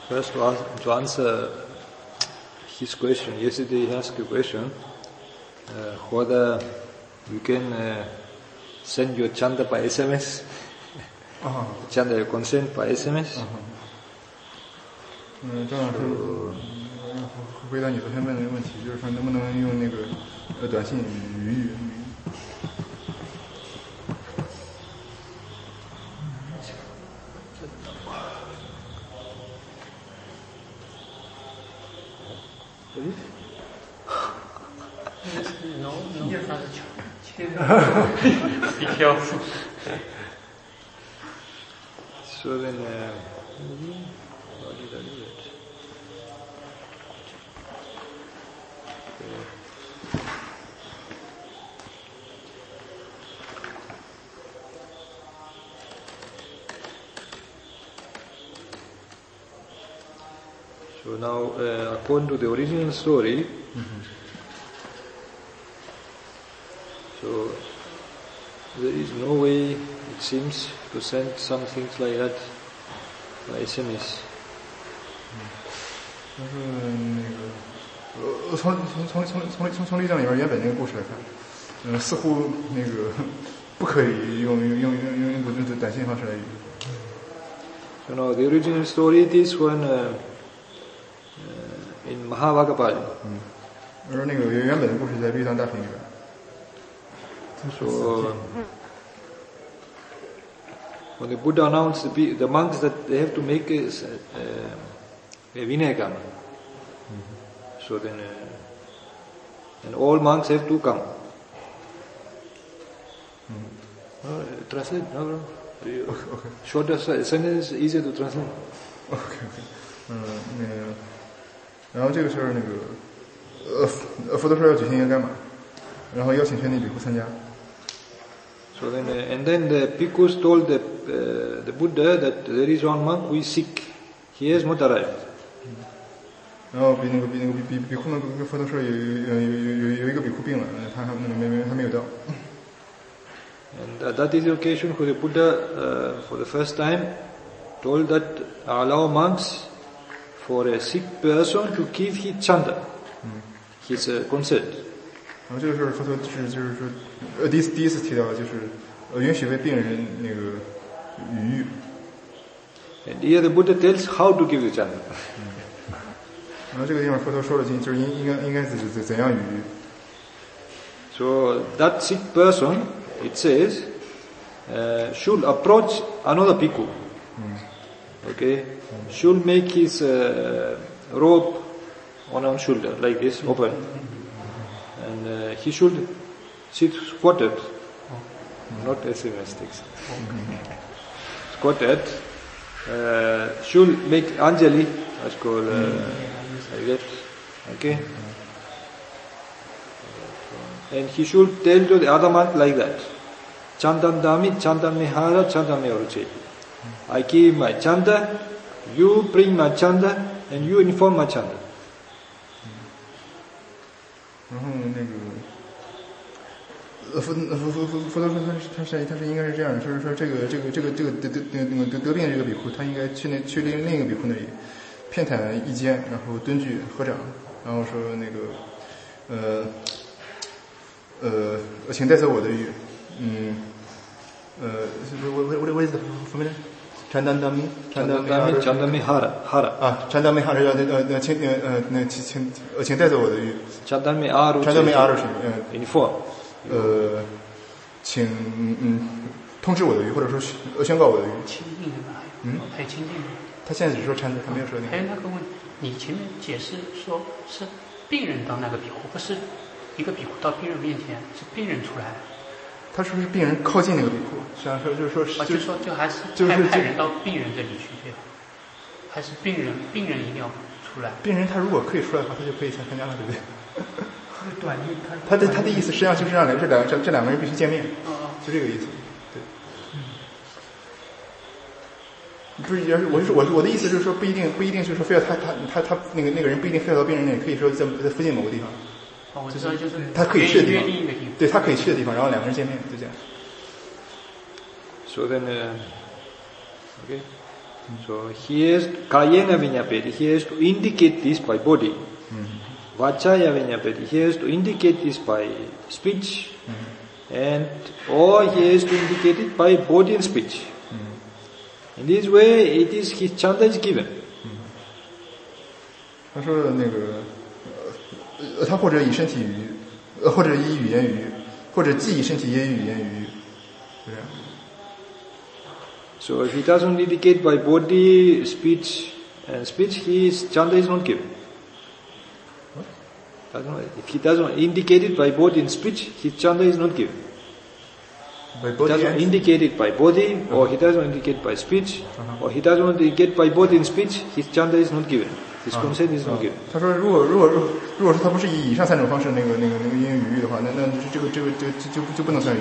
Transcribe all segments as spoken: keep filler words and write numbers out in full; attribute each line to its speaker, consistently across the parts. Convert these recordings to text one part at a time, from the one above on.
Speaker 1: First, to answer his question, yesterday he asked a question uh, whether you can uh, send your chanda by S M S, uh-huh. chanda your consent by S M S.
Speaker 2: 嗯，张老师回答你昨天问的问题，就是说能不能用那个呃短信语语。
Speaker 3: No, no, be careful.
Speaker 1: So then, uh, what did I do it? So now, uh, according to the original story, mm-hmm. so there is no way, it seems, to send some things like that by S M S.
Speaker 2: 但是那个，呃，从从从从从从从历史里边原本那个故事来看，嗯、呃，似乎那个不可以用用用用用用用短信方式来语。
Speaker 1: So now the original story, this one uh, uh, in Mahavagapali.
Speaker 2: 嗯，而那个原本的故事在绿藏大品里边。
Speaker 1: So when the Buddha announced the, the monks that they have to make a, uh, a Vinaya, mm-hmm. so then uh, and all monks have to come. Mm-hmm. Oh, translate, no, no. Okay, okay. Shorter sentence, easier to translate.
Speaker 2: Okay, okay. 嗯，那个，然后这个时候那个，呃，呃，佛陀说要举行一个干嘛，然后邀请全体比丘参加。
Speaker 1: So then, uh, and then the bhikkhus told the uh, the Buddha that there is one monk who is sick. He has not arrived.
Speaker 2: 然后比那个比那个比比比库们跟佛陀说有有有有有一个比库病了，他还那个没没还没有到。
Speaker 1: And uh, that is the occasion for the Buddha, uh, for the first time, told that allow monks for a sick person to give his chanda, mm. his uh, consent.
Speaker 2: 然后这个时候佛陀就是就是说，呃，第一次第一次提到就是，呃，允许为病人那个语语。
Speaker 1: And here the Buddha tells how to give the chanda.
Speaker 2: 然后这个地方佛陀说了，就是应应该应该怎怎怎样语语。
Speaker 1: So that sick person, it says, uh, should approach another bhikkhu. Mm. Okay, mm. should make his uh, robe on one shoulder like this, open. And uh, he should sit squatted, oh. not asymmetrics. Okay. Squatted, uh, should make Anjali, that's called uh, like that, okay? And he should tell to the other monk like that. Chandan dami, chandan mihara, chandan me oruche. I give my chanda, you bring my chanda, and you inform my chanda.
Speaker 2: 然后那个，呃，佛佛佛佛佛陀说他是他是他是应该是这样，就是说这个这个这个这个得得那个得得病这个比库，他应该去那去另另一个比库那里，偏袒一间，然后蹲踞合掌，然后说那个，呃，呃，请带走我的玉，嗯，呃，我我我我我什么呢？Chandandami,
Speaker 1: Chandandami, Chandami Hara, Hara.
Speaker 2: 啊 ，Chandami Hara 要呃呃请呃那请请呃请带走我的玉。
Speaker 1: Chandami Aru.
Speaker 2: Chandami Aru 是嗯
Speaker 1: inform
Speaker 2: 呃请嗯通知我的玉，或者说呃宣告我的玉。
Speaker 3: 亲近的吧？嗯，还有亲近的。
Speaker 2: 他现在只说参，他没有说那个。
Speaker 3: 还有那个问题，你前面解释说是病人到那个比库，不是一个比库到病人面前，是病人出来。
Speaker 2: 他说是病人靠近那个比库，实际上说就是说，
Speaker 3: 就说就还是派派人到病人这里去，对吧？还是病人病人一定要出来。
Speaker 2: 病人他如果可以出来的话，他就可以参参加了，对不对？
Speaker 3: 短信他
Speaker 2: 他的他的意思实际上就是让两这两这这两个人必须见面，就这个意思，对。不是，我就是我我的意思就是说不一定不一定就是说非要他他他他那个那个人不一定非要到病人那里，可以说在在附近某个地方。
Speaker 3: 哦，我知道，就是
Speaker 2: 他可以去的地方，对他可以去的地方，然后两个人见面，就这样。
Speaker 1: So then, uh, okay. So he has kayena vinyapeti, he has to indicate this by body. Mm-hmm. Vachaya vinyapeti, he has to indicate this by speech. Mm-hmm. And or he has to indicate it by body and speech. Mm-hmm. In this way, it is his chanda is given.
Speaker 2: 他说那个，呃，他或者以身体语，呃，或者以语言语，或者既以身体也以语言语，是这样。
Speaker 1: So if he doesn't indicate by body, speech, and speech, his chanda is not given. What? If he doesn't indicate it by body and speech, his chanda is not given.
Speaker 2: By body
Speaker 1: he doesn't
Speaker 2: and
Speaker 1: indicate it by body, uh-huh. or he doesn't indicate by speech, uh-huh. or he doesn't indicate by body and speech, his chanda is not given. His consent is not given.
Speaker 2: 他说，如果如果如果说他不是以以上三种方式那个那个那个因语语的话，那那这个这个这个就就不能算语。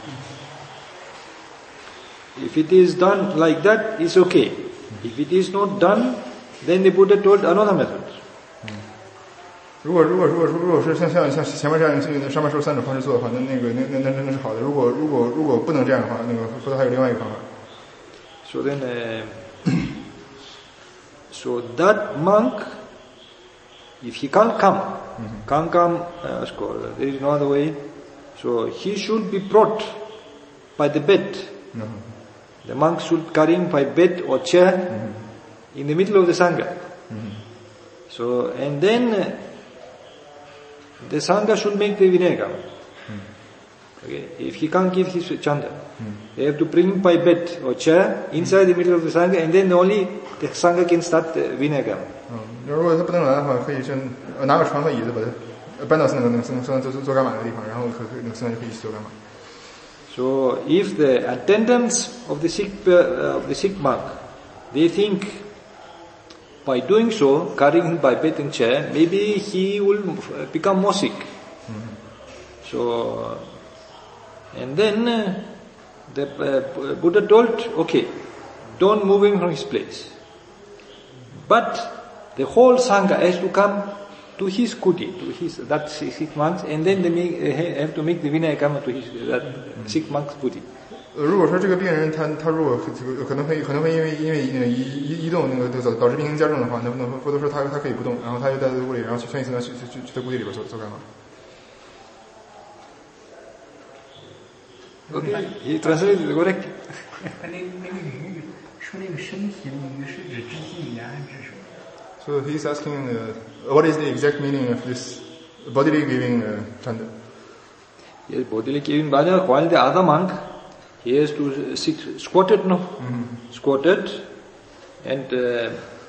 Speaker 1: If it is done like that, it's okay. If it is not done, then the Buddha told another method.
Speaker 2: 如果如果如果如果是像像像前面这样上面说三种方式做的话，那那个那那那那是好的。如果如果如果不能这样的话，那个佛陀还有另外一个方法。
Speaker 1: So then, uh, so that monk, if he can't come, mm-hmm. can't come, uh, there is no other way. So he should be brought by the bed. Mm-hmm. The monk should carry him by bed or chair mm-hmm. in the middle of the sangha. Mm-hmm. So and then uh, the sangha should make the vinaya. Mm-hmm. Okay, if he can't give his chanda, mm-hmm. they have to bring him by bed or chair inside the middle of the sangha, and then only the sangha can start the vinaya.
Speaker 2: 嗯，如果他不能来的话，可以先拿个床和椅子把他搬到那个那个那个做做干嘛的地方，然后可可那个僧就可以一起做干嘛。
Speaker 1: So if the attendants of the sick uh, of the sick monk, they think by doing so, carrying him by bed and chair, maybe he will become more sick. Mm-hmm. So, and then uh, the uh, Buddha told, okay, don't move him from his place. But the whole sangha has to come to his kuti, to his that sick monks, and then they make, uh, have to make the vinaya karma to his that sick monk's kuti.
Speaker 2: 如果说这个病人他他如果可能会可能会因为因为移移移动那个导导致病情加重的话，那那佛陀说他他可以不动，然后他就待在屋里，然后去劝一次呢去去去在屋里里边做做干嘛
Speaker 1: ？Okay, he translated correct.
Speaker 3: 那那个鱼说那个身体的鱼是指肢体语言还是什么？
Speaker 2: So he's asking, uh, what is the exact meaning of this bodily giving uh, chanda?
Speaker 1: Yes, bodily giving bhaja, while the other monk, he has to sit squatted, no? Mm-hmm. Squatted, and uh,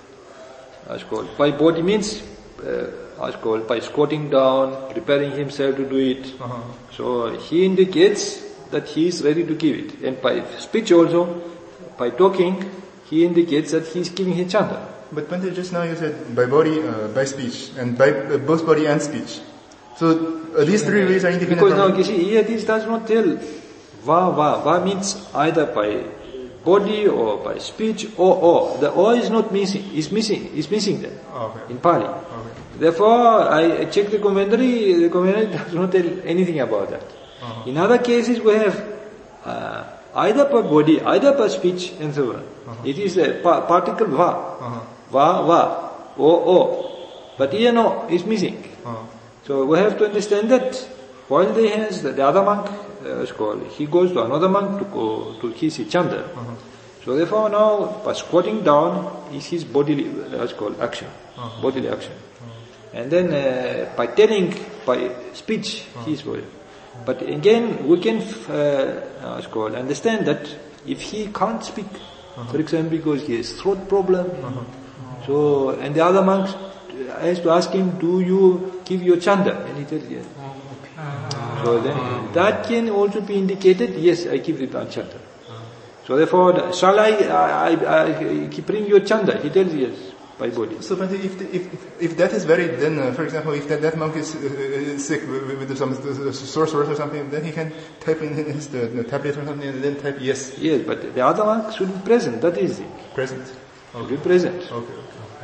Speaker 1: as called by body means uh, as called by squatting down, preparing himself to do it. Uh-huh. So he indicates that he is ready to give it, and by speech also, by talking, he indicates that he is giving his chanda.
Speaker 2: But Bhante, just now you said by body, uh, by speech, and by uh, both body and speech. So uh, these three ways are independent.
Speaker 1: Because now you see here this does not tell va va. Va means either by body or by speech or or. The or is not missing. Is missing. Is missing there okay. in Pali. Okay. Therefore, I checked the commentary. The commentary does not tell anything about that. Uh-huh. In other cases, we have uh, either by body, either by speech, and so on. Uh-huh. It is a pa- particle va. Uh-huh. Va, va, o, o. But here no, it's missing. Uh-huh. So we have to understand that while they has the, the other monk, uh, is called, he goes to another monk to go to kiss his chanda. Uh-huh. So therefore now, by squatting down is his bodily, uh, is called action, uh-huh. bodily action. Uh-huh. And then uh, by telling, by speech, uh-huh. his body. But again, we can, uh, is called, understand that if he can't speak, uh-huh. for example, because he has throat problem, uh-huh. so, and the other monks has to ask him, do you give your chanda? And he tells yes. Uh-huh. So then, that can also be indicated, yes, I give the chanda. Uh-huh. So therefore, shall I, I, I, I bring your chanda? He tells yes, by body.
Speaker 2: So, but if, the, if, if that is varied, then, uh, for example, if that, that monk is uh, sick with, with some uh, sore throat or something, then he can type in his the, the tablet or something and then type yes.
Speaker 1: Yes, but the other monk should be present, that is it.
Speaker 2: Present.
Speaker 1: Okay. Should be present.
Speaker 2: Okay, okay.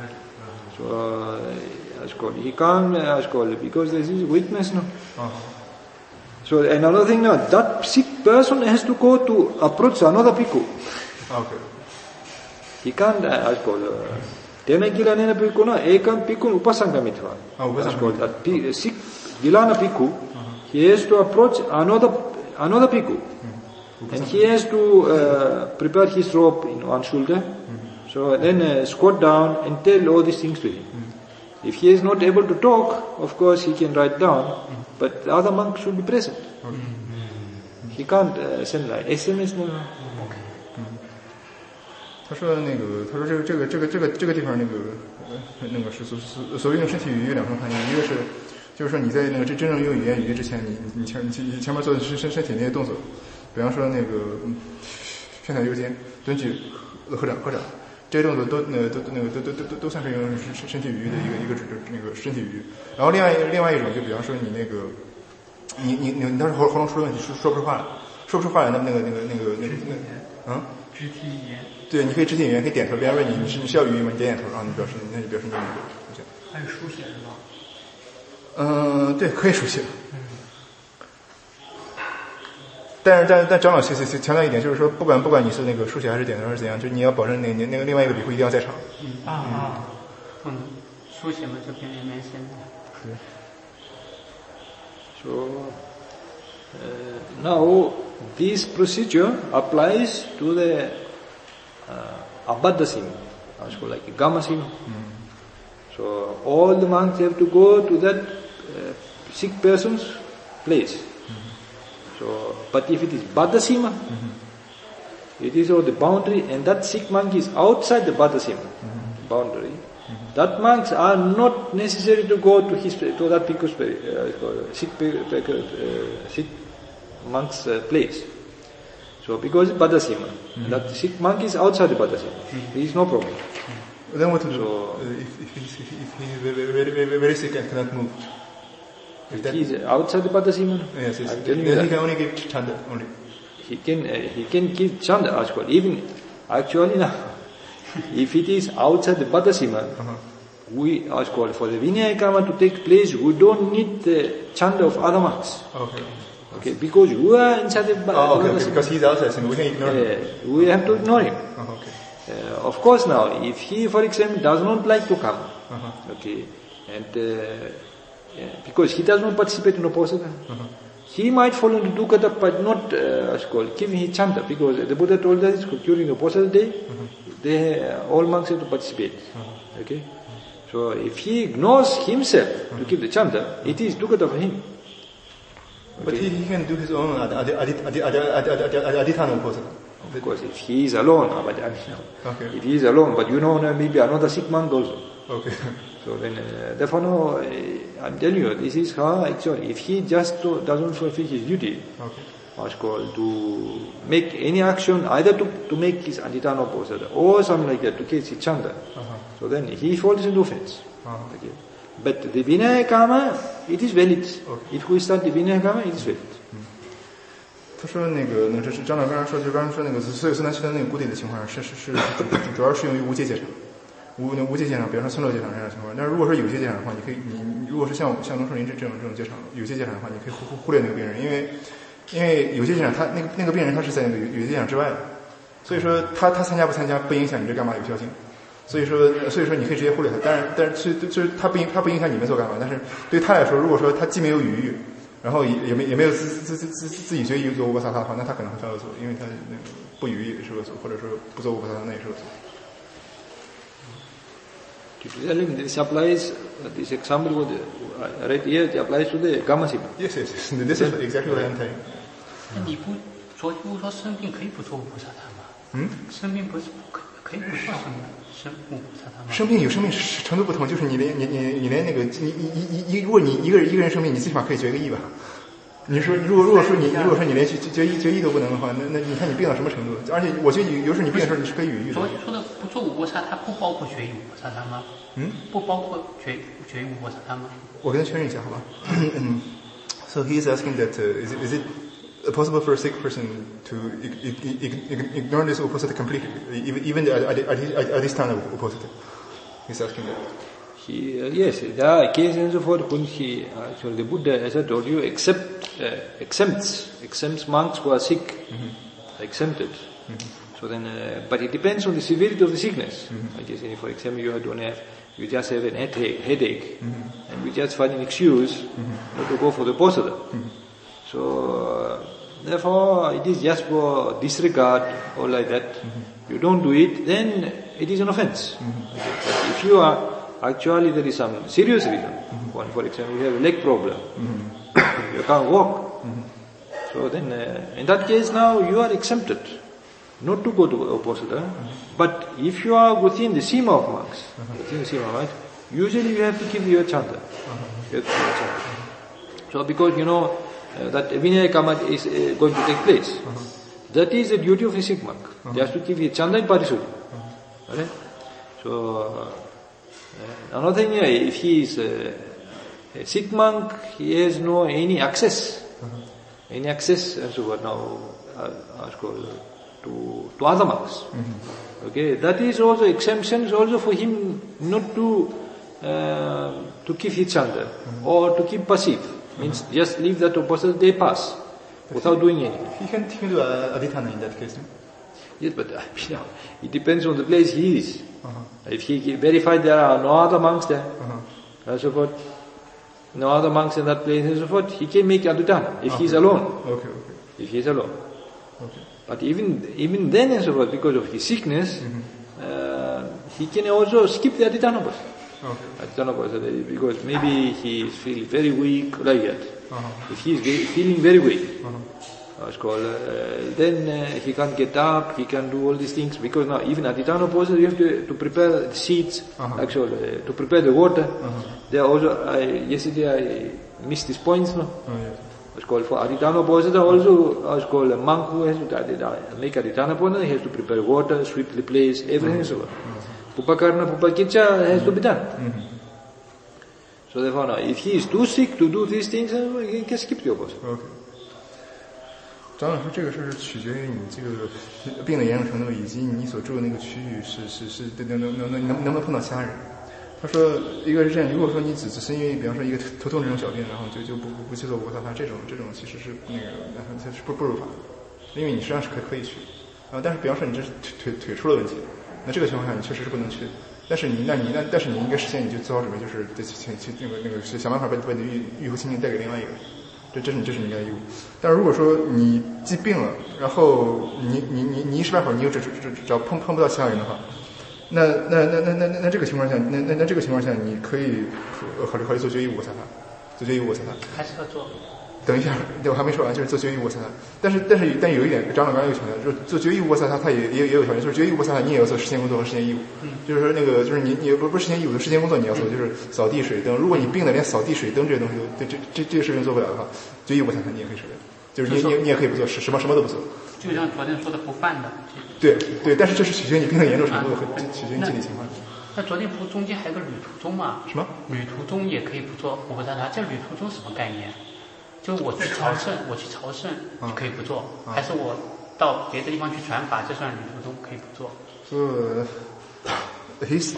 Speaker 1: So, uh, as called, he can't, uh, as called, because there is weakness, no? Uh-huh. So another thing now, that sick person has to go to approach another bhikkhu.
Speaker 2: Okay.
Speaker 1: he can't, uh, as called, Tenagila Nena Pikuna, Ekam Pikun Upasangamitva. As called, that sick Vilana Piku, he has to approach another, another Piku. Mm-hmm. And he has to uh, prepare his rope in one shoulder. Mm-hmm. So then uh, squat down and tell all these things to him. Mm-hmm. If he is not able to talk, of course he can write down, mm-hmm. but the other monk should be present. Mm-hmm. He can't uh, send like S M S. No.
Speaker 2: 他说那个，他说这个这个这个这个这个地方那个那个是所所所谓用身体语言两种含义，一个是就是说你在那个真真正用语言语言之前，你你前你前面做的是身身体那些动作，比方说那个上下右肩、蹲举、合掌、合掌，这些动作都那个都那个都都都都都算是用身身体语言的一个一个指那个身体语言。然后另外另外一种就比方说你那个你你你你当时喉喉咙出了问题，说说不出话来，说不出话来，那那个那个那个那个那个嗯，
Speaker 3: 肢体语言。对，
Speaker 2: 你可以肢体语言，可以点头。别人问你你是你是要语音吗？你点点头，然后你表示那你表示你有语言。
Speaker 3: 还有书写是吧？
Speaker 2: 嗯，对，可以书写。嗯。但是但但长老其实强调一点，就是说不管不管你是那个书写还是点头还是怎样，就是你要保证那那那个另外一个比库一定要在场。
Speaker 3: 嗯啊啊。嗯，书写嘛就跟人面线。
Speaker 2: 对。
Speaker 1: So uh, now this procedure applies to the uh, Abhaddasim, also like Gamasim. Mm. So all the monks have to go to that uh, sick person's place. Mm-hmm. So, but if it is Baddasima, mm-hmm. it is on the boundary, and that sick monk is outside the Baddasima mm-hmm. boundary. Mm-hmm. That monks are not necessary to go to his to that Piku's uh, sick, uh, sick monk's uh, place. So because it's Baddasima, mm-hmm. that sick monk is outside the Baddasima. Mm-hmm. There is no problem. Mm-hmm.
Speaker 2: Then what to do so, uh, if, if, if, if, if he is very, very, very, very sick and cannot move?
Speaker 1: If that, he is outside the Baddasima?
Speaker 2: Yes, yes. Then he can only give chanda only.
Speaker 1: He can uh, he can give chanda as well. Even actually now, if it is outside the Baddasima, uh-huh. we as called for the Vinaya Karma to take place, we don't need the chanda of other monks.
Speaker 2: Okay.
Speaker 1: Okay, because we are inside the Baddasima.
Speaker 2: Oh, okay, okay, because he is outside, so we can ignore
Speaker 1: uh,
Speaker 2: him.
Speaker 1: We have to ignore him.
Speaker 2: Uh-huh, okay.
Speaker 1: Uh, of course now, if he, for example, does not like to come, uh-huh. okay, and uh, yeah, because he does not participate in Uposatha, uh-huh. he might fall into Dukkata but not, uh, as called, giving his chanta, because the Buddha told us during the Uposatha day, uh-huh. they, uh, all monks have to participate, uh-huh. okay. So if he ignores himself uh-huh. to give the chanta, it is Dukkata for him.
Speaker 2: Okay. But he, he can do his own adhitthana Uposatha.
Speaker 1: Of course, if he is alone, but I mean,
Speaker 2: okay.
Speaker 1: if he is alone, but you know, maybe another sick monk also.
Speaker 2: Okay.
Speaker 1: So then, uh, therefore, no, uh, I'm telling you, this is how actually, if he just do, doesn't fulfill his duty,
Speaker 2: okay.
Speaker 1: what's called to make any action, either to, to make his adhitthana Uposatha or something like that, to catch his chanda, uh-huh. so then he falls into offense. Uh-huh. Okay. But the Vinaya Karma, it is valid. Okay. If we start the Vinaya Karma, it is valid.
Speaker 2: 他说那个，那这是张老刚才说，就刚才说那个所有僧团修的那个谷底的情况，是是是主要适用于无戒戒场，无无戒戒场，比方说村落戒场这样的情况。但是如果说有些戒场的话，你可以，你如果是像像农树林这这种这种戒场，有些戒场的话，你可以忽忽忽略那个病人，因为因为有些戒场他那个那个病人他是在那个有有些戒场之外的，所以说他他参加不参加不影响你这干嘛有效性。所以说所以说你可以直接忽略他，但是但是就是他不影他不影响你们做干嘛，但是对他来说，如果说他既没有语欲。然后也也没也没有自自自自自己觉得做乌巴萨他的话，那他可能会犯恶错，因为他那个不语也是恶错，或者说不做乌巴萨那也是恶错。
Speaker 1: This applies. This example what right here it applies to the Gamasim.
Speaker 2: Yes, yes, yes. This is exactly what I'm saying.
Speaker 3: 那你不昨天不说生病可以不做乌巴萨他吗？嗯，生病不是可可以不做什么？
Speaker 2: 生病有生病程度不同，就是你连你你你连那个你你你你，如果你一个人一个人生病，你最起码可以决个意吧？你说如果如果说你如果说你连决决意决意都不能的话，那那你看你病到什么程度？而且我觉得有时候你病的时候你是可以语欲的。
Speaker 3: 所以说的不做五波沙，它不包括决意五波沙他吗？嗯，不包括决决意五波沙他吗？
Speaker 2: 我跟他确认一下，好吧？嗯 So he is asking that uh, is it is it possible for a sick person to ignore this Uposatha completely, even the adhitthana Uposatha? He's asking that.
Speaker 1: He, uh, yes, there are occasions for when he, actually the Buddha, as I told you, accept, uh, exempts, exempts monks who are sick, mm-hmm. exempted. Mm-hmm. So then, uh, but it depends on the severity of the sickness.
Speaker 2: Mm-hmm.
Speaker 1: Like you say, for example, you don't have, you just have an headache, headache
Speaker 2: Mm-hmm.
Speaker 1: and we just find an excuse
Speaker 2: Mm-hmm.
Speaker 1: not to go for the posada.
Speaker 2: Mm-hmm.
Speaker 1: So, uh, therefore, it is just for disregard or like that.
Speaker 2: Mm-hmm.
Speaker 1: You don't do it, then it is an offense.
Speaker 2: Mm-hmm.
Speaker 1: Okay. But if you are, actually there is some serious reason.
Speaker 2: Mm-hmm.
Speaker 1: One, for example, you have a leg problem.
Speaker 2: Mm-hmm.
Speaker 1: You can't walk.
Speaker 2: Mm-hmm.
Speaker 1: So then, uh, in that case now, you are exempted not to go to Uposatha. Mm-hmm. But if you are within the Sima of monks, uh-huh. within the Sima, right, usually you have to keep your chanda. Uh-huh. You have to keep your chanda. Uh-huh. So because you know uh, that Vinaya Kama is uh, going to take place, uh-huh. that is the duty of a sick monk. Uh-huh. They have to keep his chanda in Parisuddhi. Uh-huh. Right? So, uh, another thing, uh, if he is uh, a sick monk, he has no any access. Uh-huh. Any access and so what now, uh, called, to, to other monks. Mm-hmm. Okay, that is also exemptions also for him not to, uh, to keep his chanda, mm-hmm. or to keep passive. Mm-hmm. Means just leave that opposite, they pass, but without he, doing anything.
Speaker 2: He can do adhitthana in that case, no?
Speaker 1: Yes, but uh, you know, it depends on the place he is.
Speaker 2: Uh-huh.
Speaker 1: If he verified there are no other monks there, uh-huh. and so forth, no other monks in that place and so forth, he can make adhitthana if
Speaker 2: okay.
Speaker 1: he is alone.
Speaker 2: Okay, okay.
Speaker 1: If he is alone.
Speaker 2: Okay.
Speaker 1: But even even then and so forth, because of his sickness, mm-hmm. uh, he can also skip the adhitthana posada. Okay. Adhitthana posada, because maybe he is feeling very weak, like that. Uh-huh. If he is very, feeling very weak, uh-huh. it's called, uh, then uh, he can't get up, he can do all these things, because now even adhitthana posada, you have to, to prepare the seeds, uh-huh. actually, uh, to prepare the water. Uh-huh. There also, I, yesterday I missed these points, no? Oh, yes. It's called for adhitthana posada also, it's called a monk who has to make adhitthana posada, he has to prepare water, sweep the place, everything mm-hmm. so on. Mm-hmm. Pupakarna, Pupakicha has to be done. Mm-hmm. So therefore now, if he is too sick to do these things, he can skip the posada.
Speaker 2: Okay. 张老师，这个是取决于你这个病的严重程度，以及你所住的那个区域是是是能能能能能能不能碰到其他人。他说，一个是这样，如果说你只只是因为，比方说一个头痛这种小病，然后就就不不不去做无他他这种这种其实是那个它是不不如法的，因为你实际上是可可以去，啊，但是比方说你这是腿腿腿出了问题，那这个情况下你确实是不能去，但是你那你那但是你应该事先你就做好准备，就是得去去那个那个想办法把把你的欲欲和清净带给另外一个人，这这是你这是你应该的义务。但是如果说你既病了，然后你你你你一时半会儿你又只只只只要碰碰不到其他人的话。那那那那那那那这个情况下，那那那这个情况下，你可以考虑考虑做决议无我萨他，做决议无我萨他。
Speaker 3: 还是要做。
Speaker 2: 等一下，我还没说完，就是做决议无我萨他。但是但是但有一点，张老刚刚有强调，就是做决议无我萨他，他也也也有条件，就是决议无我萨他，你也要做实践工作和实践义务。嗯。就是说那个就是你你不不是实践义务的实践工作你要做，就是扫地水灯。如果你病的连扫地水灯这些东西都这这这个事情做不了的话，决议无我萨他你也可以承认，就是你你你也可以不做，什么什么都不做。
Speaker 3: 就像昨天说的不犯的。
Speaker 2: 对对，但是这是取决于你病的严重程度和取决于你身体情况。
Speaker 3: 那昨天不中间还有个旅途中嘛？
Speaker 2: 什么？
Speaker 3: 旅途中也可以不做，我不知道他这旅途中什么概念？就我去朝圣，我去朝圣就可以不做，啊、还是我到别的地方去传法，这算旅途中可以不做？
Speaker 2: So uh, he's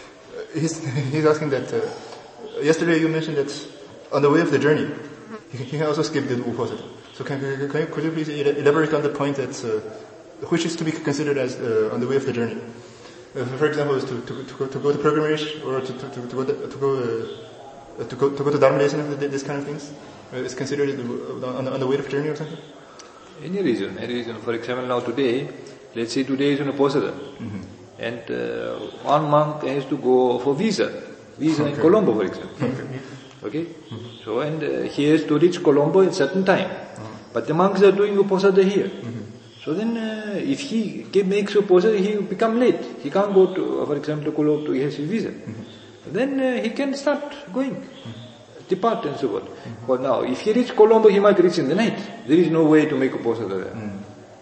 Speaker 2: he's he's asking that uh, yesterday you mentioned that on the way of the journey he can also skip the Uposatha. So can, can, can you could you please elaborate on the point that uh, which is to be considered as uh, on the way of the journey? Uh, for example, is to to to go to, go to pilgrimage or to to to go to, to go uh, to go to go to dharma lesson, this kind of things uh, is considered on the, on the way of journey or something.
Speaker 1: Any reason, any reason. For example, now today, let's say today is on a Uposatha, mm-hmm. and uh, one monk has to go for visa, visa okay. in Colombo, for example. Okay, okay? Mm-hmm. So and uh, he has to reach Colombo at certain time, uh-huh. but the monks are doing Uposatha here. Mm-hmm. So then, uh, if he makes a Uposatha, he will become late. He can't go to, for example, to Colombo, he has his visa. Mm-hmm. Then uh, he can start going, mm-hmm. depart and so on. Mm-hmm. But now, if he reach Colombo, he might reach in the night. There is no way to make a Uposatha there. Mm-hmm.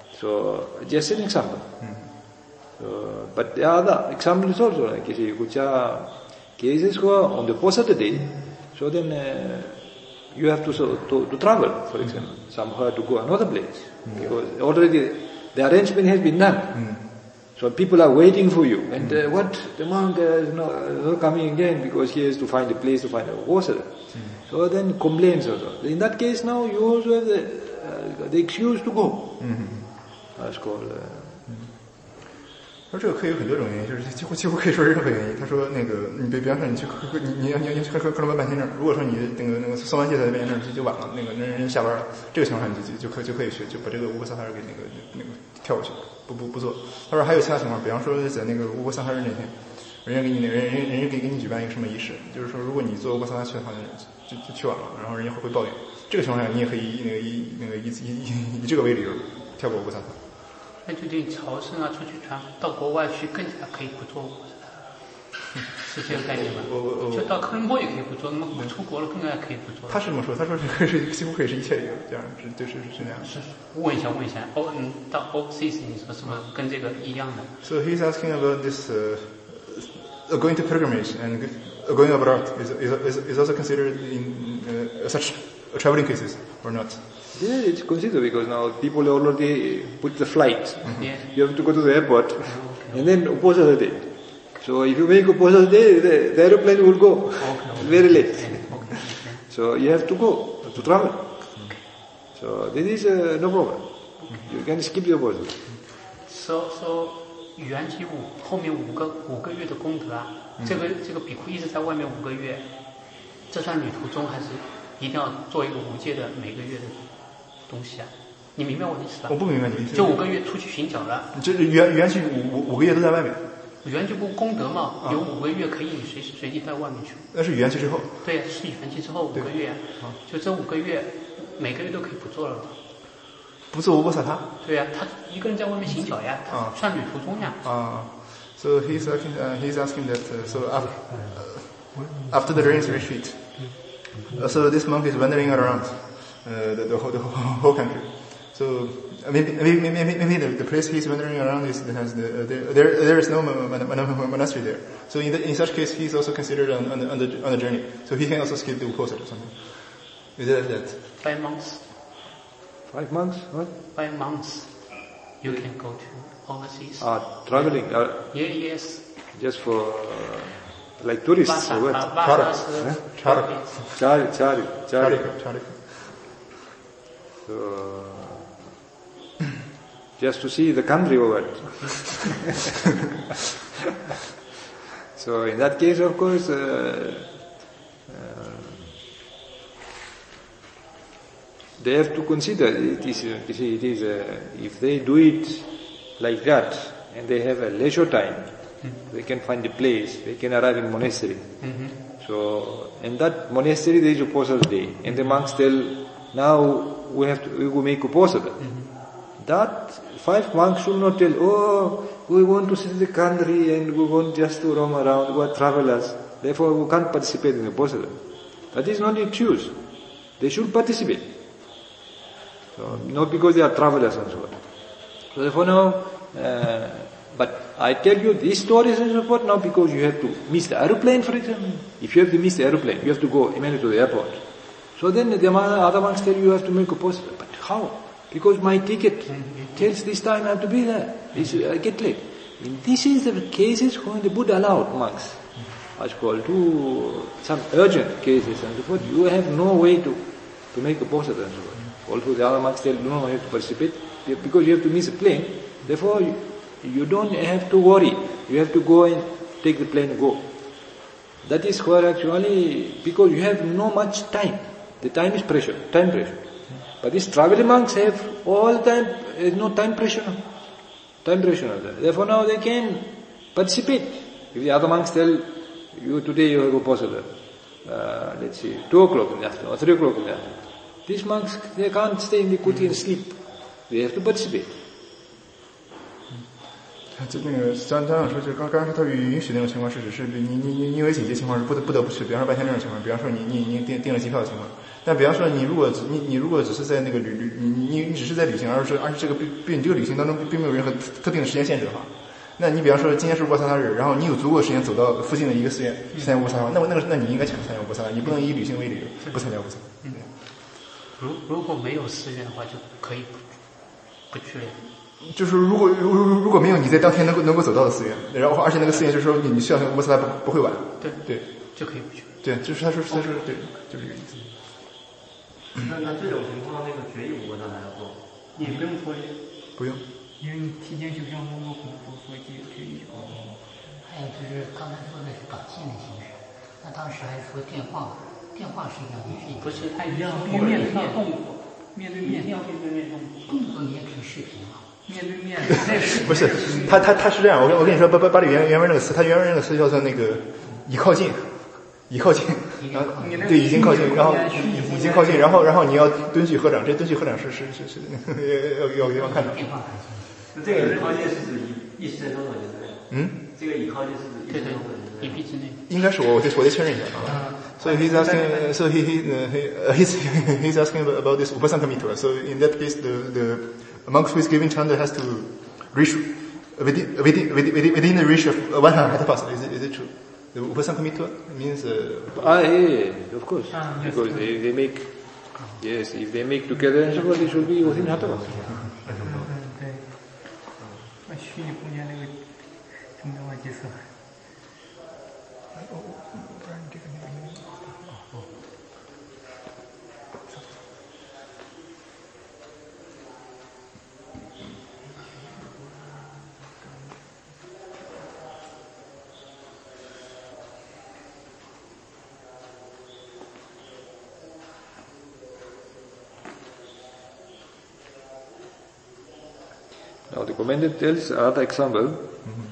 Speaker 1: So, just an example. Mm-hmm. So, but there are other examples also, like you see, which are cases where on the Uposatha day, so then uh, you have to, so, to to travel, for example, mm-hmm. somewhere to go another place, mm-hmm. because already the arrangement has been done. Mm-hmm. So people are waiting for you, and uh, what the monk is not, uh, not coming again because he has to find a place to find a Uposatha. Mm-hmm. So then complaints also. In that case, now you also have the, uh, the excuse to go. Mm-hmm. That's called. Uh,
Speaker 2: 他说这个可以有很多种原因，就是几乎几乎可以说是任何原因。他说那个你比比方说你去喝你你你你去喝喝了半天证，如果说你那个那个送完戒才半天证就就晚了，那个人人下班了，这个情况下你就就就可就可以学就把这个乌波萨哈日给那个那个跳过去，不不不做。他说还有其他情况，比方说在那个乌波萨哈日那天，人家给你人人人家给给你举办一个什么仪式，就是说如果你做乌波萨哈去的话，就就去晚了，然后人家会会抱怨。这个情况下你也可以以那个以那个以以以以这个为理由跳过乌波萨哈。
Speaker 3: 那就对朝圣啊，出去传到国外去更加可以不做，是这个概念吗？就到科林坡也可以不做，那么出国了更加可以不做。
Speaker 2: 他是这么说，他说这是几乎可以是一切理由，这样是就是是这样。
Speaker 3: 是问一下问一下，哦，嗯，到 O C C 你说是不是跟这个一样的
Speaker 2: ？So he's asking about this uh, going to pilgrimage and going abroad is is is also considered in uh, such traveling cases or not?
Speaker 1: Yeah, it's considered because now people already put the flight.
Speaker 3: Mm-hmm. Yeah.
Speaker 1: You have to go to the airport mm-hmm. and then Uposatha day. So if you make Uposatha day, the, the aeroplane will go okay. very late. Okay. Okay. So you have to go to travel. Okay. So this is uh, no problem. Okay. You can skip your Uposatha.
Speaker 3: So so 圆寂五后面五个五个月的功德啊，嗯、这个这个比库一直在外面五个月，这算旅途中还是一定要做一个无戒的每个月的？东西啊，你明白我的意思吧？
Speaker 2: 我不明白你的意思。
Speaker 3: 就五个月出去行脚了，
Speaker 2: 这元元气五五五个月都在外面。
Speaker 3: 元气不功德嘛，啊、有五个月可以你随时随地在外面去。
Speaker 2: 那是元气之后。
Speaker 3: 对，是元气之后五个月，啊、就这五个月，每个月都可以不做了。
Speaker 2: 不做乌波萨他？
Speaker 3: 对呀、啊，他一个人在外面行脚呀，他算旅途中呀。
Speaker 2: 啊 ，So he's asking, uh, he's asking that uh, so after, uh, after the rains retreat, uh, so this monk is wandering around. Uh, the, the, whole, the whole country. So uh, maybe maybe maybe, maybe the, the place he's wandering around is has the, uh, there, there there is no monastery there. So in, the, in such case, he's also considered on, on, the, on the on the journey. So he can also skip the uposat or something. Is it like that?
Speaker 3: Five months.
Speaker 1: Five months? What?
Speaker 3: Five months. You can go to overseas.
Speaker 1: Ah, traveling. Uh,
Speaker 3: yeah, yes.
Speaker 1: Just for uh, like tourists or what?
Speaker 2: Chara. Chara.
Speaker 1: Chari. Chari. Chari.
Speaker 2: Chari.
Speaker 1: So, just to see the country or what? So in that case, of course, uh, uh, they have to consider it is, you see, it is uh, if they do it like that and they have a leisure time, mm-hmm. they can find a place, they can arrive in monastery. Mm-hmm. So in that monastery there is a Uposatha day, and the monks tell, now we have to, we will make Uposatha. Mm-hmm. That five monks should not tell, oh, we want to see the country and we want just to roam around, we are travelers, therefore we can't participate in Uposatha. That is not the choose. They should participate. So, not because they are travelers and so on. So therefore now, uh, but I tell you these stories and so forth now because you have to miss the aeroplane, for example. If you have to miss the aeroplane, you have to go immediately to the airport. So then the other ones tell you you have to make a post. But how? Because my ticket tells this time I have to be there. This, I get late. And this is the cases when the Buddha allowed monks. As called to some urgent cases and so forth. You have no way to, to make a post and so forth. Also the other monks tell you no, you have to participate because you have to miss a plane. Therefore you, you don't have to worry. You have to go and take the plane and go. That is where actually, because you have no much time. The time is pressure, time pressure. But these traveling monks have all the time, there is no time pressure. Time pressure. Therefore now they can participate. If the other monks tell you today you have a Uposatha, uh, let's see, two o'clock in the afternoon or three o'clock in the afternoon. These monks, they can't stay in the kuti and sleep. They have to participate.
Speaker 2: 就那个张张老师，就刚刚说他允许那种情况是只是你你你因为紧急情况是不得不得不去，比方说半天这种情况，比方说你你你订订了机票的情况，但比方说你如果你你如果只是在那个旅旅你你你只是在旅行，而是而且这个并并你这个旅行当中并没有任何特定的时间限制的话，那你比方说今天是乌波萨他日，然后你有足够时间走到附近的一个寺院参加乌波萨他，那么那个那你应该抢参加乌波萨他，你不能以旅行为理由不参加乌波萨。
Speaker 3: 嗯，如如果没有寺院的话，就可以不不去了。
Speaker 2: 就是如果如如如果没有你在当天能够能够走到的寺院，然后而且那个寺院就是说你你需要那个乌波萨他不不会晚，
Speaker 3: 对
Speaker 2: 对，
Speaker 3: 就可以不去。
Speaker 2: 对，就是他说他说对，就是这个意思。
Speaker 4: 那那这种情况，那个决议乌波萨他要做，
Speaker 3: 也不用脱离，
Speaker 2: 不用。
Speaker 4: 因为你提前就像某个功夫所给予的。
Speaker 3: 还有就是刚才说的是短信的形式，那当时还说电话，电话实际上也是一个，
Speaker 4: 不是，它一样面对面动作，面对面，一定要面对面动作，
Speaker 3: 动作你也可以视频嘛。
Speaker 4: 面对面，
Speaker 2: 不是，他他他是这样，我跟我跟你说，巴巴巴里原原文那个词，他原文那个词叫做那个已靠近，已靠近，然后对已经靠近，然后已经靠近，然后然后你要蹲踞合掌，这蹲踞合掌是是是是要要要要看到。
Speaker 5: 这个已靠近是指一时钟左右之内。
Speaker 2: 嗯，
Speaker 5: 这个已靠近是指一时钟左右之内。
Speaker 3: 一臂之内。
Speaker 2: 应该是我我得我得确认一下啊。So he's asking, so he he uh, he's he's asking about this upasankamitra. So in that case, the the monk who is giving chanda has to reach within within within, within the reach of one hundred hatha. Is it is it true? The upasankamitra means. Uh,
Speaker 1: ah, yeah, yeah, of course. Ah, yes, because they they make yes, if they make together and so forth, it should be within hatha.
Speaker 4: 对，那虚拟空间那个什么叫计算？
Speaker 1: Now the commentator tells another example. Mm-hmm.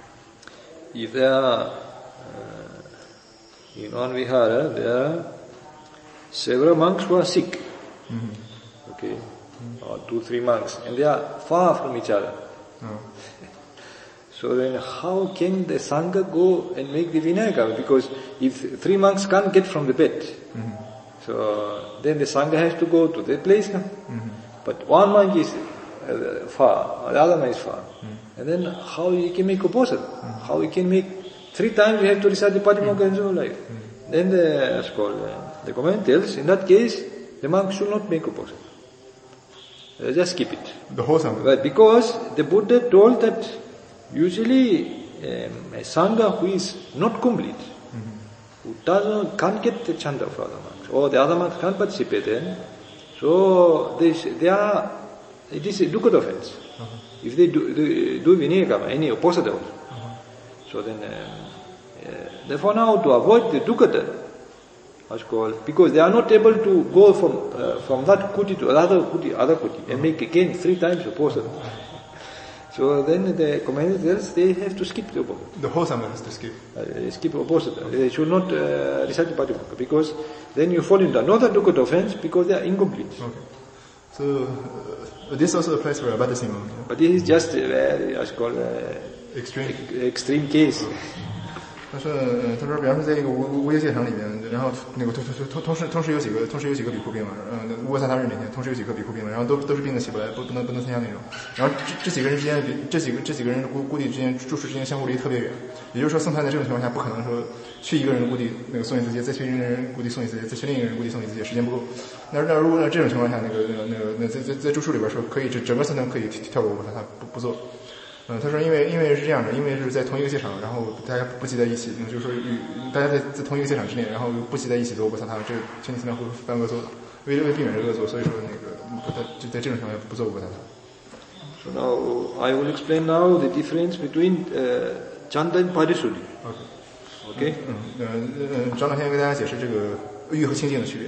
Speaker 1: If there are, uh, in one vihara, there are several monks who are sick. Mm-hmm. Okay, mm-hmm. or two, three monks, and they are far from each other. Oh. So then how can the Sangha go and make the Vinaya? Because if three monks can't get from the bed, mm-hmm. so then the Sangha has to go to that place now. Mm-hmm. But one monk is Uh, far, the other one is far. Mm. And then how you can make opposite? Mm. How you can make three times you have to recite the Patimokkha and so like. Mm. Then the, it's called, uh, the comment tells, in that case, the monk should not make opposite. Uh, just keep it.
Speaker 2: The whole Sangha.
Speaker 1: But because the Buddha told that usually um, a Sangha who is not complete, mm-hmm. who doesn't, can't get the chanda for other monks, or the other monks can't participate then, so they, they are it is a dukkha offense. Uh-huh. If they do, do, do vinayakama, any opposite also. Uh-huh. So then, um, uh, therefore now to avoid the dukkha, as called, because they are not able to go from uh, from that kuti to another kuti, other kuti, uh-huh. and make again three times opposite. So then the commentators, they have to skip the opposite.
Speaker 2: The whole Sangha has to skip.
Speaker 1: Uh, skip opposite. Uh-huh. They should not uh, recite the Patimokkha, because then you fall into another dukkha offense because they are incomplete.
Speaker 2: Okay. So, uh, this also applies for Abhadasima. Yeah?
Speaker 1: But this is just a very, as called, uh,
Speaker 2: extreme.
Speaker 1: extreme case.
Speaker 2: 他说，呃，他说，比方说在一个无无业戒场里面，然后那个同同同同时同时有几个同时有几个比库兵嘛，嗯，乌萨他日那天同时有几个比库兵嘛，然后都都是病的起不来，不不能不能参加那种。然后这这几个人之间，这几个这几个人的估估计之间住持之间相互离特别远，也就是说僧团在这种情况下不可能说去一个人的估计那个送一次戒，再去另一个人估计送一次戒，再去另一个人估计送一次戒，时间不够。那那如果在这种情况下，那个那个那个那在在在住处里边说可以整整个僧团可以跳过乌萨，他不不做。嗯，他说因为因为是这样的，因为是在同一个戒场，然后大家不集在一起，嗯，就是说与大家在在同一个戒场之内，然后不集在一起做波萨塔，这个前提寺庙会犯恶作的，为为避免这个恶作，所以说那个他就在这种情况下不做波萨塔。
Speaker 1: So now I will explain now the difference between uh, chanda and parisuddhi.
Speaker 2: Okay.
Speaker 1: Okay.
Speaker 2: 嗯嗯嗯，长老先给大家解释这个欲和清净的区别。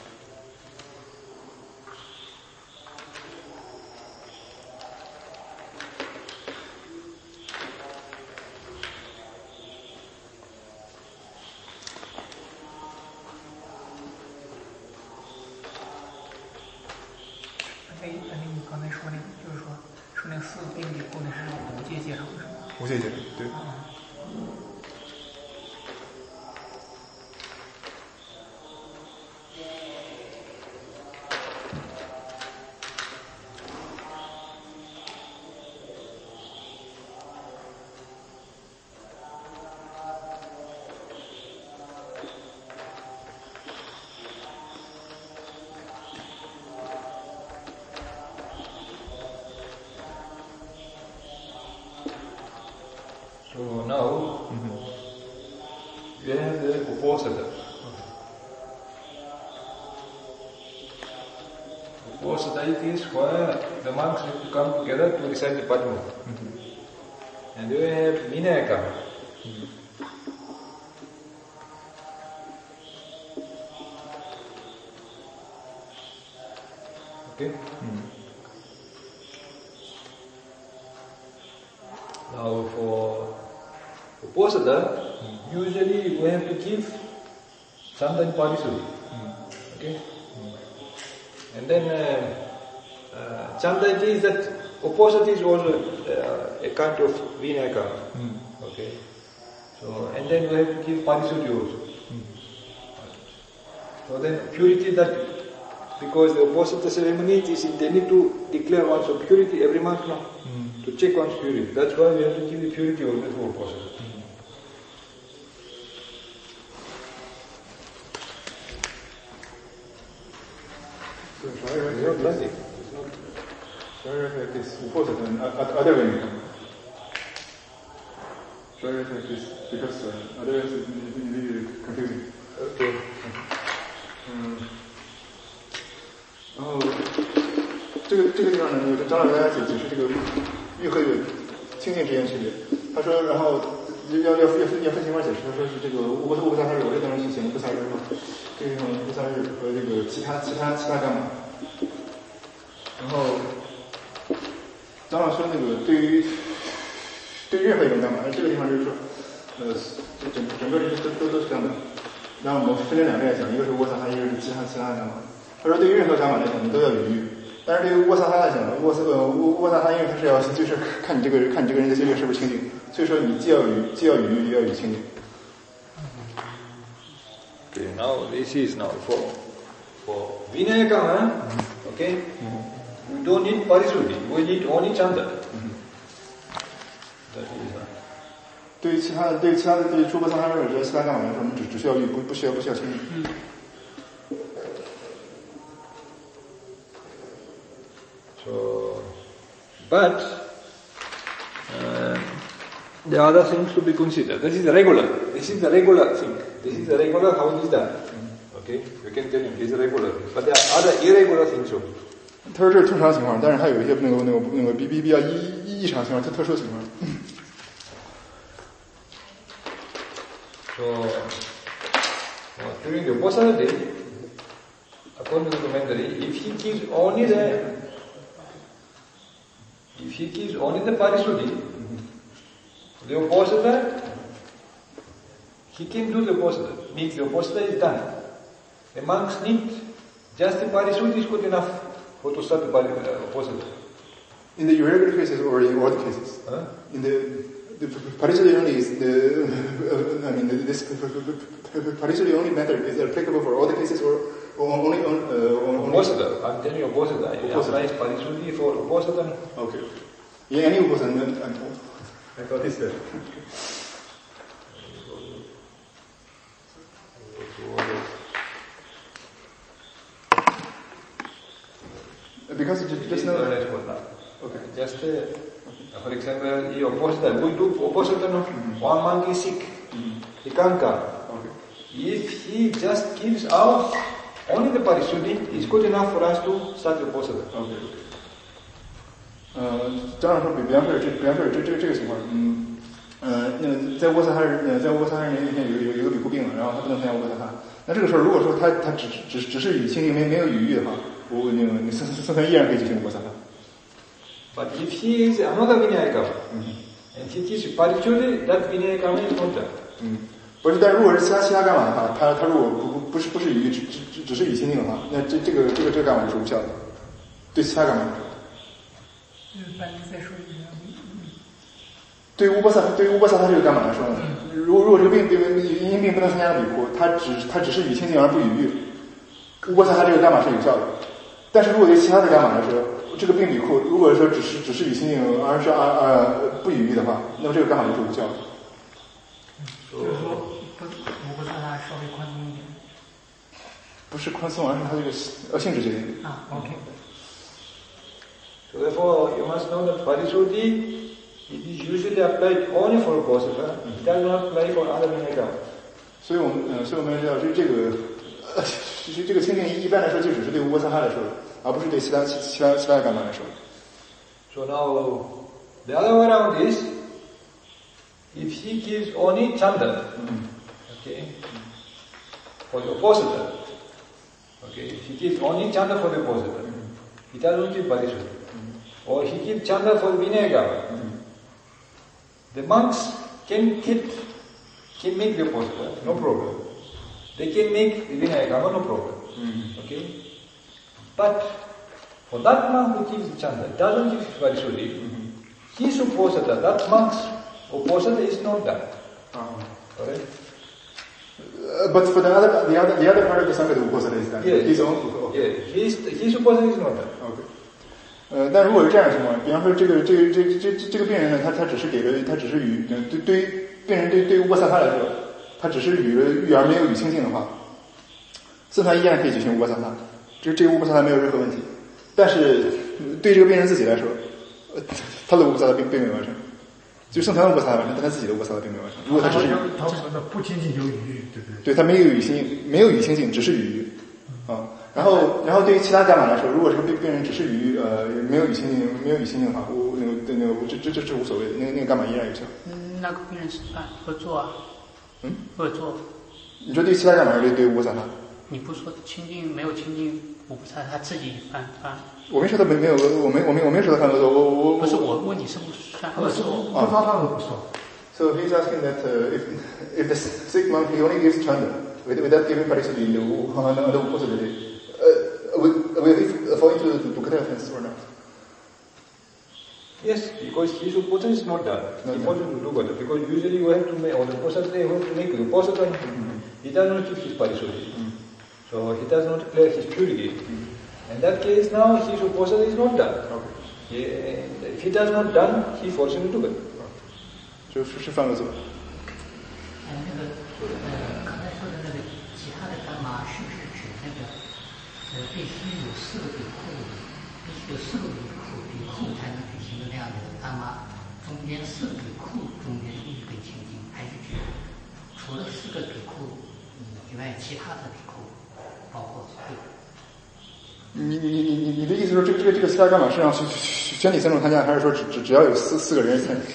Speaker 2: 无戒戒，对。
Speaker 1: So now, mm-hmm. you have the Uposatha. Okay. Uposatha site is where the monks need to come together to recite the Padma. Mm-hmm. And they have Vinayaka. Mm-hmm. Okay? Mm-hmm. Now for Uposatha, mm-hmm. usually we have to give Chanda and Parisuddhi. Mm-hmm. Okay? Mm-hmm. And then uh, uh, Chanda is that Uposatha is also uh, a kind of Vinayaka. Mm-hmm. Okay? So, and then we have to give Parisuddhi also. Mm-hmm. So then purity that, because the Uposatha ceremony is intended to declare one's purity every month now. Mm. To check one's purity. That's why we have to give the purity also to Uposatha. Mm.
Speaker 2: So shall I write like this? Shall I write like this? Uposatha and other way. Shall I write like this? Because uh, otherwise it may be confusing.
Speaker 1: Okay.
Speaker 2: Mm. 然后这个这个地方呢，有张老师大家解解释这个欲和有清净之间区别。他说，然后要要要要分情况解释。他说是这个乌波乌波萨他日，我这当然是写乌波萨日嘛，这个地方乌波萨日和这个其他其他其他干嘛。然后张老师说那个对于对任何一种干嘛，这个地方就是说，呃，整整个这都都都是干嘛。然后我们分成两类来讲，一个是乌波萨他，一个是其他其他干嘛。他说对于任何伽马来讲你都要有余，但是对于沃萨哈来讲，沃萨呃沃萨哈因为他是要就是看你这个看你这个人的心灵是不是清净，所以说你既要有余既要有余也要有清净。
Speaker 1: Okay, now this is now for for Vinayaka, okay? Mm-hmm. We don't need Parisuddhi, we need only Chanda. Mm-hmm. That is uh,
Speaker 2: 对于其他的对于其他的对于诸波萨哈或者其他伽马来说，我们只只需要余，不不需要不需要清净。嗯
Speaker 1: So, but uh, there are other things to be considered. This is the regular. This is the regular thing. This is the regular how it is done. Okay, you can tell him this is regular. But there are other irregular things too.
Speaker 2: 他说这是通常情况，但是还有一些那个那个那个比比比较异异常情况，特特殊情况。
Speaker 1: So, uh, during the Uposatha day, according to the commentary, if he gives only the If he gives only the Parisuddhi, the Uposatha, he can do the Uposatha, means the Uposatha is done. The monks need just the Parisuddhi is good enough for to start the Uposatha.
Speaker 2: In the irregular cases or in all the cases? Huh? In the, the Parisuddhi only is the, uh, I mean, this Parisuddhi only method is applicable for all the cases or only on, uh, on
Speaker 1: Uposatha. I'm telling you Uposatha. It applies Parisuddhi for Uposatha.
Speaker 2: Okay. Yeah, any Uposatha. I thought he said. Because just, just now.
Speaker 1: Okay. Just uh, for example, the Uposatha. We do Uposatha. No? Mm-hmm. One monk is sick. Mm-hmm. He can't come. Okay. If he just gives out only the Parisuddhi is good enough for us to start the Uposatha.
Speaker 2: Okay. 呃，张老师说，比比方说这，比方说这这这个情况，嗯，呃，那在沃萨哈日，呃，在沃萨哈日那天有有有个比库病了，然后他不能参加沃萨哈。那这个时候，如果说他他只只只是与清净没没有语义的话，我那个你僧僧僧依然可以举行沃萨哈。
Speaker 1: But if he is another Vinayaka, and he is Parisuddhi, that Vinayaka is not that.
Speaker 2: 嗯，不是，但如果是其他其他干嘛的话，他他如果不不不是不是语只只只只是语清净的话，那这这个这个这个干嘛是无效的，对其他干嘛。
Speaker 4: 再说一遍。
Speaker 2: 对于乌波萨，对于乌波萨他这个干嘛来说呢？如果如果这个病病因病不能参加比库，他只他只是语清净而不语喻，乌波萨他这个干嘛是有效的。但是如果对其他的干嘛来说，这个病比库如果说只是只是语清净而是啊啊不语喻的话，那么这个干嘛就是无效的。
Speaker 4: 就是说，不乌波萨他稍微宽松一点。
Speaker 2: 不是宽松，而是他这个呃性质决定的。
Speaker 4: 啊 ，OK。
Speaker 1: So therefore, you must know that Parisuddhi it is usually applied only for Uposatha. It does not apply for other Vinayaka.
Speaker 2: 所以我们呃，所以我们要知道，这这个呃，这这个清净一般来说就只是对乌波萨哈来说的。 而不是对其他其其他其他的伽马来说。
Speaker 1: So now, the other way around is, if he gives only chanda, okay, for the oppositor, okay, if he gives only chanda for the oppositor, he doesn't give parisuddhi, or he gives chanda for the vinayagama, the monks can get, can make the oppositor, no problem. They can make the vinayagama, no problem, okay, but for that monk who gives the chanda, doesn't give parisuddhi, mm-hmm. his opposita, that monk's opposita is not done.
Speaker 2: Uh-huh.
Speaker 1: Correct?
Speaker 2: Uh, but for the other, the other, the other part of the sangha, the opposita is done.
Speaker 1: Yes.
Speaker 2: His own. Okay.
Speaker 1: Yeah. His his opposita is not done.
Speaker 2: Okay. 呃，但如果是这样的情况，比方说这个这个这这这这个病人呢，他他只是给了，他只是与对对于病人对对于乌波萨他来说，他只是与了育儿没有与清净的话，僧团依然可以举行乌波萨他，这这个乌波萨他没有任何问题。但是对这个病人自己来说，呃，他的乌波萨他并并没有完成，就圣团的乌波萨他完成，但他自己的乌波萨他并没有完成。如果他只是
Speaker 4: 他他不清净就语，对不对？
Speaker 2: 对他没有语清净，没有语清净，只是语啊。然后然后对于其他伽马来说，如果这个病病人只是语呃没有语清净，没有语清净的话，我那个那个这这这是无所谓的，那个那个伽马依然有效。
Speaker 3: 嗯，那个病人是办合作啊？
Speaker 2: 嗯，
Speaker 3: 合作。
Speaker 2: 你说对其他伽马还是对对乌波萨他？
Speaker 3: 你不说清净没有清净？我不知道他自己犯犯。
Speaker 2: 我没说他没没有，我没我没我没说他犯恶作，我我
Speaker 3: 不是我问你是不是算恶作？
Speaker 4: 不发犯恶不算。
Speaker 2: So he's asking that uh, if if the sick monk he only gives chanda without giving parisuddhi in the on the opposite day, uh, will will he fall into the dukkha offense or not?
Speaker 1: Yes, because his opposita is not done.
Speaker 2: Not
Speaker 1: he falls into dukkha because usually you have to make, or the opposite they have to make the opposite. Mm-hmm. He does not give his parisuddhi. Mm-hmm. So he does not declare his purity. Mm. In that case now his opposite is not done.
Speaker 2: Okay.
Speaker 1: He, if he does not done, he falls into dukkha.
Speaker 2: 就是是犯恶作。
Speaker 6: 呃，那个呃，刚才说的那个其他的伽马是不是指那个呃必须有四个比库，必须有四个比库比库才能举行的那样的伽马，中间四个比库中间一个清净，还是指除了四个比库以外其他的比库？包括
Speaker 2: 你你你你你的意思说这个这个这个其他伽马是让全体僧众参加，还是说只只只要有四四个人参加？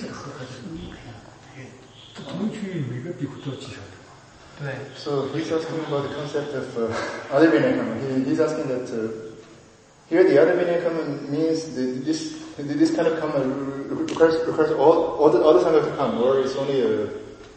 Speaker 4: 不同区域每个比库都要记下来。
Speaker 3: 对。
Speaker 2: So he's asking about the concept of uh, other vinayakama. He, he's asking that uh, here the other vinayakama means the, this this kind of karma requires requires all all the all the sangha to come, or it's only a,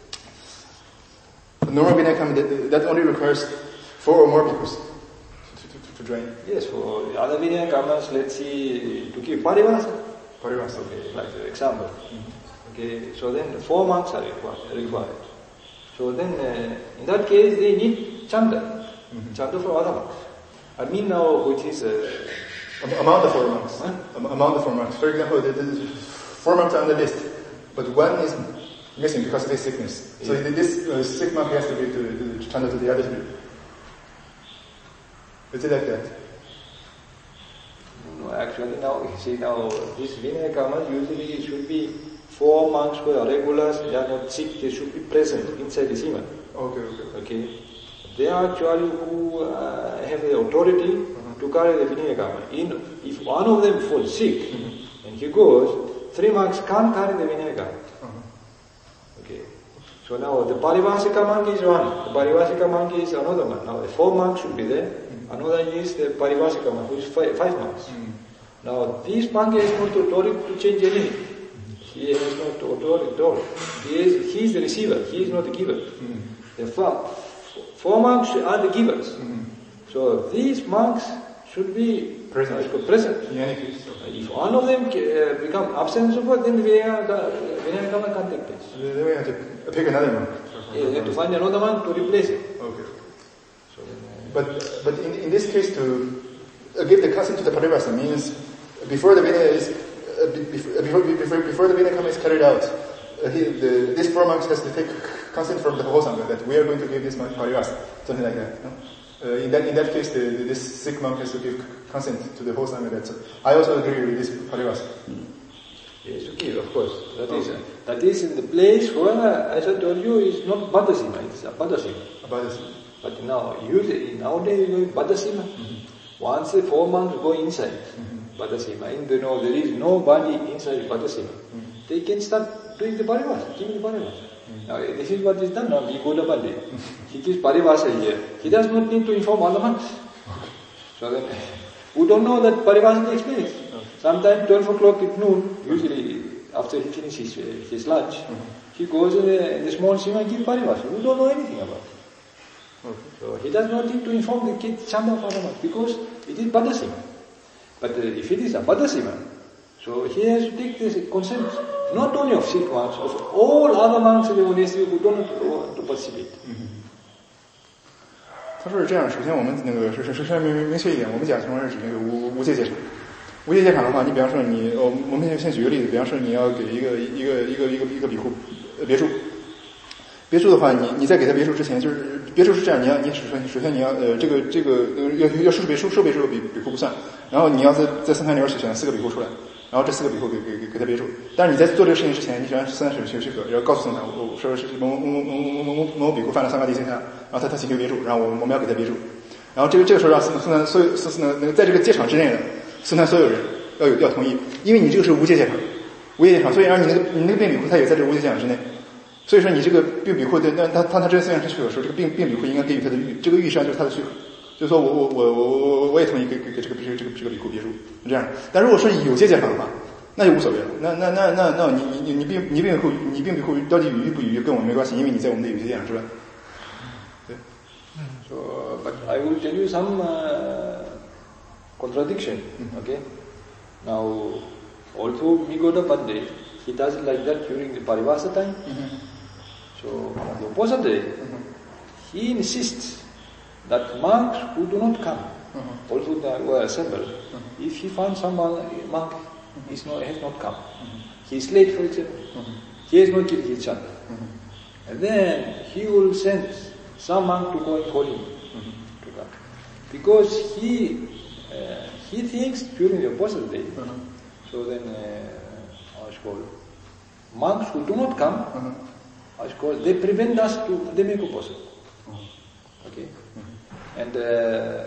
Speaker 2: a normal vinayakama that that only requires four or more bhikkhus to, to, to, to join.
Speaker 1: Yes, for the other vinayakamas, let's see, to give parivasa.
Speaker 2: Parivasa.
Speaker 1: Okay, like the example. Mm-hmm. Okay, so then four monks are required. required. So then, uh, in that case, they need chanda. Mm-hmm. Chanda for other monks. I mean now, which is uh,
Speaker 2: among the four monks.
Speaker 1: Huh?
Speaker 2: Among the four monks. For example, the, the four monks are on the list, but one is missing because of his sickness. So yeah. this uh, sick monk has to give to, to chanda to the other three. Is it like that?
Speaker 1: No, actually now, you see now, this vinayakama usually it should be four monks who are regulars, they are not sick, they should be present inside the sima.
Speaker 2: Okay, okay.
Speaker 1: Okay. They are actually who uh, have the authority uh-huh. to carry the vinayakama. In, if one of them falls sick, mm-hmm. and he goes, three monks can't carry the vinayakama. Uh-huh. Okay. So now the parivasika monk is one, the parivasika monk is another one. Now the four monks should be there. Another is the parivasika monk, who is five, five monks. Mm. Now, this monk has no authority to change anything. Mm. He has no authority at all. He is, he is the receiver, he is not the giver. Mm. The four, four monks are the givers. Mm. So, these monks should be present. Uh, present.
Speaker 2: In any case.
Speaker 1: If one of them uh, become absent, so forth, then the Vinayakama can't take place.
Speaker 2: Then we have to pick another monk.
Speaker 1: Yeah, you have to find another monk to replace it.
Speaker 2: Okay. So, But but in, in this case, to uh, give the consent to the parivasa means before the vinaya is uh, before, before before the vinayakama is carried out, uh, he, the, this four monks has to take consent from the whole sangha that we are going to give this monk parivasa, something like that. No? Uh, in that in that case, the, the, this sick monk has to give consent to the whole sangha. That so I also agree with this parivasa.
Speaker 1: Hmm. Yes, okay, of course. That okay. is uh, that is in the place where, uh, as I told you, is not badasima, it's a badasima.
Speaker 2: A badasima.
Speaker 1: But now, usually, nowadays, you know, badasima. Mm-hmm. Once the four monks go inside mm-hmm. Padasima, in the, you know, there is nobody inside Padasima, mm-hmm. they can start doing the parivasa, giving the parivasa. Mm-hmm. Now this is what is done now, we go to Bande. He gives parivasa here. He does not need to inform all the monks. So then, we don't know that parivasa takes place. Sometimes twelve o'clock at noon, usually after he finishes his, his lunch, mm-hmm. he goes in the, in the small sima and gives parivasa. We don't know anything about it. Okay. So he does not need to inform the kids Chanda Parama because it is Padasima. But uh, if it is a Padasima, so he has to take this consent not only of Sikh monks, of all other monks in the monastery who don't want to participate.
Speaker 2: Mm-hmm. 他说是这样，首先我们那个是是是是明明确一点，我们讲情况是指那个无无界戒场。无界戒场的话，你比方说你，我我们先先举个例子，比方说你要给一个一个一个一个一个比库别墅，别墅的话，你你在给他别墅之前，就是别墅是这样，你要你首先首先你要呃这个这个呃要要收别墅收别墅比比库不算，然后你要在在僧团里边选四个比库出来，然后这四个比库给给给给他别墅，但是你在做这个事情之前，你首先僧团许许可，要告诉僧团，我说是某某某某某某某比库犯了三八地天下，然后他他请求别墅，然后我我们要给他别墅，然后这个这个时候让僧僧团所有僧僧那个在这个戒场之内的僧团所有人要有要同意，因为你这个是无界戒场，无界戒场，所以让你那个你那个辩比库他也在这个无界戒场之内。所以说你这个辩比库的，那他他他真虽然是许可说，这个辩辩比库应该给予他的预，这个预实际上就是他的许可，就是说我我我我我我也同意给给给这个这个这个这个比库别墅是这样。但如果说有界戒场的话，那就无所谓了。那那那那那你你你你辩你辩比库你辩比库到底与与不与跟我们没关系，因为你在我们的有界戒场之外。对。
Speaker 1: So, but I will tell you some uh, contradiction. Okay. Now, although Migoda Bande, he does it like that during the Parivasa time. Mm-hmm. So, on the opposite day, mm-hmm. he insists that monks who do not come, mm-hmm. although they were assembled, mm-hmm. if he finds some monk mm-hmm. is not, has not come, mm-hmm. he is late for example, mm-hmm. he has not given his chant, mm-hmm. and then he will send some monk to go and call him mm-hmm. to come. Because he, uh, he thinks during the opposite day, mm-hmm. so then, uh, I called, monks who do not come, mm-hmm. I called, they prevent us to, they make opposite. Mm-hmm. Okay? Mm-hmm. And uh,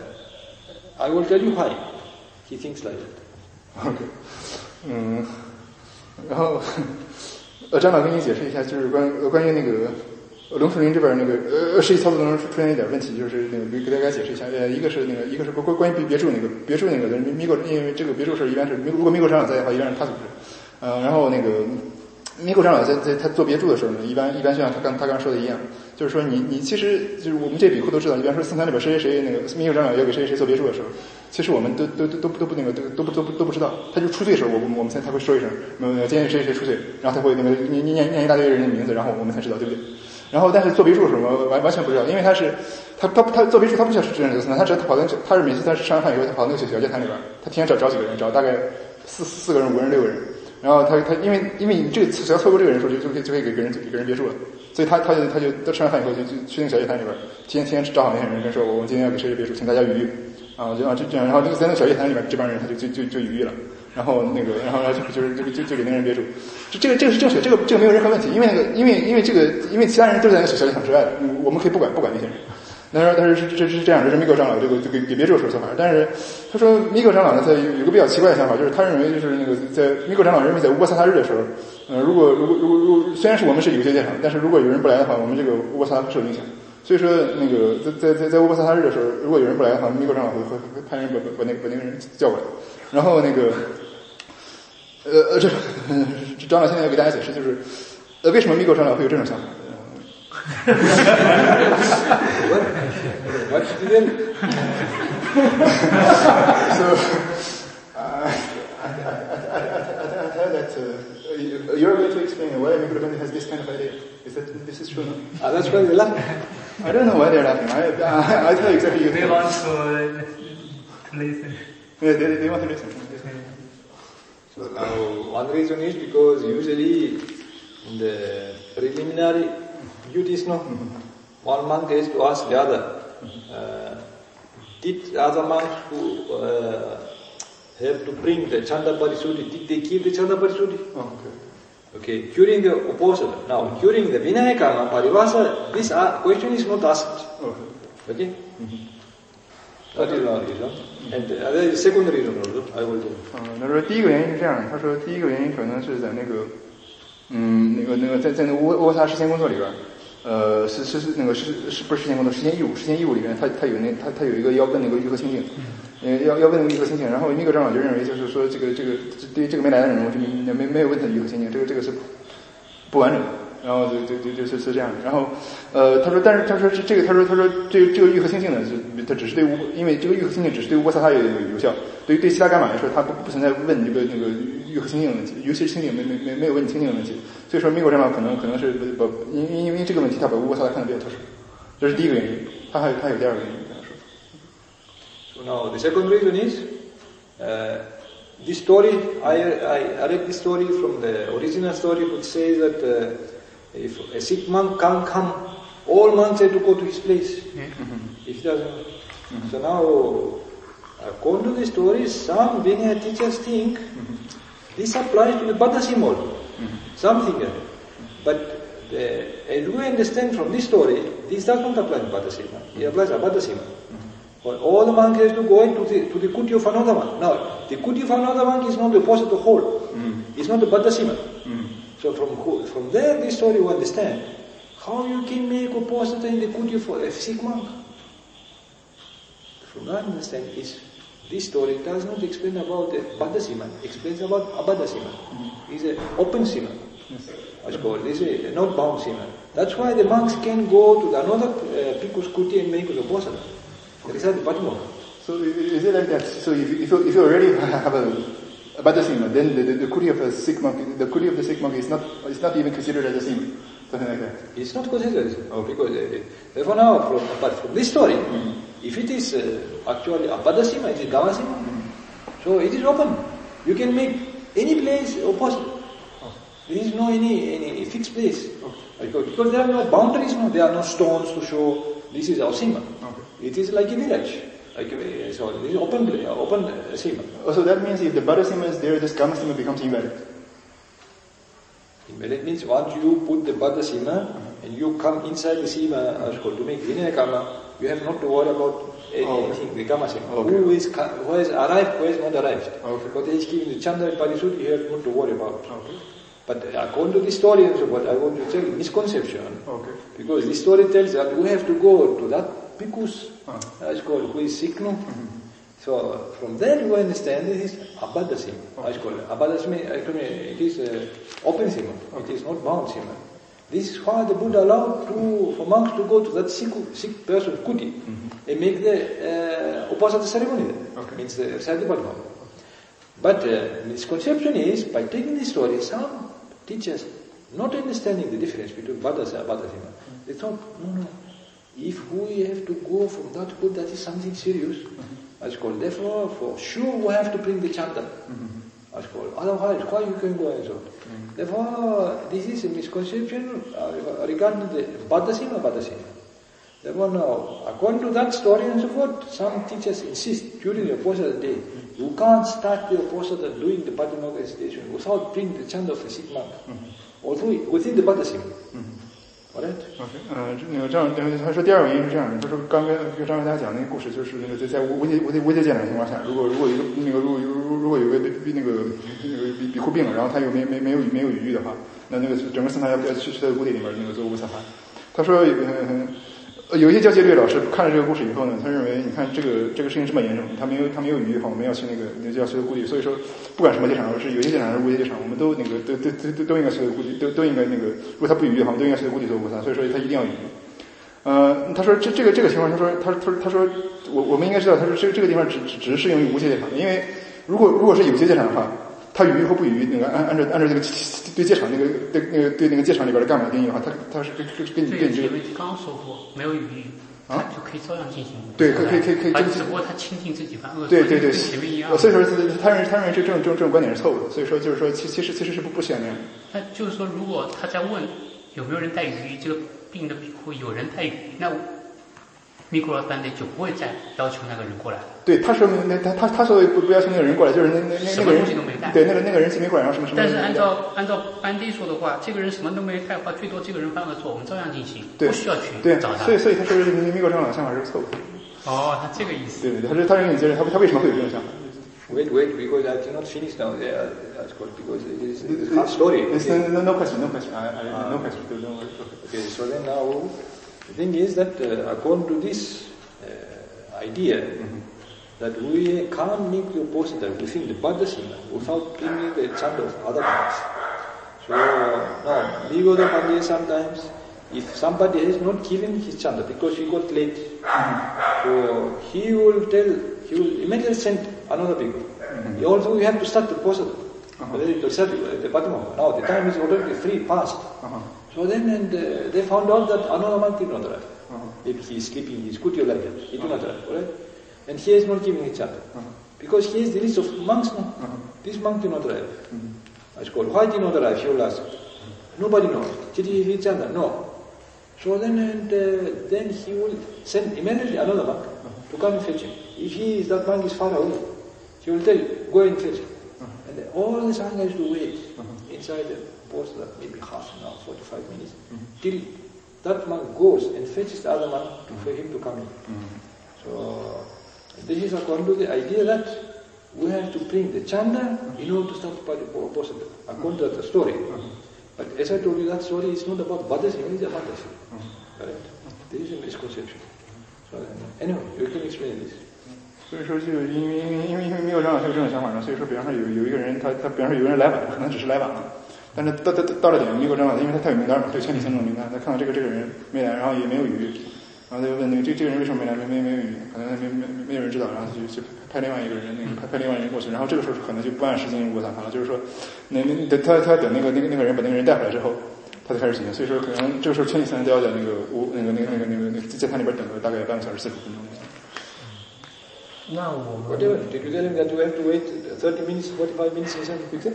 Speaker 1: I will tell you why he thinks like that.
Speaker 2: Okay. 嗯，然后呃，张导跟你解释一下，就是关呃关于那个龙树林这边那个呃实际操作当中出现一点问题，就是那个给给大家解释一下。呃，一个是那个一个是关关于别墅那个别墅那个的咪狗，因为这个别墅是一般是如果咪狗长老在的话，一般是他组织。呃，然后那个咪狗长老在在他做别墅的时候呢，一般一般就像他刚他刚说的一样，就是说你你其实就是我们这比库都知道，一般说僧团里边谁谁谁那个咪狗长老要给谁谁做别墅的时候，其实我们都都都都都不那个都都不都不都不知道。他就出罪的时候，我我们才才会说一声，呃，今天谁谁谁出罪，然后他会那个念念念一大堆人的名字，然后我们才知道，对不对？然后但是做别墅的时候，我完完全不知道，因为他是他他他做别墅，他不需要是真人的僧团，他只要他跑到他是每次他是吃完饭以后，他跑到那个小戒坛里边，他提前找找几个人，找大概四四个人、五个人、六个人。然后他他因为因为你这个只要超过这个人数就就可以就可以给个人给个人别墅了，所以他他就他就他吃完饭以后就就去那个小夜坛里边，提前提前找好那些人，跟说我们今天要给谁谁别墅，请大家予以啊，就啊这这样，然后这个在那个小夜坛里边这帮人他就就就就予以了，然后那个然后然后就就是就就就给那个人别墅，这这个这个是正确，这个这个没有任何问题，因为那个因为因为这个因为其他人都是在那个小夜场之外的，我们可以不管不管那些人。但是但是这是这样，这是咪狗长老这个就给给别墅说想法。但是他说咪狗长老呢，他有有个比较奇怪的想法，就是他认为就是那个在咪狗长老认为在乌波萨他日的时候，呃，如果如果如果如果虽然是我们是有些戒场，但是如果有人不来的话，我们这个乌波萨会受影响。所以说那个在在在在乌波萨他日的时候，如果有人不来的话，咪狗长老会会会派人把把那个把那个人叫过来。然后那个呃呃这长老现在要给大家解释，就是呃为什么咪狗长老会有这种想法。
Speaker 1: what? What did
Speaker 2: So, uh, I, I, I, I, I heard that uh, you're going to explain why Miguel has this kind of idea. Is that this is true? No?
Speaker 1: Ah, that's why they're laughing.
Speaker 2: I don't know why they're laughing. I, I, I tell you exactly.
Speaker 4: They want to listen.
Speaker 2: Yeah, they, they want to listen.
Speaker 1: So now, one reason is because usually in the preliminary duties, no, one monk has to ask the other, uh, did the other monks who uh, have to bring the Chanda Parisuddhi, did they keep the Chanda Parisuddhi?
Speaker 2: Oh, okay.
Speaker 1: Okay, during the opposite. Now, during the Vinayakama Parivasa, this uh, question is not asked.
Speaker 2: Okay.
Speaker 1: Okay?
Speaker 2: Mm-hmm.
Speaker 1: That is one reason. And the other second reason also, I will tell.
Speaker 2: 嗯，他说第一个原因是这样，他说第一个原因可能是在那个，嗯，那个那个在在那个沃沃萨实践工作里边，呃，是是是那个是是不是实践工作？实践义务，实践义务里边，他他有那他他有一个要问那个愈合清净，嗯，要要问那个愈合清净。然后米格长老就认为，就是说这个这个对于这个没来的人，我就没没有问他愈合清净，这个这个是不完整的。然后就就就就是是这样的。然后，呃，他说，但是他说这这个，他说他说这个这个愈合清净呢，是它只是对无，因为这个愈合清净只是对无萨他有有效，对于对其他伽马来说，他不不存在问这个那个愈合清净的问题，尤其是清净没没没没有问清净的问题。所以说，美国长老可能可能是不因因因为这个问题，他把无萨他看得比较特殊，这是第一个原因。他还有他有第二个原因跟他说。
Speaker 1: So now the second reason is, uh, this story, I, I, I read this story from the original story which says that uh, if a sick monk can't come, all monks have to go to his place. Mm-hmm. If he doesn't. Mm-hmm. So now, according to the story, some Vinaya teachers think mm-hmm. this applies to the Bhaddasima also. Mm-hmm. Some think that. But the, as we understand from this story, this does not apply to Bhaddasima. It applies to Bhaddasima. But all the monks have to go to the, to the kuti of another monk. Now, the kuti of another monk is not the opposite to whole. Mm. It's not the Bhaddasima. Mm. So from from there, this story you understand how you can make opposite in the kuti of a sick monk. From that understand is this story does not explain about the Bhaddasima. It explains about Abhaddasima. Mm. It's an open sima. Yes. It's called. It's a not bound sima. That's why the monks can go to the another uh, Bhikkhu's kuti and make it opposite. That is at the bottom of it.
Speaker 2: So is it like that? So if, if, you, if you already have a, a Bhaddasima, then the, the, the kuti of a sick monk, the kuti of the sick monk is not is not even considered as a sima, something like that.
Speaker 1: It's not considered as a sima. Oh. Because uh, therefore now, from, but from this story, mm-hmm. if it is uh, actually a Bhaddasima, it is Gamasima. Mm-hmm. So it is open. You can make any place opposite. Oh. There is no any any fixed place. Okay. Because, because there are no boundaries, no. There are no stones to show this is our sima. Okay. It is like a village. Like a, so this is open, open uh, sima.
Speaker 2: Oh, so that means if the Bhaddasima is there, this Gamasima becomes invalid.
Speaker 1: Invalid means once you put the Bhaddasima uh-huh. and you come inside the sima as called to make Vinaya Karma, you have not to worry about anything, oh, okay. the Gamasima. Okay. Who is who has arrived, who has not arrived. Okay. But he is giving the Chanda and Parisuddhi, you have not to worry about. Okay. But according to this story and so what I want to tell you, misconception. Okay. Because this story tells that we have to go to that Bhikkhu's, uh-huh. it's called, who is sick, no? Mm-hmm. So from there you understand it is Abhaddasima. Okay. It's called Abhaddasima, it is uh, open sima. Okay. It is not bound sima. This is why the Buddha allowed to, for monks to go to that sick, sick person's kuti mm-hmm. and make the uh, opposite ceremony. Okay. Means the Sadhipatma. But uh, misconception is, by taking this story, some teachers not understanding the difference between Bhaddasima and Abhaddasima. Mm-hmm. They thought, no, no. If we have to go from that good, that is something serious. Mm-hmm. As called. Therefore, for sure we have to bring the chanta. Mm-hmm. As called. Otherwise, why you can go and so on. Mm-hmm. Therefore, this is a misconception uh, regarding the Bhaddasima, Bhaddasima. Therefore now, according to that story and so forth, some teachers insist during the Uposatha day, mm-hmm. you can't start the Uposatha doing the Patimokkha recitation without bringing the chanta of the sick monk. Mm-hmm. Although within the Bhaddasima. Mm-hmm. Alright.
Speaker 2: OK， 呃，那个这样，他说第二个原因是这样的，他说刚跟跟张为大家讲那个故事，就是那个在在无无界无界无界见的情况下，如果如果有一个那个如果如如果有一个那个那个比比库病了，然后他又没没没有没有语域的话，那那个整个僧团要要去去他的谷底里面那个做无萨盘。他说，嗯。有一些教戒律老师看了这个故事以后呢，他认为你看这个这个事情这么严重，他没有他没有语的话，我们要去那个就要去的故地，所以说不管什么戒场，是有些戒场还是无戒戒场，我们都那个都都都都都应该去的故地，都都应该那个，如果他不语的话，我们都应该去的故地做菩萨，所以说他一定要语。呃，他说这这个这个情况，他说他他他说我我们应该知道，他说这个这个地方只只只适用于无戒戒场，因为如果如果是有些戒场的话。他语和不语，那个按按照按照这个对戒场那个对那个对那个戒场里边的干嘛定义的话，他他是跟跟你跟你这个。
Speaker 3: 刚刚说过，没有语他就可以照样进行。
Speaker 2: 对，可以可以可以可以。
Speaker 3: 而只不过他亲近自己犯恶。
Speaker 2: 对对对，
Speaker 3: 跟前面一样。
Speaker 2: 所以说他认为他认为这这种这种这种观点是错误的，所以说就是说其其实其实是不不需要那样。
Speaker 3: 那就是说，如果他在问有没有人带鱼，这个病的庇护有人带鱼，那米古尔班内就不会再要求那个人过来了。
Speaker 2: 对，他说那他他他说不不要求那个人过来，就是那那那那个人对那个那个人进没过来，然后什么什么。
Speaker 3: 但是按照按照班内说的话，这个人什么都没带的话，最多这个人犯个错，我们照样进行，不需要去找他。
Speaker 2: 所以所以他说米古尔长老的想法是错误的。
Speaker 3: 哦，他这个意思。
Speaker 2: 对对，他是他是给你解释他他为什么会有这种想法。
Speaker 1: Wait, wait, because I cannot finish now. Yeah, that's good, because it is a hard story.
Speaker 2: Okay. No, no question, no question. I, I, uh, no question. Don't worry.
Speaker 1: Okay, so then now, the thing is that uh, according to this uh, idea, mm-hmm. that we can't make the opposite within the Padasima without bringing the chant of other monks. So now, Nigoda Pandya sometimes, if somebody has not given his chant because he got late, mm-hmm. so he will tell, he will immediately send another people. Mm-hmm. Also, we have to start the process. Uh-huh. The Padma. Now the time is already three past. Uh-huh. So then and, uh, they found out that another monk did not arrive. Uh-huh. If he is sleeping, he is good, you like that. He did not arrive, right? And he is not giving a chant. Uh-huh. Because he is the list of monks now. Uh-huh. This monk did not arrive. Mm-hmm. I called, why did not arrive? He will ask. Mm-hmm. Nobody knows. Did he give chant? No. So then and uh, then he will send immediately another monk uh-huh. to come and fetch him. If he is, that monk is far away, he will tell you, go and fetch him. Uh-huh. And then all the Sangha has to wait uh-huh. inside the post, maybe half an hour, forty-five minutes, uh-huh. till that monk goes and fetches the other monk to, for him to come in. Uh-huh. So this is according to the idea that we have to bring the chanda in order to start the post, according to the story. Uh-huh. But as I told you, that story is not about Badasima, it is about Badasima. Uh-huh. Correct? This is a misconception. So anyway, you can explain this.
Speaker 2: 所以说，就因为因为因为因为没有长老他有这种想法呢，所以说，比方说有有一个人，他他比方说有个人来晚，可能只是来晚了，但是到到到了点，没有长老，因为他太有名单嘛，对全体三种名单，他看到这个这个人没来，然后也没有雨，然后他就问那个这这个人为什么没来，没没没有雨，可能没没没有人知道，然后他就就派另外一个人，那个派派另外一个人过去，然后这个时候可能就不按时间过他了，就是说，那那等他他等那个那个那个人把那个人带回来之后。他就开始行，所以说可能这个时候全体三人都要在那个屋那个那个那个那个那个在他里边等了大概半个小时四十分钟。
Speaker 4: 那我们
Speaker 1: Whatever, did you tell him that we have to wait thirty minutes, forty-five minutes inside the picture?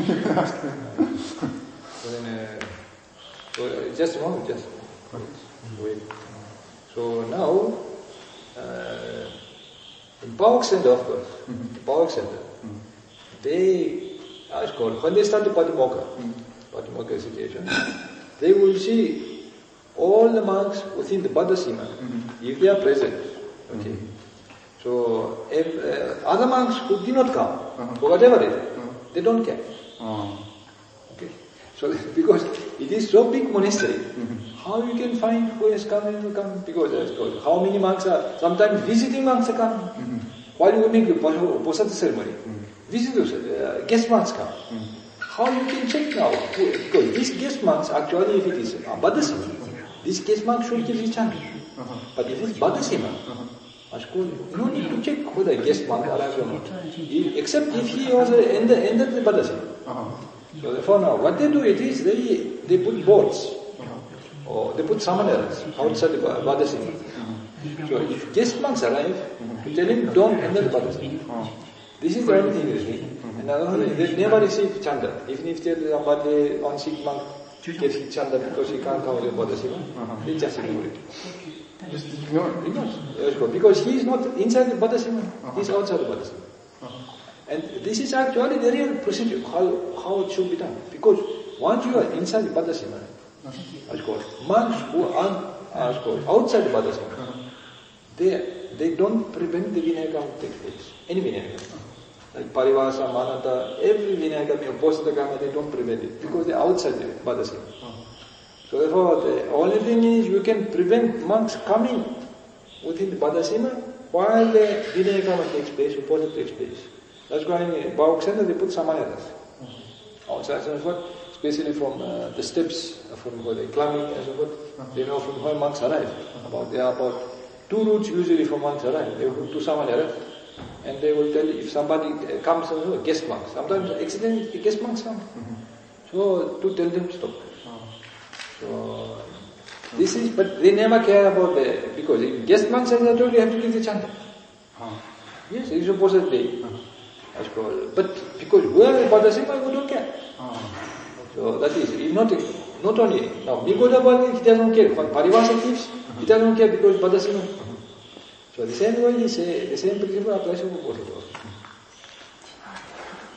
Speaker 1: So then, uh, so uh, just a moment, just wait. So now, uh, in Pawak Center, of course, mm-hmm. the Pawak Center, mm-hmm. they, as called, when they start the Patimokkha, mm-hmm. Patimokkha situation, they will see all the monks within the Badasima, mm-hmm. if they are present. Okay. Mm-hmm. So, if uh, other monks who did not come, uh-huh. for whatever reason, uh-huh. they don't care. Uh-huh. Okay. So, because it is so big monastery, mm-hmm. how you can find who has come and who come? Because uh, how many monks are, sometimes visiting monks are coming. Mm-hmm. While you make the Posada ceremony, mm-hmm. visitors, uh, guest monks come. Mm-hmm. How you can check now? Because these guest monks, actually if it is uh, Badasima, this guest monk should give his chant. Uh-huh. But if it's Badasima, uh-huh. no need to check whether guest monk arrives or not. Except if he was entered enter the Badasima. Uh-huh. So therefore now, what they do it is, they they put boards. Uh-huh. Or they put samanas outside the Badasima. Uh-huh. So if guest monks arrive, uh-huh. to tell him, don't enter the Badasima. Uh-huh. This is the only thing is written. Uh-huh. And another thing, they never receive chanda. Even if they somebody on sick monk gets his chanda because he can't come to the Badasima, uh-huh. they just ignore it.
Speaker 2: Just ignore it.
Speaker 1: Ignore. Because he is not inside the Badasima, uh-huh. he is outside the Badasima. Uh-huh. And this is actually the real procedure, how, how it should be done. Because once you are inside the Badasima, uh-huh. as called, monks who are, as called, outside the Badasima, uh-huh. they, they don't prevent the Vinayakam to take place. Any Vinayakam. Uh-huh. Like Parivasa, Manata, every Vinayakam, Posada Kama, they don't prevent it. Because they are outside the Badasima. Uh-huh. So therefore, the only thing is you can prevent monks coming within the Badasima while the Vinayakama takes place, Uposatha takes place. That's why in Pawak Center they put samayanas outside, so forth, especially from uh, the steps, from where they're climbing and so forth. Uh-huh. They know from where monks arrive. Uh-huh. About there are about two routes usually for monks arrive. They will put two samayanas and they will tell if somebody comes, uh, guest monks. Sometimes accidentally guest monks come. Uh-huh. So to tell them to stop. So, this is, but they never care about the, because if guest monks, as I told you, you have to give the chanda. Uh-huh. Yes, it's supposed to be. Uh-huh. But because we are Badasima, we don't care. Uh-huh. So that is, not, not only, now, Nigodabali, he doesn't care. When Parivasa gives, uh-huh. he doesn't care because Badasima. Uh-huh. So the same way, he say, the same principle applies to Uposatha.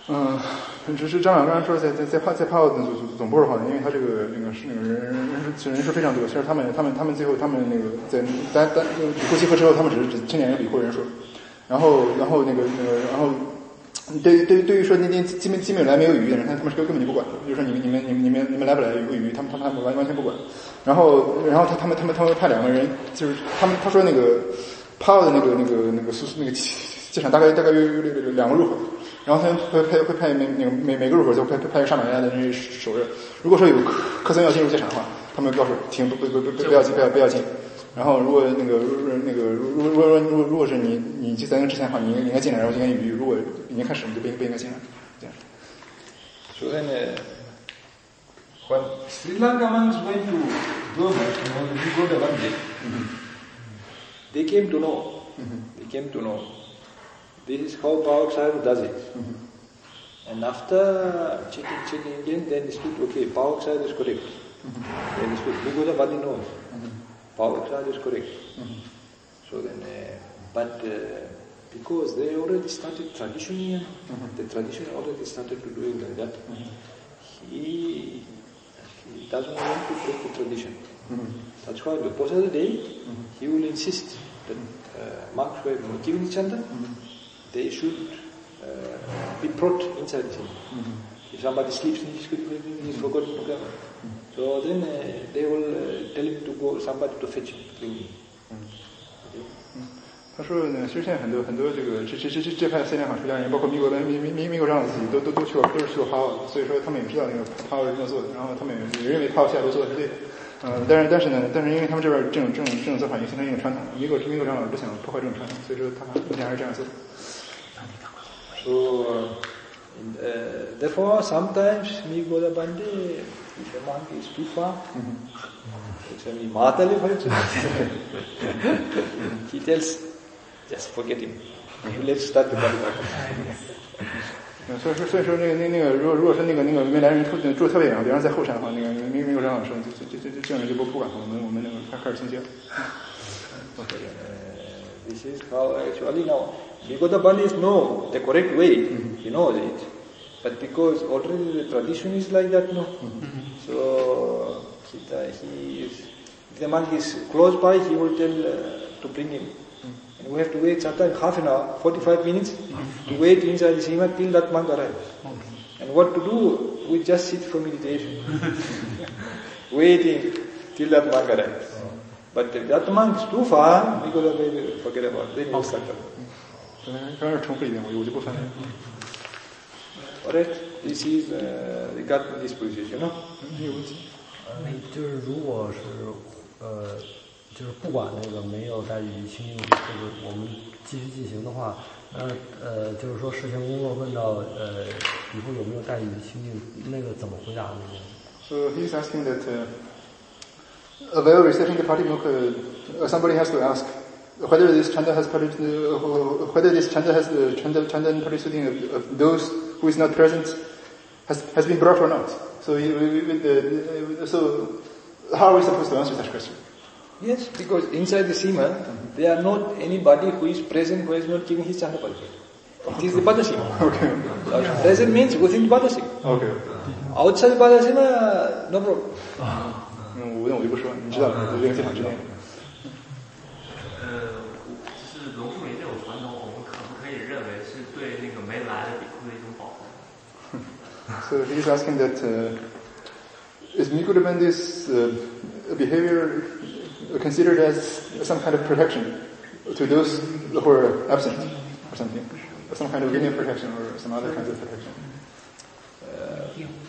Speaker 2: 嗯，只是张长刚才说在在在帕在帕奥总总总部的话，因为他这个那个是那个人人人数人数非常多，其实他们他们他们最后他们那个在单单比库集合之后，他们只是只清点一个比库人数，然后然后那个那个然后对于对于对于说那那基本基本来没有语言的人，他他们是根本就不管，就是说你们你们你们你们你们来不来有个语，他们他们他们完完全不管，然后然后他他们他们他们派两个人，就是他们他说那个帕奥的那个那个那个宿那个机场大概大概有有有有两个入口。然后他们会派会派每那个每每个入口就派派一个上百人的那守着。如果说有科森要进入机场的话，他们告诉停不不不不不要进不要不要进。然后如果那个那个如如如果如果如果是你你在那之前的话，你应该进来，然后就应该语如果已经开始，你就不应不应该进来。这样。
Speaker 1: So then, uh, when Sri Lanka monks went to Burma, you know, the New Gota one day, mm-hmm. they came to know. Mm-hmm. They came to know. This is how Pawak Sahib does it. Mm-hmm. And after checking, checking again, then they stood, okay, Pawak Sahib is correct. Mm-hmm. Then they stood, Nugoda Badi knows. Mm-hmm. Pawak Sahib is correct. Mm-hmm. So then, uh, but uh, because they already started tradition here, mm-hmm. the tradition already started to do it like that, mm-hmm. he, he doesn't want to break the tradition. Mm-hmm. That's why the Posada day, mm-hmm. he will insist that uh, monks were giving each other, mm-hmm. they should uh, be brought inside the temple. Mm-hmm. If somebody sleeps, he's forgotten to come. Mm-hmm. So then uh, they will uh, tell him to go, somebody to fetch him, bring him. Okay.
Speaker 2: 他说呢，其实现在很多很多这个这这这这这派思想好出家人，包括民国的民民民国长老自己都都都去过，都是去过帕奥，所以说他们也知道那个帕奥是这么做的，然后他们也认为帕奥现在都做的是对的。呃，但是但是呢，但是因为他们这边这种这种这种做法已经形成一种传统，民国民国长老不想破坏这种传统，所以说他目前还是这样做。
Speaker 1: So, uh, therefore, sometimes me go the bande, if a monk is too far, it's only Matali for it. He tells, just forget him. Let's start the body back.
Speaker 2: 所以说，所以说那个那那个，如果如果是那个那个没来人住住特别远，比方在后山的话，那个民民国长老说，就就就就这样人就不不管我们我们那个开开始清洁。
Speaker 1: Okay. Uh, this is how actually now Nigoda Bali know the correct way. Mm-hmm. He knows it, but because already the tradition is like that, no. Mm-hmm. So he, he is, if the monk is close by, he will tell uh, to bring him. And we have to wait sometimes half an hour, forty-five minutes, to wait inside the sima till that monk arrives. And what to do? We just sit for meditation, waiting till that monk arrives. But if that monk is too far, we go to forget about it. Then you start up.
Speaker 2: 刚才重复一遍，我我就不翻了。
Speaker 1: Alright, this is uh, regarding this position, no?
Speaker 2: 没有问题。
Speaker 7: 就是如果是呃。就是不管那个没有带语清净，就是我们继续进行的话，那呃，就是说事前工作问到呃以后有没有带语清净，那个怎么回答那个
Speaker 2: So he's asking that uh, while reciting the Patimokkha, uh, somebody has to ask whether this chanda has uh, whether this chanda has the uh, chanda chanda and parisuddhi of, of those who is not present has has been brought or not. So we, we, we, uh, so how are we supposed to answer that question?
Speaker 1: Yes, because inside the Sima, mm-hmm. there are not anybody who is present who is not giving his chanda parisuddhi. It is the Padasima. Okay. So present means within Padasima.
Speaker 2: Okay.
Speaker 1: Outside Padasima, no problem.
Speaker 2: 嗯，我问我就不说，你知道的，这个非常之内。
Speaker 5: 呃，就是龙树林这种传统，我们可不可以认为是对那个没来的比库的一种保护
Speaker 2: ？So he's asking that uh, is Mikudabandi's uh, behavior considered as some kind of protection to those who are absent or something, or some kind of union protection or some other kinds of protection.
Speaker 1: Uh,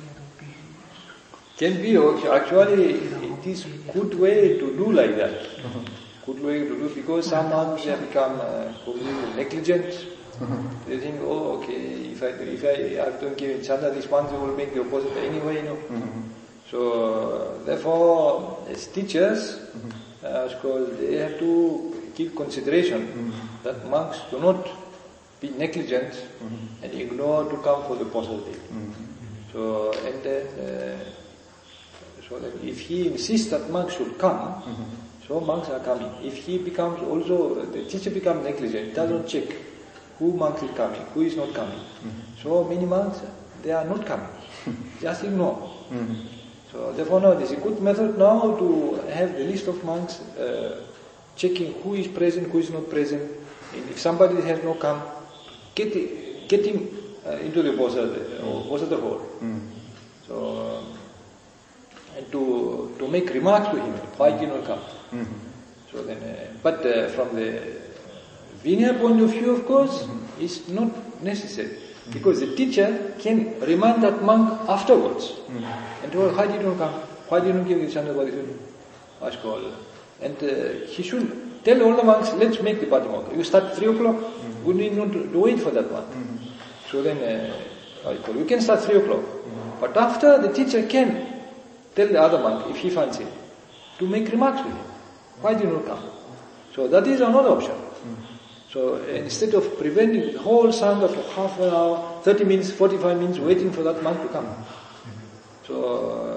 Speaker 1: can be actually it is good way to do like that. Uh-huh. Good way to do because some monks have become uh, negligent. Uh-huh. They think, oh, okay, if I if I have to give chanda, this monk will make the opposite anyway, you know. Uh-huh. So therefore, as teachers. Uh-huh. Uh, because they have to give consideration mm-hmm. that monks do not be negligent mm-hmm. and ignore to come for the positive. Mm-hmm. So and then, uh, so that if he insists that monks should come, mm-hmm. so monks are coming. If he becomes also the teacher becomes negligent, doesn't check who monk is coming, who is not coming. Mm-hmm. So many monks, they are not coming. Just ignore. So therefore now this is a good method now to have the list of monks uh, checking who is present, who is not present. And if somebody has not come, get, get him uh, into the Bosada or Bosada hall. So, um, and to, to make remarks to him, why did not come? So then, uh, but uh, from the Vinaya point of view, of course, it's not necessary. Because the teacher can remind that monk afterwards. And tell, why did you not come? Why did you not give the Chandabadi ask all? And uh, he should tell all the monks, let's make the Patimokkha. You start at three o'clock, we need not to wait for that one. So then, uh, you can start three o'clock. But after, the teacher can tell the other monk, if he finds it, to make remarks with him. Why did you not come? So that is another option. So instead of preventing the whole Sangha for half an hour, thirty minutes, forty-five minutes, waiting for that monk to come. So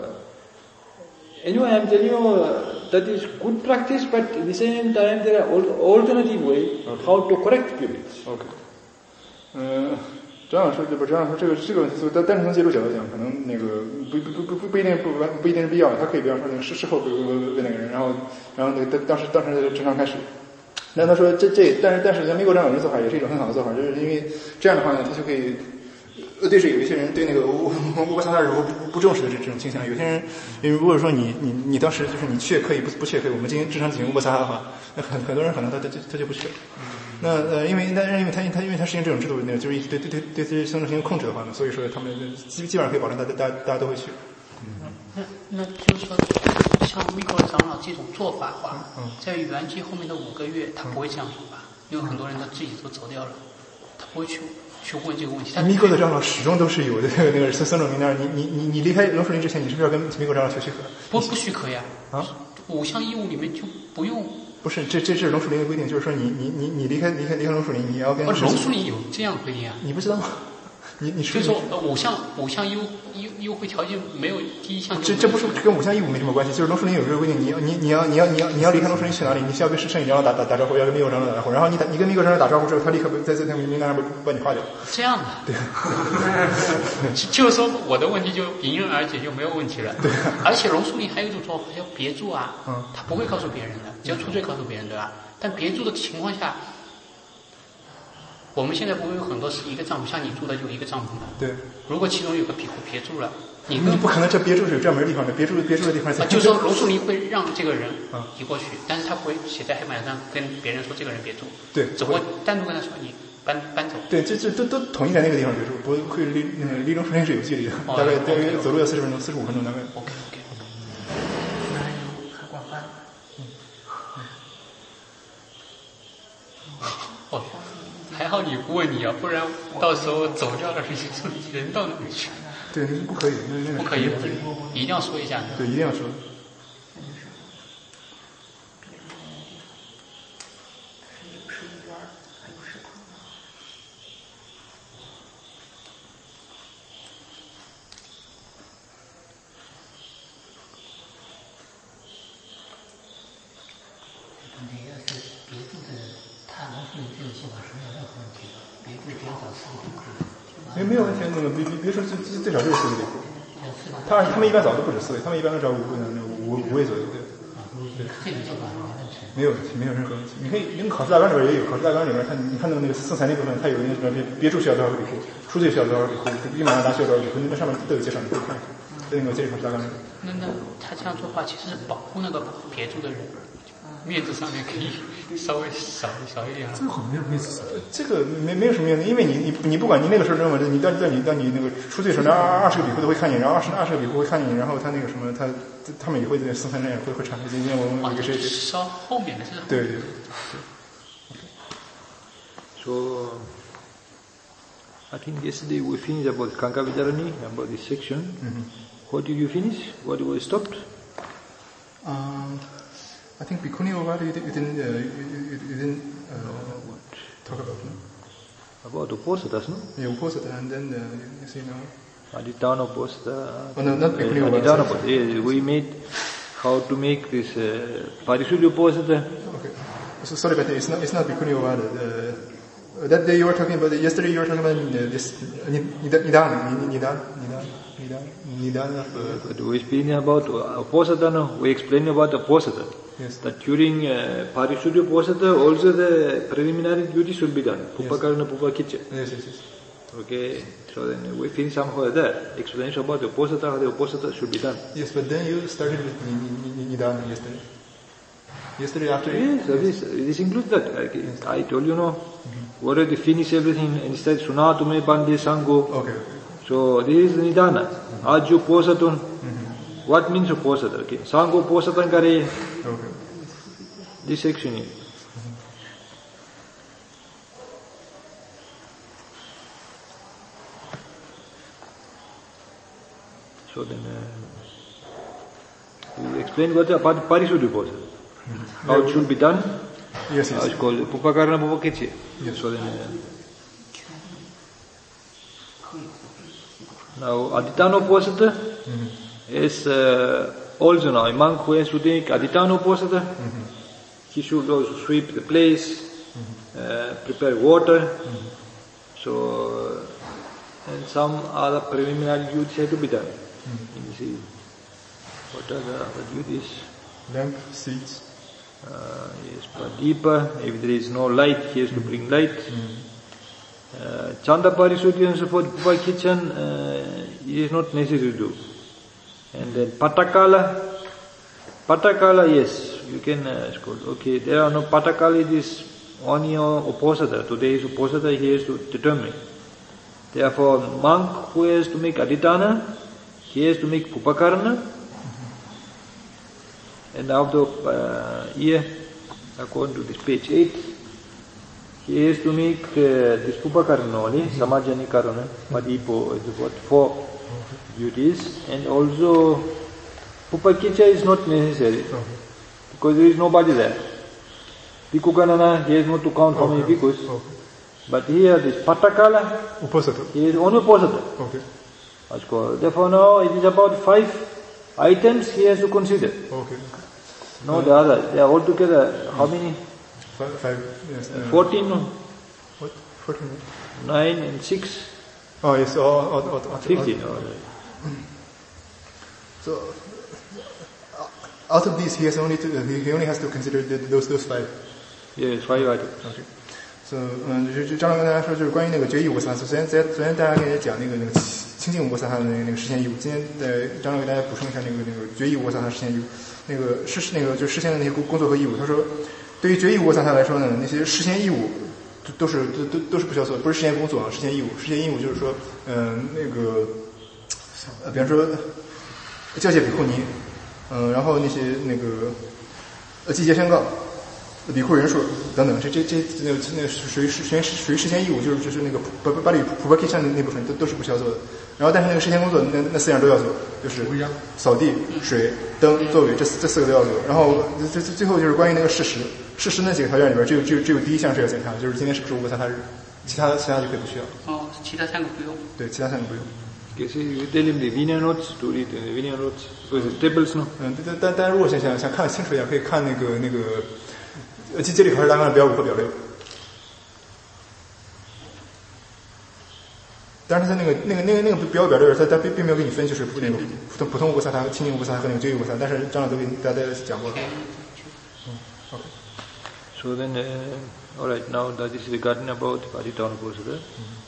Speaker 1: uh, anyway, I am telling you uh, that is good practice, but at the same time there are alternative way
Speaker 2: okay.
Speaker 1: how to correct pupils.
Speaker 2: OK， 嗯，张老师不，张老师这个这个问题，就单单从结束角度讲，可能那个不不不不不一定不完不一定是必要的，他可以比方说那个事事后问问问那个人，然后然后那个当时当时正常开始。那他说这这，但是但是像美国长老这做法也是一种很好的做法，就是因为这样的话呢，他就可以，呃，对是有一些人对那个乌乌巴萨他是不不不重视的这这种倾向，有些人，因为如果说你你你当时就是你去也可以，不不去也可以，我们进行正常进行乌巴萨的话，那很很多人可能他他就他就不去了。那呃，因为但是因为他他因为他实行这种制度，那个就是一直对对对对对僧众进行控制的话呢，所以说他们基基本上可以保证大家大家大家都会去。
Speaker 3: 那那就是说，像密克尔长老这种做法的话，
Speaker 2: 嗯、
Speaker 3: 在圆寂后面的五个月，他不会这样做吧？因为很多人他自己都走掉了，他不会去去问这个问题。
Speaker 2: 密克的长老始终都是有的那个那个僧众名单，你你你你离开龙树林之前，你是不是要跟密克长老求许可？
Speaker 3: 不不许可呀！
Speaker 2: 啊，
Speaker 3: 五项义务里面就不用。
Speaker 2: 不是，这这这是龙树林的规定，就是说你你你你离开离开离开龙树林，你要跟。
Speaker 3: 龙树林有这样规定啊？
Speaker 2: 你不知道吗？你你
Speaker 3: 所以说呃五项五项优优优惠条件没有第一项。
Speaker 2: 这这不是跟五项义务没什么关系，就是龙树林有这个规定，你要你你要你要你要你要离开龙树林去哪里？你需要跟圣女长老打打打招呼，要跟密克长老打招呼，然后你打你跟密克长老打招呼之后，他立刻在在那个名单上把把你划掉。
Speaker 3: 这样的。
Speaker 2: 对。
Speaker 3: 就是说我的问题就迎刃而解，就没有问题了。对。而且龙树林还有一种做法叫别住啊，嗯，他不会告诉别人的，只要出罪告诉别人，对吧？但别住的情况下。我们现在不会有很多是一个帐篷，像你住的就一个帐篷的。
Speaker 2: 对。
Speaker 3: 如果其中有个庇护别住了，你
Speaker 2: 你不可能这别住是有专门的地方的，别住别住的地方才。
Speaker 3: 啊，就是说龙树林会让这个人移过去，但是他不会写在黑板上跟别人说这个人别住。
Speaker 2: 对。
Speaker 3: 只会单独跟他说你搬搬走。
Speaker 2: 对，这这都都统一在那个地方别住，不会离那个离龙树林是有距离的，大概大概走路要四十分钟，四十五分钟大概。
Speaker 3: OK OK。
Speaker 6: 那还有海广饭。
Speaker 3: 嗯。哦。还好你不问你啊，不然到时候走掉了，人到哪里去？
Speaker 2: 对，不可以，那那
Speaker 3: 不可以，一定要说一下。
Speaker 2: 对，一定要说。没没有问题，那个别别别说最最最少就是四个礼库，他他们一般早都不止四位，他们一般都找五那那五五位左右，对。对。没有问题，没有任何问题。你可以，因为考试大纲里边也有，考试大纲里边他你看到那个色彩那部分，它有那个什么别别处需要多少个礼库，出罪需要多少个礼库，立马达需要多少个礼库，那上面都有介绍，你可以看一下。在那个这个考试大纲里边。
Speaker 3: 那那他这样做的话，其实是保护那个别住的人。面子上面可以稍微少少一点。
Speaker 2: 这个好像没有面子，这个没没有什么面子，因为你你你不管你那个时候认为你当当你当你那个出罪的时候，那二二十个比库都会看你，然后二十二十个比库会看你，然后他那个什么，他他们也会在四三这样会会产生今天我们一个谁谁
Speaker 3: 稍后面的是。
Speaker 2: 对对对。
Speaker 1: So I think yesterday we finished about Kanka Vidarani, about this section.
Speaker 2: Mm-hmm.
Speaker 1: What did you finish? What was stopped?
Speaker 2: Um. I think Bhikkhuni Ovada you, you didn't, uh, you, you didn't uh,
Speaker 1: what?
Speaker 2: talk about, no?
Speaker 1: About Uposatha, no?
Speaker 2: Yeah, Uposatha, and then uh, you, you see now?
Speaker 1: Aditana Uposatha.
Speaker 2: Oh, no, not Bhikkhuni Ovada.
Speaker 1: Aditana Uposatha, yeah, we made how to make this uh, Parisuddha Uposatha.
Speaker 2: Okay. So, sorry, but it's not, it's not Bhikkhuni Ovada. Uh, uh, that day you were talking about, yesterday you were talking about uh, this Nidan, Nidan, Nidan, Nidan, Nidan of... Uh,
Speaker 1: but we speaking about Uposatha, we explained about Uposatha.
Speaker 2: Yes.
Speaker 1: That during uh, Parisuddha Uposatha, also the preliminary duty should be done. Pupakarana, Pupakicha.
Speaker 2: Yes, yes, yes.
Speaker 1: Okay, so then we finish somehow there. Explanation about the Uposatha, how the Uposatha should be done.
Speaker 2: Yes, but then you started with Nidan yesterday. Yesterday after...
Speaker 1: Yes, so this, this includes that. Like, yes. I told you, no, mm-hmm. already finish everything and said, Sunatume Bande Sango.
Speaker 2: Okay, okay.
Speaker 1: So this is Nidana. Mm-hmm. Aju Posatun. Mm-hmm. What means Uposatha? Okay. Sango Posatan Kare.
Speaker 2: Okay.
Speaker 1: This section is.
Speaker 2: Mm-hmm.
Speaker 1: So then, uh, we explain what the Parisuddha Uposatha. Mm-hmm. How it should be done.
Speaker 2: Yes, yes.
Speaker 1: Uh, it's called Pupakarana Pupakichi.
Speaker 2: Yes.
Speaker 1: So then, uh, now Aditana Uposatha mm-hmm. is uh, also now a monk who has to take Aditana Uposatha. Mm-hmm. He should also sweep the place, mm-hmm. uh, prepare water. Mm-hmm. So, uh, and some other preliminary duties have to be done. Mm-hmm. You see, what are the other duties?
Speaker 2: Lamp, seats.
Speaker 1: Uh, yes, Pradipa, if there is no light, he has to bring light. Mm-hmm. uh, Chanda Parisuddhi and so forth, Pupa kitchen, uh, it is not necessary to do. And then Patakala, Patakala, yes, you can uh, scold. Okay, there are no Patakala, it is only Uposatha. Today is Uposatha, he has to determine. Therefore, monk who has to make Aditana, he has to make Pupakarana. And out of uh, here, according to this page eight, he has to make uh, this Pupakarana only, Samajani Karana, Padipo is what, four duties. And also, Pupakicha is not necessary, because there is nobody there. Bhikkhu he has not to count how many bhikkhus. Okay. But here, this Patakala,
Speaker 2: Uposatha.
Speaker 1: He is only Uposatha.
Speaker 2: Okay.
Speaker 1: Therefore now it is about five items he has to consider.
Speaker 2: Okay.
Speaker 1: No, the other. They are all together. How many?
Speaker 2: Five. five yes.
Speaker 1: Uh, Fourteen. No?
Speaker 2: What? Fourteen.
Speaker 1: Nine and six.
Speaker 2: Oh yes. All. all, all, all
Speaker 1: Fifteen.
Speaker 2: All, so out of these, he has only to, he only has to consider the, those those five.
Speaker 1: Yes, five items.
Speaker 2: Okay. So 嗯，就就张老跟大家说，就是关于那个决议无萨。首先在昨天大家给大家讲那个那个清净无萨他的那个那个实现义务。今天呃，张老给大家补充一下那个那个决议无萨他实现义务。那个实那个就实现的那些工工作和义务。他说，对于决议无萨他来说呢，那些实现义务都都是都都都是不需要做，不是实现工作啊，实现义务。实现义务就是说，嗯、呃，那个呃，比方说教诫比库尼，嗯、呃，然后那些那个呃季节宣告。比库人数等等，这这这那那属于实属于属于实现义务，就是就是那个巴巴里普巴 K 上的那部分都都是不需要做的。然后但是那个实现工作那那四样都要做，就是扫地、水、灯、座位，这这四个都要做。然后最最最后就是关于那个事实，事实那几个条件里边，只有只有只有第一项是要检查的，就是今天是不是无萨他日，其他其他就可以不需要。
Speaker 3: 哦，其他三个不用。对，
Speaker 2: 其他三个不用。
Speaker 1: Okay, so you tell him the Vinaya notes to read the Vinaya notes, so the tables, no?
Speaker 2: 嗯，但但但如果想想想看清楚一点，可以看那个那个。呃，这这里考试单元的表五和表六，但是他那个那个那个那个表五表六，他他并并没有给你分，就是那个普通普通无萨他、清净无萨和那个决议无萨，但是张老都给大家讲过了。嗯 ，OK。
Speaker 1: So then, uh, all right. Now that is regarding about Paditana Uposatha.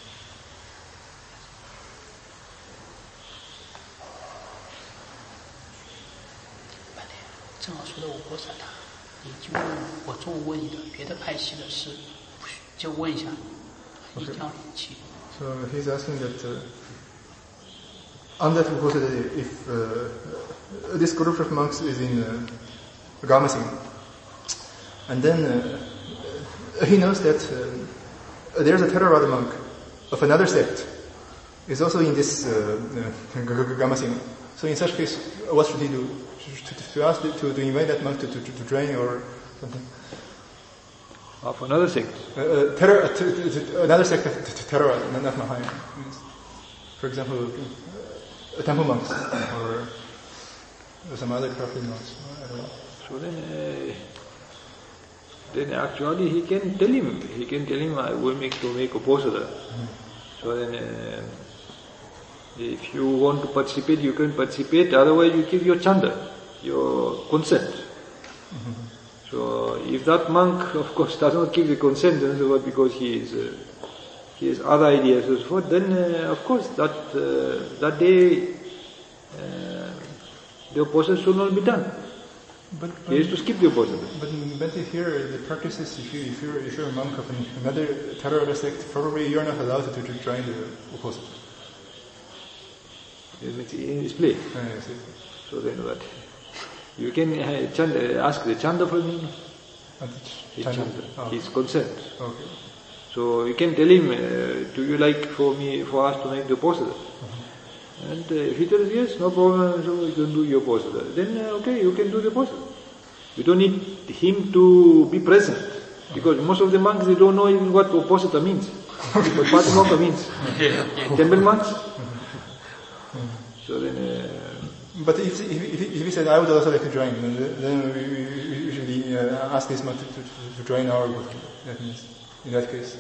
Speaker 3: 正好说到五波萨他。你就问我中午问你的，别的派系的事，就问一下，一定要联系。
Speaker 2: So he's asking that uh, on that Uposatha, if uh, this group of monks is in uh, Gamasing, and then uh, he knows that uh, there's a Theravada monk of another sect is also in this uh, uh, Gamasing. So in such case, what should he do? To, to ask to, to invite that monk to, to, to join or something?
Speaker 1: Of another sect?
Speaker 2: Uh, uh, terror, uh, t- t- t- another sect of t- terror, not Mahayana. For example, uh, temple monks or some other Karafi monks. I don't know.
Speaker 1: So then, uh, then actually he can tell him, he can tell him, I will make to make uposatha. Mm-hmm. So then, uh, if you want to participate, you can participate, otherwise you give your chanda, your consent. Mm-hmm. So if that monk, of course, does not give the consent and so on because he is, uh, he has other ideas and so forth, then uh, of course that uh, that day uh, the uposatha should not be done.
Speaker 2: But,
Speaker 1: he has to skip the uposatha.
Speaker 2: But but here the practice is if you if you're if you're a monk of another Theravada sect, probably you're not allowed to, to join the uposatha.
Speaker 1: In his place.
Speaker 2: Uh, yes, yes.
Speaker 1: So then what? You can uh, chanda, ask the chanda from him. His chanda, oh. His consent.
Speaker 2: Okay.
Speaker 1: So you can tell him, uh, do you like for me, for us to make the uposatha? Uh-huh. And uh, if he tells yes, no problem, so you can do your uposatha. Then uh, okay, you can do the uposatha. You don't need him to be present. Because most of the monks, they don't know even what uposatha means. What patimokkha means. Temple monks. So then... Uh,
Speaker 2: But if, if, if, if he said, I would also like to join, then, then we, we usually uh, ask this monk to, to, to join our group. That means, in that case.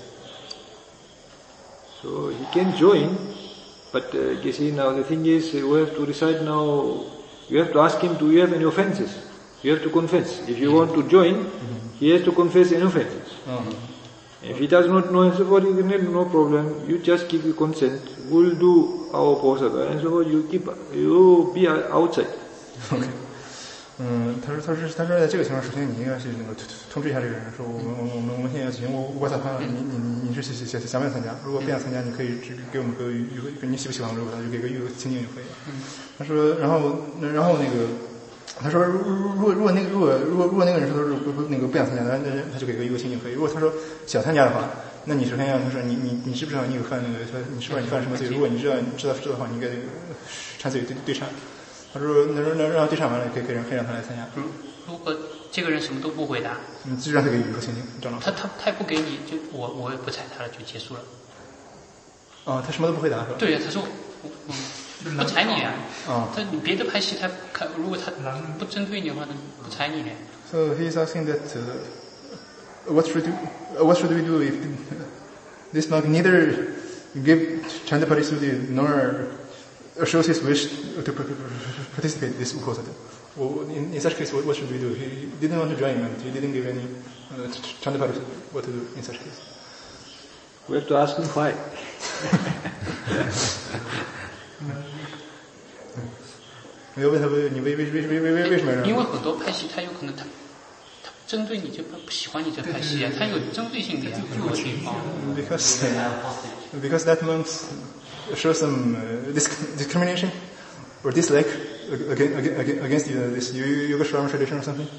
Speaker 1: So he can join, but uh, you see now the thing is, uh, we have to decide now, you have to ask him, do you have any offenses? You have to confess. If you want to join, mm-hmm. he has to confess any offenses. Mm-hmm. If he does not know and so forth, then no problem, you just give the consent, we'll do our uposatha, and so forth, you keep, you be outside.
Speaker 2: Okay. 嗯，他说，他说，他说，在这个情况，首先你应该是那个通知一下这个人，说我们，我们，我们现在要举行乌波萨他，你，你，你，你是想想不想参加？如果不想参加，你可以只给我们个预，你喜不喜欢这个，就给个预清净就可以了。他说，然后，然后那个，他说，如如果如果那个如果如果如果那个人说他是不不那个不想参加，那那他就给个预清净可以。如果他说想参加的话，那你首先要他说你你你知不知道你有犯那个说你是不是你犯什么罪？如果你知道你知道知道的话，你应该忏罪对对忏。他说那那让对忏完了，可以可以让可以让他来参加。
Speaker 3: 如如果这个人什么都不回答，
Speaker 2: 你就让他给予个清净，张老师。
Speaker 3: 他他他也不给你，就我我也不睬他了，就结束了。
Speaker 2: 哦，他什么都不回答是吧？
Speaker 3: 对呀，他说我我不睬你啊。哦。他你别的派系他看，如果他不针对你的话，他不睬你的。
Speaker 2: So he's asking that uh, what should we, uh, what should we do if this monk neither give Chanda Parisuddhi nor shows his wish to participate in this uposatha? Well, in, in such case, what, what should we do? He didn't want to join and he didn't give any uh, Chanda Parisuddhi. What to do in such case?
Speaker 1: We have to ask him why.
Speaker 2: 你要问他为你为为为为为为什么？
Speaker 3: 因为很多派系他有可能他他针对你就不喜欢你这派系啊，他有针对性的呀，很多地方。
Speaker 2: Because because that monk shows some uh, discrimination or dislike against against uh, this Yoga-Sharma tradition or something.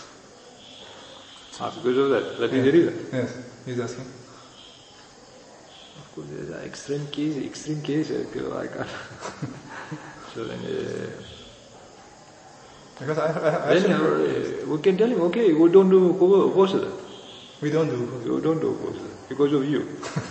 Speaker 1: Ah, because of that. That is the reason.
Speaker 2: Yes, he's asking.
Speaker 1: Of course, there's an extreme case, extreme case. I can't. So then. Uh,
Speaker 2: Because I, I, I
Speaker 1: then uh, we can tell him, okay, we don't do uposatha.
Speaker 2: We don't do uposatha.
Speaker 1: We don't do uposatha because of you.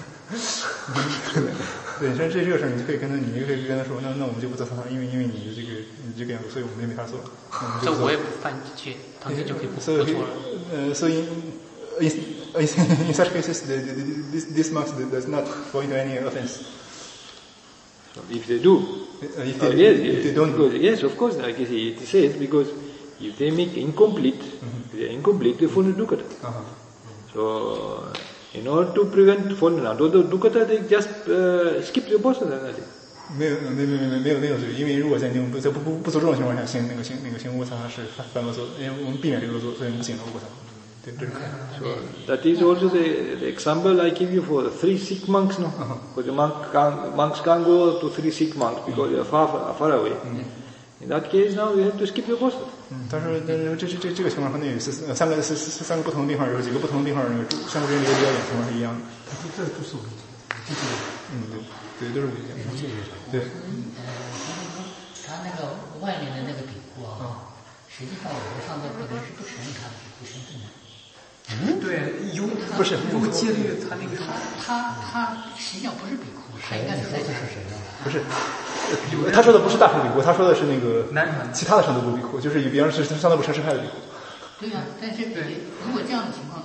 Speaker 2: 对，像这这个事儿，你就可以跟他，你就可以跟他说，那那我们就不做他，因为因为你这个你这个样子，所以我们也没法做。
Speaker 3: 这我也不犯戒，当天就可以不做了。
Speaker 2: 呃，所以 in, in, in such cases, the, the, this this monk does not fall into any offense.
Speaker 1: So if they do,
Speaker 2: uh, if they,
Speaker 1: uh, yes,
Speaker 2: if
Speaker 1: yes,
Speaker 2: they don't
Speaker 1: because, yes, of course, like it says, because if they make incomplete, mm-hmm. they are incomplete, they fall into dukkata. Uh-huh. So, in order to prevent falling out of the dukkata, they just uh, skip the uposatha.
Speaker 2: 没有没有没有没有没有罪，因为如果在那种不在不不不做这种情况下行那个行那个行乌萨是犯犯恶作，因为我们避免这个恶作，所以不行的乌萨。对，这是可以。
Speaker 1: So that is also the, the example I give you for the three Sikh monks, no? Uh-huh. Because the monk can't, monks can't go to three Sikh monks because they are far far, far away. Mm-hmm. In that case, now we have to skip the uposatha.
Speaker 2: 嗯，但是但是这这这这个情况和那有四三个四四三个不同的病号，有几个不同的病号，那个相互之间的表演情况是一样的。
Speaker 7: 这不是问题，这是
Speaker 2: 嗯对对都是危险。对。
Speaker 6: 嗯，他那个外面的那个比库啊，实际上我们上座课程是不承认他的比库身份的。
Speaker 4: 嗯，对，有
Speaker 2: 不是
Speaker 4: 有戒律，他那个
Speaker 6: 他他他实际上不是比库，他应该是在是谁呢？
Speaker 2: 不是，他说的不是大乘比库，他说的是那个其他的上座部比库，就是比方是上座部城市派的比库。
Speaker 6: 对呀、啊，但是如果这样的情况的话，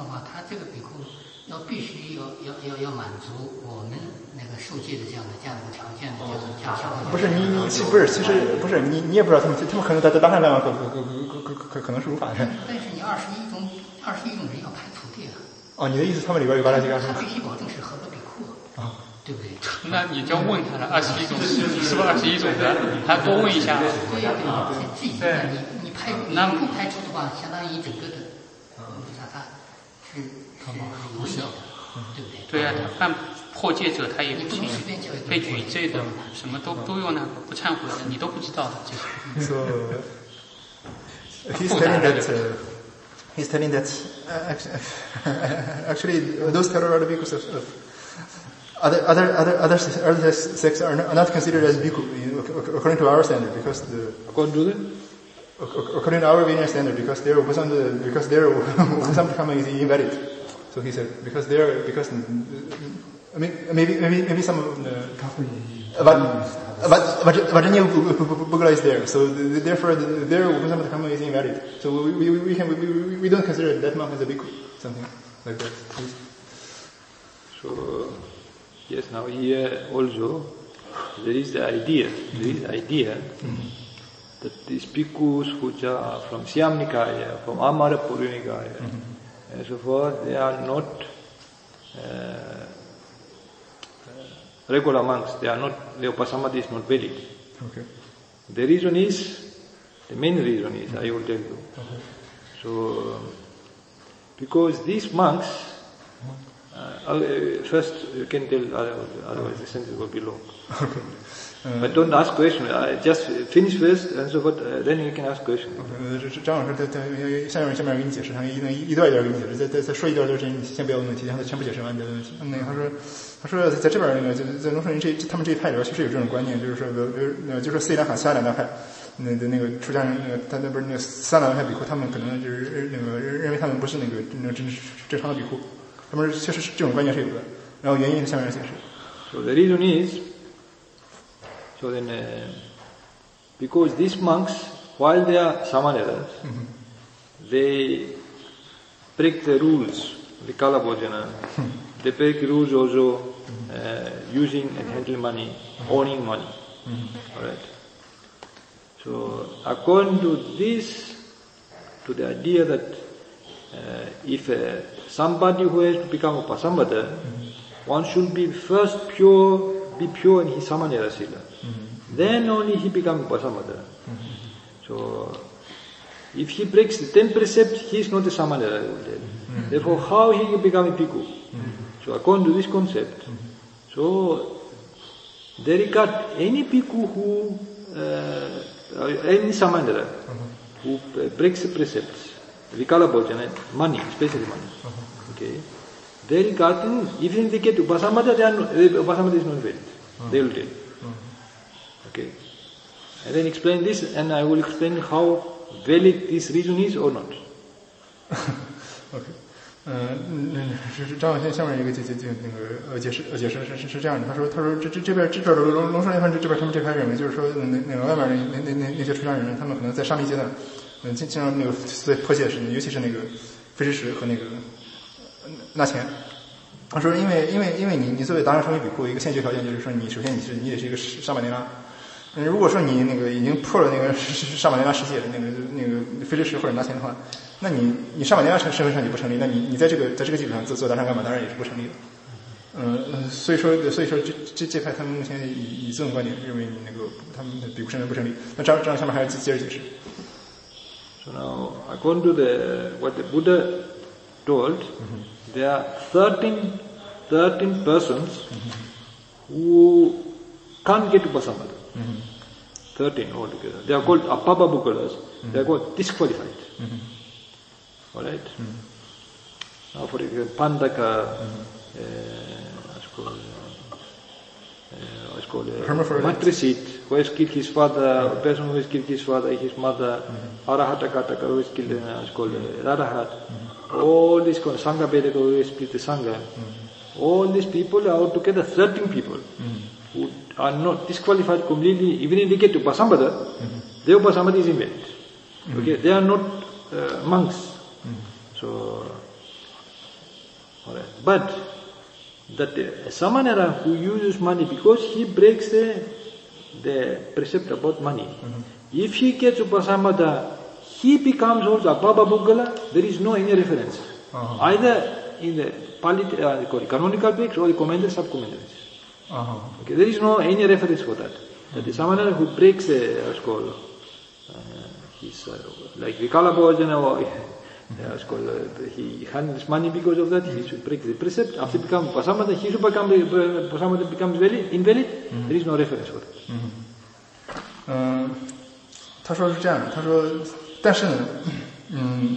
Speaker 6: 这个比库要必须要要要要满足我们那个受戒的这样的这样的条件的，就是这样消费。
Speaker 2: 不是你你其不是其实不是你你也不知道他们他们可能在在当下来讲可可可可可可可能是无法的。
Speaker 6: 但是你二十一种二十一种人要排徒弟啊。
Speaker 2: 哦，你的意思他们里边有巴拉吉干什么？
Speaker 6: 他必须保证是合格比库
Speaker 2: 啊，
Speaker 6: 对不对？
Speaker 3: 那你就要问他了，二十一种是是不是二十一种的？还多问一下。
Speaker 6: 对对对，这一个你你排你不排除的话，相当于整个的，嗯，他他是是无效的，对不对？
Speaker 3: 对啊，他犯破戒者他也不行，被举罪的什么都都有那个不忏悔的，你都不知道的这些。
Speaker 2: So he's telling that uh, he's telling that uh, actually those terror because of, of other other other other other sects are not, are not considered as bhikkhu according to our standard because the
Speaker 1: according to the
Speaker 2: according to our Vinaya standard because their upasam because their upasam karma is invalid. So he said because their because I mean maybe maybe maybe some of the but but but Vajrayana Bugala is there, so therefore their upasam karma is invalid. So we we we can we, we don't consider that monk as a bhikkhu, something like that. Please.
Speaker 1: So yes, now here also there is the idea, there is the idea that these bhikkhus which are from Siam Nikaya, from Amara Purya Nikaya, mm-hmm. and so forth, they are not uh, regular monks. They are not, their upasamati is not valid.
Speaker 2: Okay.
Speaker 1: The reason is, the main reason is, I will tell you.
Speaker 2: Okay.
Speaker 1: So, um, because these monks, uh, uh, first you can tell, otherwise the sentence will be long.
Speaker 2: Okay. Uh,
Speaker 1: But don't ask questions. I just finish first and so forth. Uh, then you can ask questions.
Speaker 2: 呃，这张老师在在下面下面给你解释，他一能一段一段给你解释，再再再说一段之前，你先不要问问题，让他全部解释完别的问题。那个他说，他说在这边那个在在农村人这他们这一派里边确实有这种观念，就是说，比如比如呃，就说斯里兰卡其他两大派，那的那个出家人，那个他那不是那个三两派比库，他们可能就是那个认为他们不是那个那个正正常的比库，他们确实是这种观念是有的。然后原因下面解释。
Speaker 1: So the reason is. So then, uh, because these monks, while they are samaneras, mm-hmm. they break the rules, the kala bhojana. Mm-hmm. They break rules also uh, using and handling money, mm-hmm. owning money. Mm-hmm. Alright. So according to this, to the idea that uh, if uh, somebody who has to become a Upasambhata, mm-hmm. one should be first pure, be pure in his samanera sila. Mm-hmm. Then only he becomes Upasambhata. Mm-hmm. So, if he breaks the ten precepts, he is not a samanera. Mm-hmm. Therefore, how he can become a bhikkhu? Mm-hmm. So, according to this concept, mm-hmm. so they regard any bhikkhu who, uh, any samanera, mm-hmm. who uh, breaks the precepts, vikala bhojana, money, especially money, mm-hmm. okay, they regard him, even if they get Upasambhata, they are not, Upasambhata is not valid. Mm-hmm. They will tell. Okay. And then explain this, and I will explain how valid this reason is or not.
Speaker 2: Okay. 嗯，是是张小先下面一个解解解那个呃解释呃解释是是是这样的，他说他说这这这边这边龙龙山那边这边他们这派认为就是说那那个外面那那那那些出家人，他们可能在沙弥阶段，嗯经经常那个在破戒时，尤其是那个非知识和那个纳钱。他说因为因为因为你你作为达人成为比库，一个先决条件就是说你首先你是你得是一个沙玛尼拉。嗯，如果说你那个已经破了那个沙玛尼拉世界的那个那个非知识或者拿钱的话，那你你沙玛尼拉身份上你不成立，那你你在这个在这个基础上做做达善干嘛，当然也是不成立的。嗯，所以说所以说这这这派他们目前以以这种观点认为你那个他们的比库身份不成立。那这样这样下面还是接着解释。
Speaker 1: So now, according to the what the Buddha told, mm-hmm. there are thirteen thirteen persons mm-hmm. who can't get Upasambhata. Mm-hmm. thirteen altogether. They are called Appabha Bukkalas. Mm-hmm. They are called disqualified. Mm-hmm. Alright? Mm-hmm. Now for example, Pandaka, mm-hmm. uh, what's called, uh, what's called uh, matricide, who has killed his father, a person who has killed his father, his mother, mm-hmm. Arahata Kataka, who has killed, uh, what's called uh, Arahat, mm-hmm. all these called Sangha Bedaka, who has split the Sangha. Mm-hmm. All these people are altogether thirteen people. Mm-hmm. Who are not disqualified completely, even if they get to Upasambhata, mm-hmm. their Upasambhata is invalid. Mm-hmm. Okay, they are not uh, monks. Mm-hmm. So, Alright. But that uh, Samanera who uses money, because he breaks the, the precept about money, mm-hmm. if he gets Upasamada, he becomes also a Baba Buggala, there is no any reference. Uh-huh. Either in the Pali, uh, canonical books or the commentaries, sub-commentaries. Uh-huh. Okay, there is no any reference for that. Mm-hmm. That the Samanera who breaks the, what's called, uh, his, uh, like Vikala Bhojana or, uh, what's called, uh, he handles money because of that, he should break the precept. After become Pasamada, he should become, Pasamada becomes valid, invalid, mm-hmm. there is no reference for that.
Speaker 2: Mm-hmm. Uh, 他说是这样的，他说，但是呢，嗯，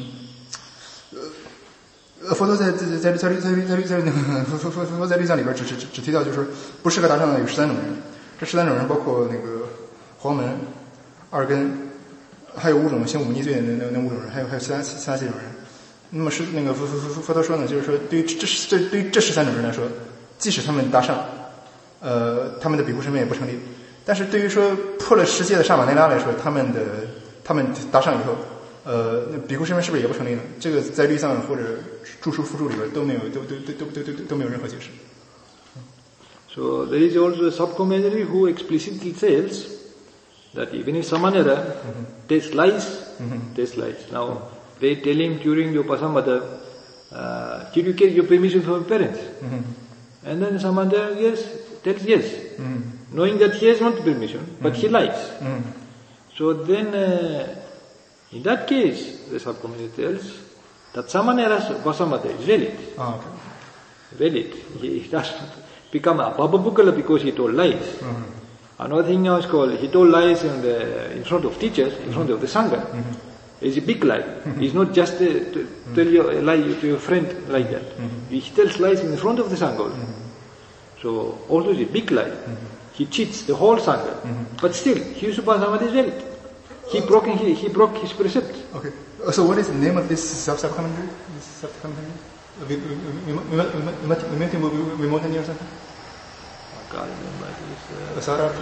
Speaker 2: 呃，佛陀在在在在在在在那个佛佛佛佛在律藏里边只只只提到就是不适合达上的有十三种人，这十三种人包括那个黄门、二根，还有五种行忤逆罪的那那那五种人，还有还有其他其他几种人。那么是那个佛佛佛佛陀说呢，就是说对于这这对于这十三种人来说，即使他们达上，呃，他们的比丘身份也不成立。但是对于说破了十戒的萨玛内拉来说，他们的他们达上以后，呃，那比丘身份是不是也不成立呢？这个在律藏或者注疏附注里边都没有，都都都都都都都没有任何解释。
Speaker 1: So there is also a sub-commentary who explicitly tells that even if Samanera mm-hmm. takes lies, mm-hmm. takes lies. Now they tell him during the Upasamada, uh, did you get your permission from your parents? Mm-hmm. And then Samanera yes, tells yes. Mm-hmm. Knowing that he has not permission, but mm-hmm. he lies. Mm-hmm. So then, uh, in that case, the sub-commentary tells that Samanera's Vasamada is valid. Oh, okay. Valid. He, he does not become a Baba Buggala because he told lies. Mm-hmm. Another thing now is called, he told lies in, the, in front of teachers, in front of the Sangha. Mm-hmm. It's a big lie. Mm-hmm. It's not just a, to mm-hmm. tell you a lie to your friend like that. Mm-hmm. He tells lies in front of the Sangha. Mm-hmm. So, also it's a big lie. Mm-hmm. He cheats the whole Sangha. Mm-hmm. But still, his Upasamada is valid. He broke, he, he broke his precept.
Speaker 2: Okay. So what is the name of this sub-commentary? This sub-commentary? Vimotani or something?
Speaker 1: I can't remember.
Speaker 2: Uh, Sarati?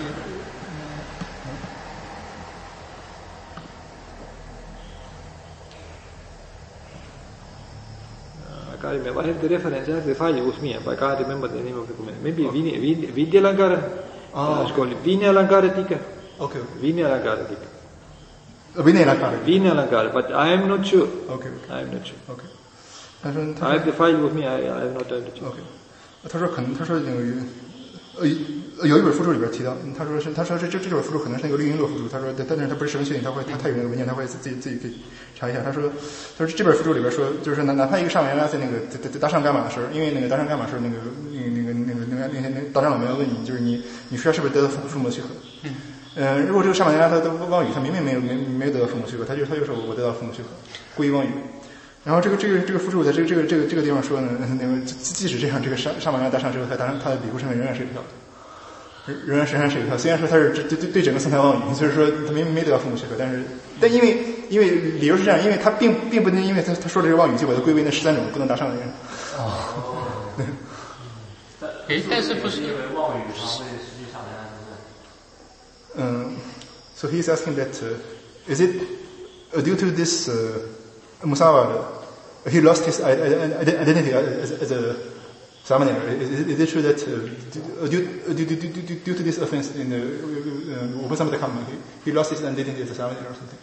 Speaker 1: I can't remember. I have the reference, I have the file with me, but I can't remember the name of the commentary. Maybe okay. Vidyalankara. Oh. It's called Vinayalankara Tika.
Speaker 2: Okay.
Speaker 1: Vinayalankara Tika.
Speaker 2: Vinayalankara.
Speaker 1: Vinayalankara, but I am not sure.
Speaker 2: Okay. okay.
Speaker 1: I am not sure.
Speaker 2: Okay.
Speaker 1: I have the file with me. I, I have not done it.
Speaker 2: Okay. 他说可能，他说有呃有一本附注里边提到，他说是他说这这这本附注可能是那个绿璎珞附注，他说但是他不是十分确定，他会他他有那个文件，他会自己自己可以查一下。他说他说这本附注里边说，就是哪哪怕一个上元拉在那个在在搭上伽马的时候，因为那个搭上伽马时候那个那个那个那个那个那个大长老们要问你，就是你你说是不是得到父父母许可？嗯。呃，如果这个上元拉他的妄语，他明明没有没没有得到父母许可，他就他就说我得到父母许可，故意妄语。然后这个这个这个附注在这个这个这个这个地方说呢，那个即使这样，这个上上马拉搭上之后，他当然他的比丘身份仍然是有效的，仍然仍然是有效。虽然说他是对对对整个僧团妄语，就是说他没没得到父母许可，但是但因为因为理由是这样，因为他并并不能因为他他说这个妄语就把它归为那十三种不能搭上的人。
Speaker 3: 哦。诶，但是不是因为妄语常会失去上来的？
Speaker 2: 嗯 ，so he's asking that uh, is it uh, due to this uh, Musawada, he lost his identity as, as a Samanera. Is, is it true that uh, due, due, due, due, due to this offense in the Upasamada Karma, he, he lost his identity as a Samanera or something?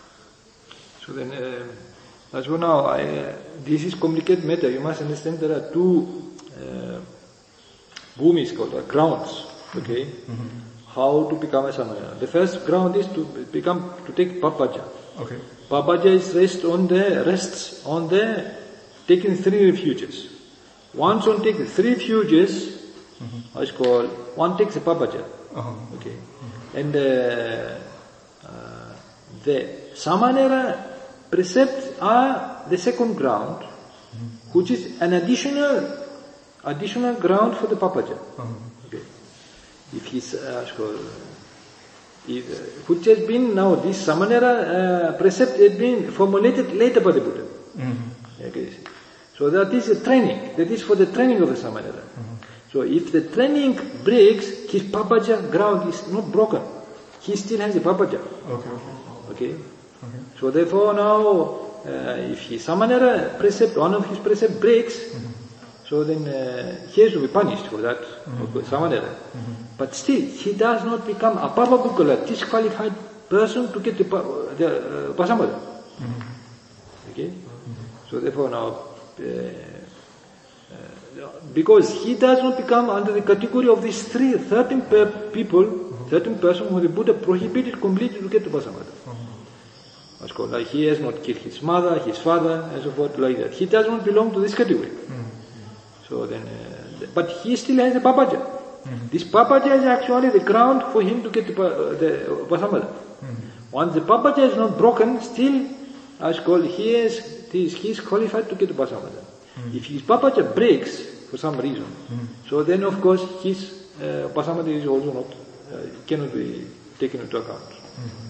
Speaker 1: So then, uh, as for now, I, uh, this is complicated matter. You must understand there are two uh, bhumis called, or grounds, okay? Mm-hmm. How to become a Samanera. The first ground is to become, to take Papaja. Okay. Papaja is rest on the, rests on the, taking three refuges. Once one takes three refuges, mm-hmm. it's called, one takes a Papaja. Uh-huh. Okay. Mm-hmm. And uh, uh, the Samanera precepts are the second ground, mm-hmm. which is an additional, additional ground for the Papaja. Uh-huh. Okay. If he's, uh, it's called, If, uh, which has been now, this Samanera uh, precept has been formulated later by the Buddha. Mm-hmm. Okay. So that is a training, that is for the training of the Samanera. Mm-hmm. So if the training breaks, his Papaja ground is not broken. He still has a Papaja. Okay. Okay. Okay. So therefore now, uh, if his Samanera precept, one of his precept breaks, mm-hmm. So then uh, he has to be punished for that, mm-hmm. or someone else. Mm-hmm. But still, he does not become a Pababukala, disqualified person to get the, the uh, Pasamada. Mm-hmm. Okay? Mm-hmm. So therefore now, uh, uh, because he does not become under the category of these three, certain per people, mm-hmm. certain person who the Buddha prohibited completely to get the Pasamada. Mm-hmm. Called, like he has not killed his mother, his father, and so forth, like that. He does not belong to this category. Mm-hmm. So then, uh, but he still has a papaja. Mm-hmm. This papaja is actually the ground for him to get the, uh, the Pasamada. Mm-hmm. Once the papaja is not broken, still, as called, he is, he is, he is qualified to get the Pasamada. Mm-hmm. If his papaja breaks for some reason, mm-hmm. so then of course his uh, Pasamada is also not, uh, cannot be taken into account.
Speaker 2: Mm-hmm.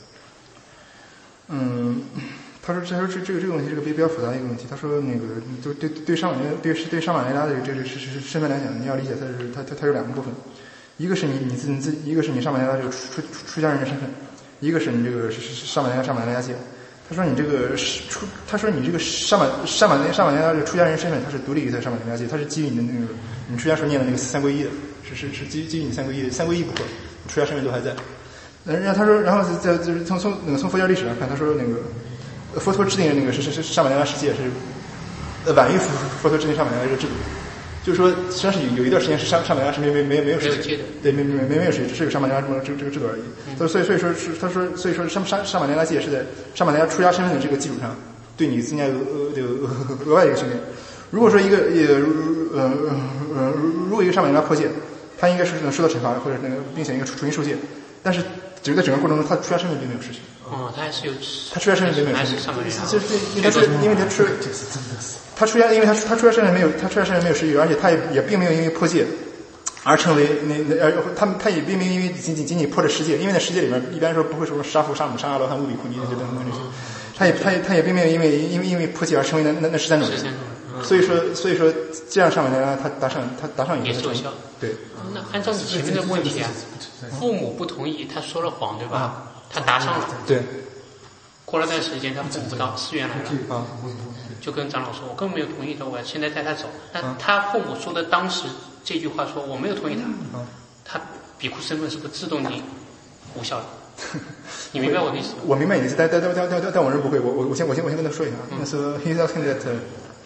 Speaker 2: 嗯，他说，他说这这个这个问题是个比较复杂的一个问题。他说，那个就对对上马对对上马雷拉的这个这个身份来讲，你要理解它是它它它有两个部分，一个是你你自你自一个是你上马雷拉这个出出出家人的身份，一个是你这个是上马雷拉上马雷拉界。他说你这个出，他说你这个上马上马雷上马雷拉这个出家人身份，它是独立于在上马雷拉界，它是基于你的那个你出家时候念的那个三皈依的，是是是基基于你三皈依的，三皈依不破，你出家身份都还在。然后他说，然后在就是从从那个从佛教历史上看，他说那个佛陀制定的那个是是是上马雷拉世界是呃晚于佛佛陀制定上马雷拉这个制度，就是说实际上是有有一段时间是上上马雷拉是没没没没有实现，对没没没没有实现，只是有上马雷拉这么这个这个制度而已。所以所以所以说是他说所以说上上上马雷拉界是在上马雷拉出家身份的这个基础上，对你增加额这个额外一个训练。如果说一个呃呃呃如果一个上马雷拉破戒，他应该是能受到惩罚或者那个并且应该处于受戒，但是。只是在整个过程中，他出家身份并没有实现。
Speaker 3: 哦，他还是有，
Speaker 2: 他出家身份并没有实现，就是因为他出，因为他出，他出家，因为他他出家身份没有，他出家身份没有实现，而且他也也并没有因为破戒而成为那那呃，他他也并没有因为仅仅仅仅破了十戒，因为在十戒里面一般说不会说杀父杀母杀阿罗汉乌比库尼这些等等这些，他也他也他也并没有因为因为因为破戒而成为那那那十三种人。所以说，所以说，这样上面呢，他达上，他达上
Speaker 3: 也奏效。
Speaker 2: 对。
Speaker 3: 那按照你前面的问题啊，父母不同意，他说了谎，对吧？啊、他答上了。
Speaker 2: 对。
Speaker 3: 过了段时间，他父母不到寺院来了，啊、就跟长老说：“我根本没有同意的，我现在带他走。”那他父母说的当时这句话说：“我没有同意他。嗯”他比库身份是不是自动你无效了？你明白我的意思吗？
Speaker 2: 我明白你的意思，但但但但但但我人不会，我我我先我先我先跟他说一下。那是 he's asking that. Uh,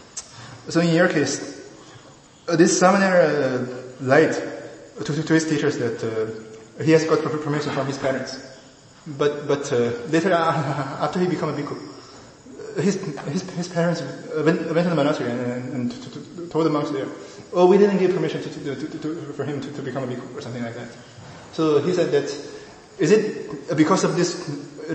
Speaker 2: So in your case, uh, this Samanera uh, lied to, to, to his teachers that uh, he has got permission from his parents. But but uh, later, uh, after he became a bhikkhu, his his his parents went, went to the monastery and, and to, to, told the monks there, "Oh, we didn't give permission to, to, to, to, for him to, to become a bhikkhu," or something like that. So he said that, is it because of this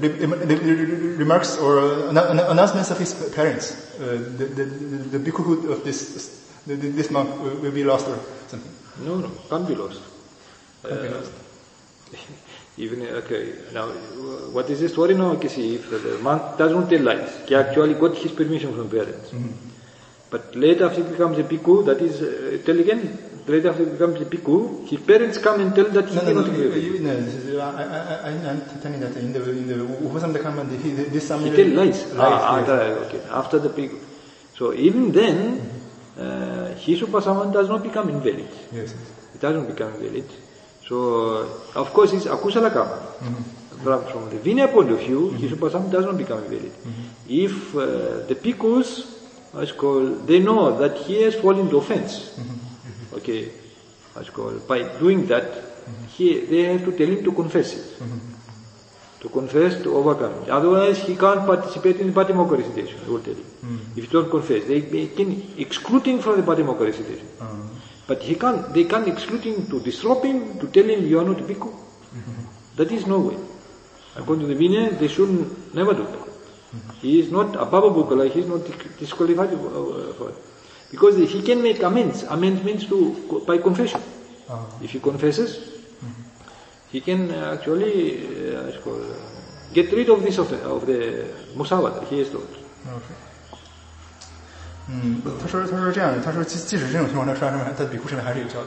Speaker 2: remarks or announcements of his parents, uh, the, the, the, the bhikkhuhood of this this monk will be lost or something?
Speaker 1: No, no, can't be lost.
Speaker 2: Can't
Speaker 1: uh,
Speaker 2: be lost.
Speaker 1: Even okay, now what is the story now? Okay, see, if the monk doesn't tell lies, he actually got his permission from parents. Mm-hmm. But later after he becomes a bhikkhu, that is, uh, tell again. Later after he becomes a bhikkhu, his parents come and tell that he
Speaker 2: no,
Speaker 1: cannot
Speaker 2: no,
Speaker 1: give
Speaker 2: it. No, no, I, I, I, I'm telling that in the in the Upasamdha he this some
Speaker 1: he tell lies. lies ah, yes. Okay. After the bhikkhu, so even then, uh, his upasamana does not become invalid.
Speaker 2: Yes.
Speaker 1: It doesn't become invalid. So of course it's akusala karma. Mm-hmm. From, from the Vinaya point of view, mm-hmm. his upasamana does not become invalid. Mm-hmm. If uh, the bhikkhus, as called, they know that he has fallen into offense. Mm-hmm. Okay, as called, by doing that, mm-hmm. he, they have to tell him to confess it. Mm-hmm. To confess, to overcome it. Otherwise, he can't participate in the Patimokkha recitation, they will tell him. Mm-hmm. If you don't confess, they, they can exclude him from the Patimokkha recitation. Mm-hmm. But he can't, they can't exclude him to disrobe him, to tell him you are not a bhikkhu. Mm-hmm. That is no way. According to the Vinaya, they should never do that. Mm-hmm. He is not a Bhava he is not disqualified for it. Because he can make amends. Amends means to by confession. Uh-huh. If he confesses, mm-hmm. he can actually uh, called, uh, get rid of this of the, of the musavada he has told.
Speaker 2: Okay. 嗯，他说他说这样的，他说即即使这种情况，他出家身份，他的比库身份还是有效的。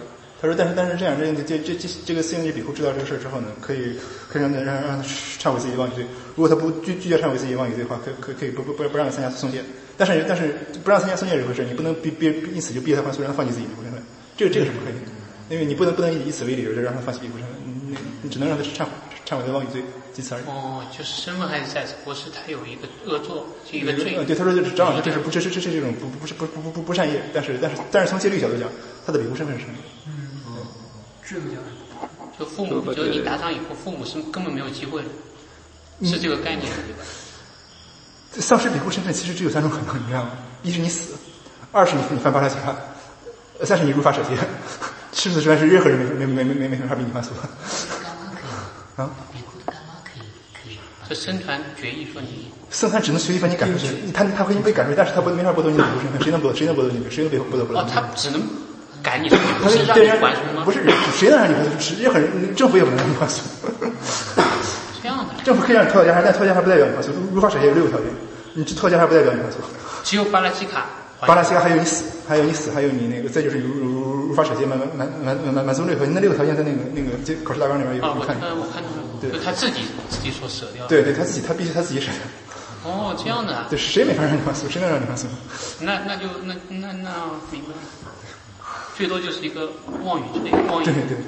Speaker 2: 他说，但是但是这样，这这这这这个四英级比库知道这个事儿之后呢，可以可以让让让他忏悔自己的妄语罪。如果他不拒拒绝忏悔自己的妄语罪的话，可可可以不不不不让他参加送戒。但是但是不让参加送戒是一回事，你不能逼逼因此就逼他还俗，让他放弃自己的比库身份。这个这个是不可以的，因为你不能不能以此为理由就让他放弃比库身份，你你只能让他忏悔忏悔的妄语罪，仅此而已。
Speaker 3: 哦，就是身份还是在，只不过是他有一个恶作，就一个罪。
Speaker 2: 对，他说就是张老师，这是不这是这是这种不不是不不不不不善业，但是但是但是从戒律角度讲，他的比库身份是善业。
Speaker 4: 嗯，制度角度。
Speaker 3: 就父母，就是你打赏以后，父母是根本没有机会的，是这个概念对吧？
Speaker 2: 丧失比库身份其实只有三种可能，你知道吗？一是你死，二是你你犯巴拉奇哈，三是你入法舍戒。除此之外是任何人没没没没没没法比你犯俗。
Speaker 6: 干妈可以啊？比库的干妈可以可以。
Speaker 3: 这僧团决议说你，
Speaker 2: 僧团只能随意把你赶出去，他他会被赶出去，但是他不没法剥夺你的比库身份，谁能剥夺谁能剥夺你的谁能被剥夺剥夺？
Speaker 3: 哦，他只能赶你的比库，是让你还俗吗？
Speaker 2: 不是，谁能让你还俗？任何人，政府也不能让你还俗。
Speaker 3: 这样的。
Speaker 2: 政府可以让你脱掉袈裟，但脱掉袈裟不代表你还俗。入法舍戒有六个条件，你脱掉袈裟不代表你还俗。
Speaker 3: 只有巴拉西卡。
Speaker 2: 巴拉西卡还有你死，还有你死，还有你那个，再就是如如如入法舍戒满满满满满足六个条件，那六个条件在那个那个这考试大纲里面有
Speaker 3: 啊，我
Speaker 2: 看。
Speaker 3: 我看到了，对，他自己自己所舍掉。
Speaker 2: 对对，他自己他必须他自己舍掉。
Speaker 3: 哦，这样的啊。
Speaker 2: 对，谁没法让你还俗？谁能让你还俗？
Speaker 3: 那那就那那那明白了，最多就是一个妄语罪，妄语。
Speaker 2: 对对。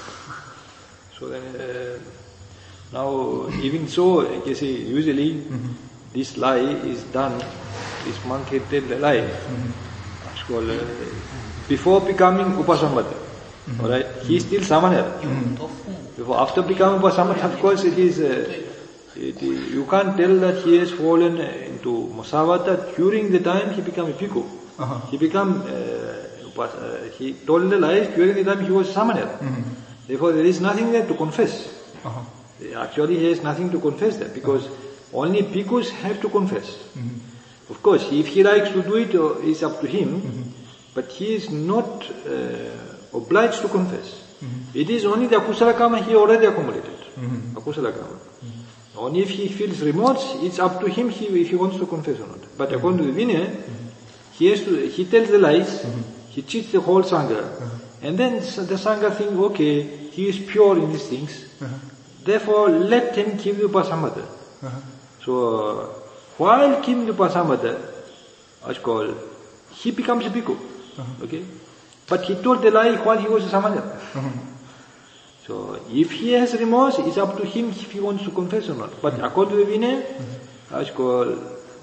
Speaker 1: So then, uh, now even so, you see, usually mm-hmm. this lie is done. This monkey tell the lie. Mm-hmm. It's called uh, before becoming Upasamata. Mm-hmm. All right, he is still Samana. Mm-hmm. Before, after becoming Upasamata, of course, it is. Uh, it, you can't tell that he has fallen into Musavata during the time he became a bhikkhu. Uh-huh. He became. Uh, uh, he told the lies during the time he was Samana. Mm-hmm. Therefore, there is nothing there to confess. Uh-huh. Actually, he has nothing to confess there because uh-huh. only bhikkhus have to confess. Mm-hmm. Of course, if he likes to do it, uh, it's up to him, mm-hmm. but he is not uh, obliged to confess. Mm-hmm. It is only the akusala karma he already accumulated. Mm-hmm. Akusala karma. Mm-hmm. Only if he feels remorse, it's up to him he, if he wants to confess or not. But mm-hmm. according to the Vinaya, mm-hmm. he has to, he tells the lies, mm-hmm. he cheats the whole Sangha, mm-hmm. and then the Sangha thinks, okay, he is pure in these things, mm-hmm. therefore let him give you Upasamata. Mm-hmm. So, uh, while Kim Upasamata, as called, he becomes a bhikkhu. Uh-huh. Okay? But he told the lie while he was a samana. Uh-huh. So if he has remorse, it's up to him if he wants to confess or not. But uh-huh. according to the Vinaya, uh-huh. as called,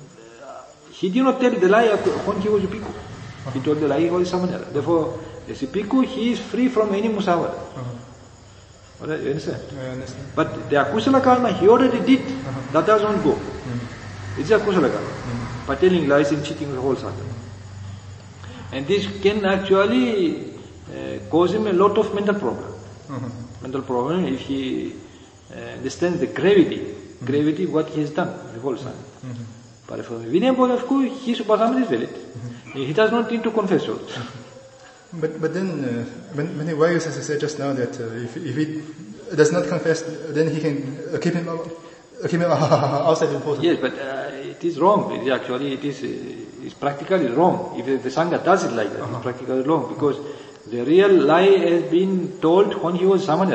Speaker 1: he did not tell the lie when he was a bhikkhu. Uh-huh. He told the lie he was a samana. Therefore, as a bhikkhu, he is free from any musavada. Uh-huh. Alright, you understand?
Speaker 2: I understand.
Speaker 1: But the akusala karma he already did, uh-huh. that does not go. Uh-huh. It's a kusala karma, mm-hmm. by telling lies and cheating the whole Sangha. Mm-hmm. And this can actually uh, cause him a lot of mental problem. Mm-hmm. Mental problem if he uh, understands the gravity, mm-hmm. gravity what he has done, the whole Sangha. Mm-hmm. But for the Vinaya point of view, his Upasamata is valid. Mm-hmm. He does not need to confess all.
Speaker 2: Mm-hmm. But but then, uh, when, when why you said just now that uh, if if he does not confess, then he can uh, keep him keep him outside the portal.
Speaker 1: Yes, but uh, it is wrong. It is actually, it is uh, it's practically wrong. If the Sangha does it like that, uh-huh. it's practically wrong because the real lie has been told when he was Samana.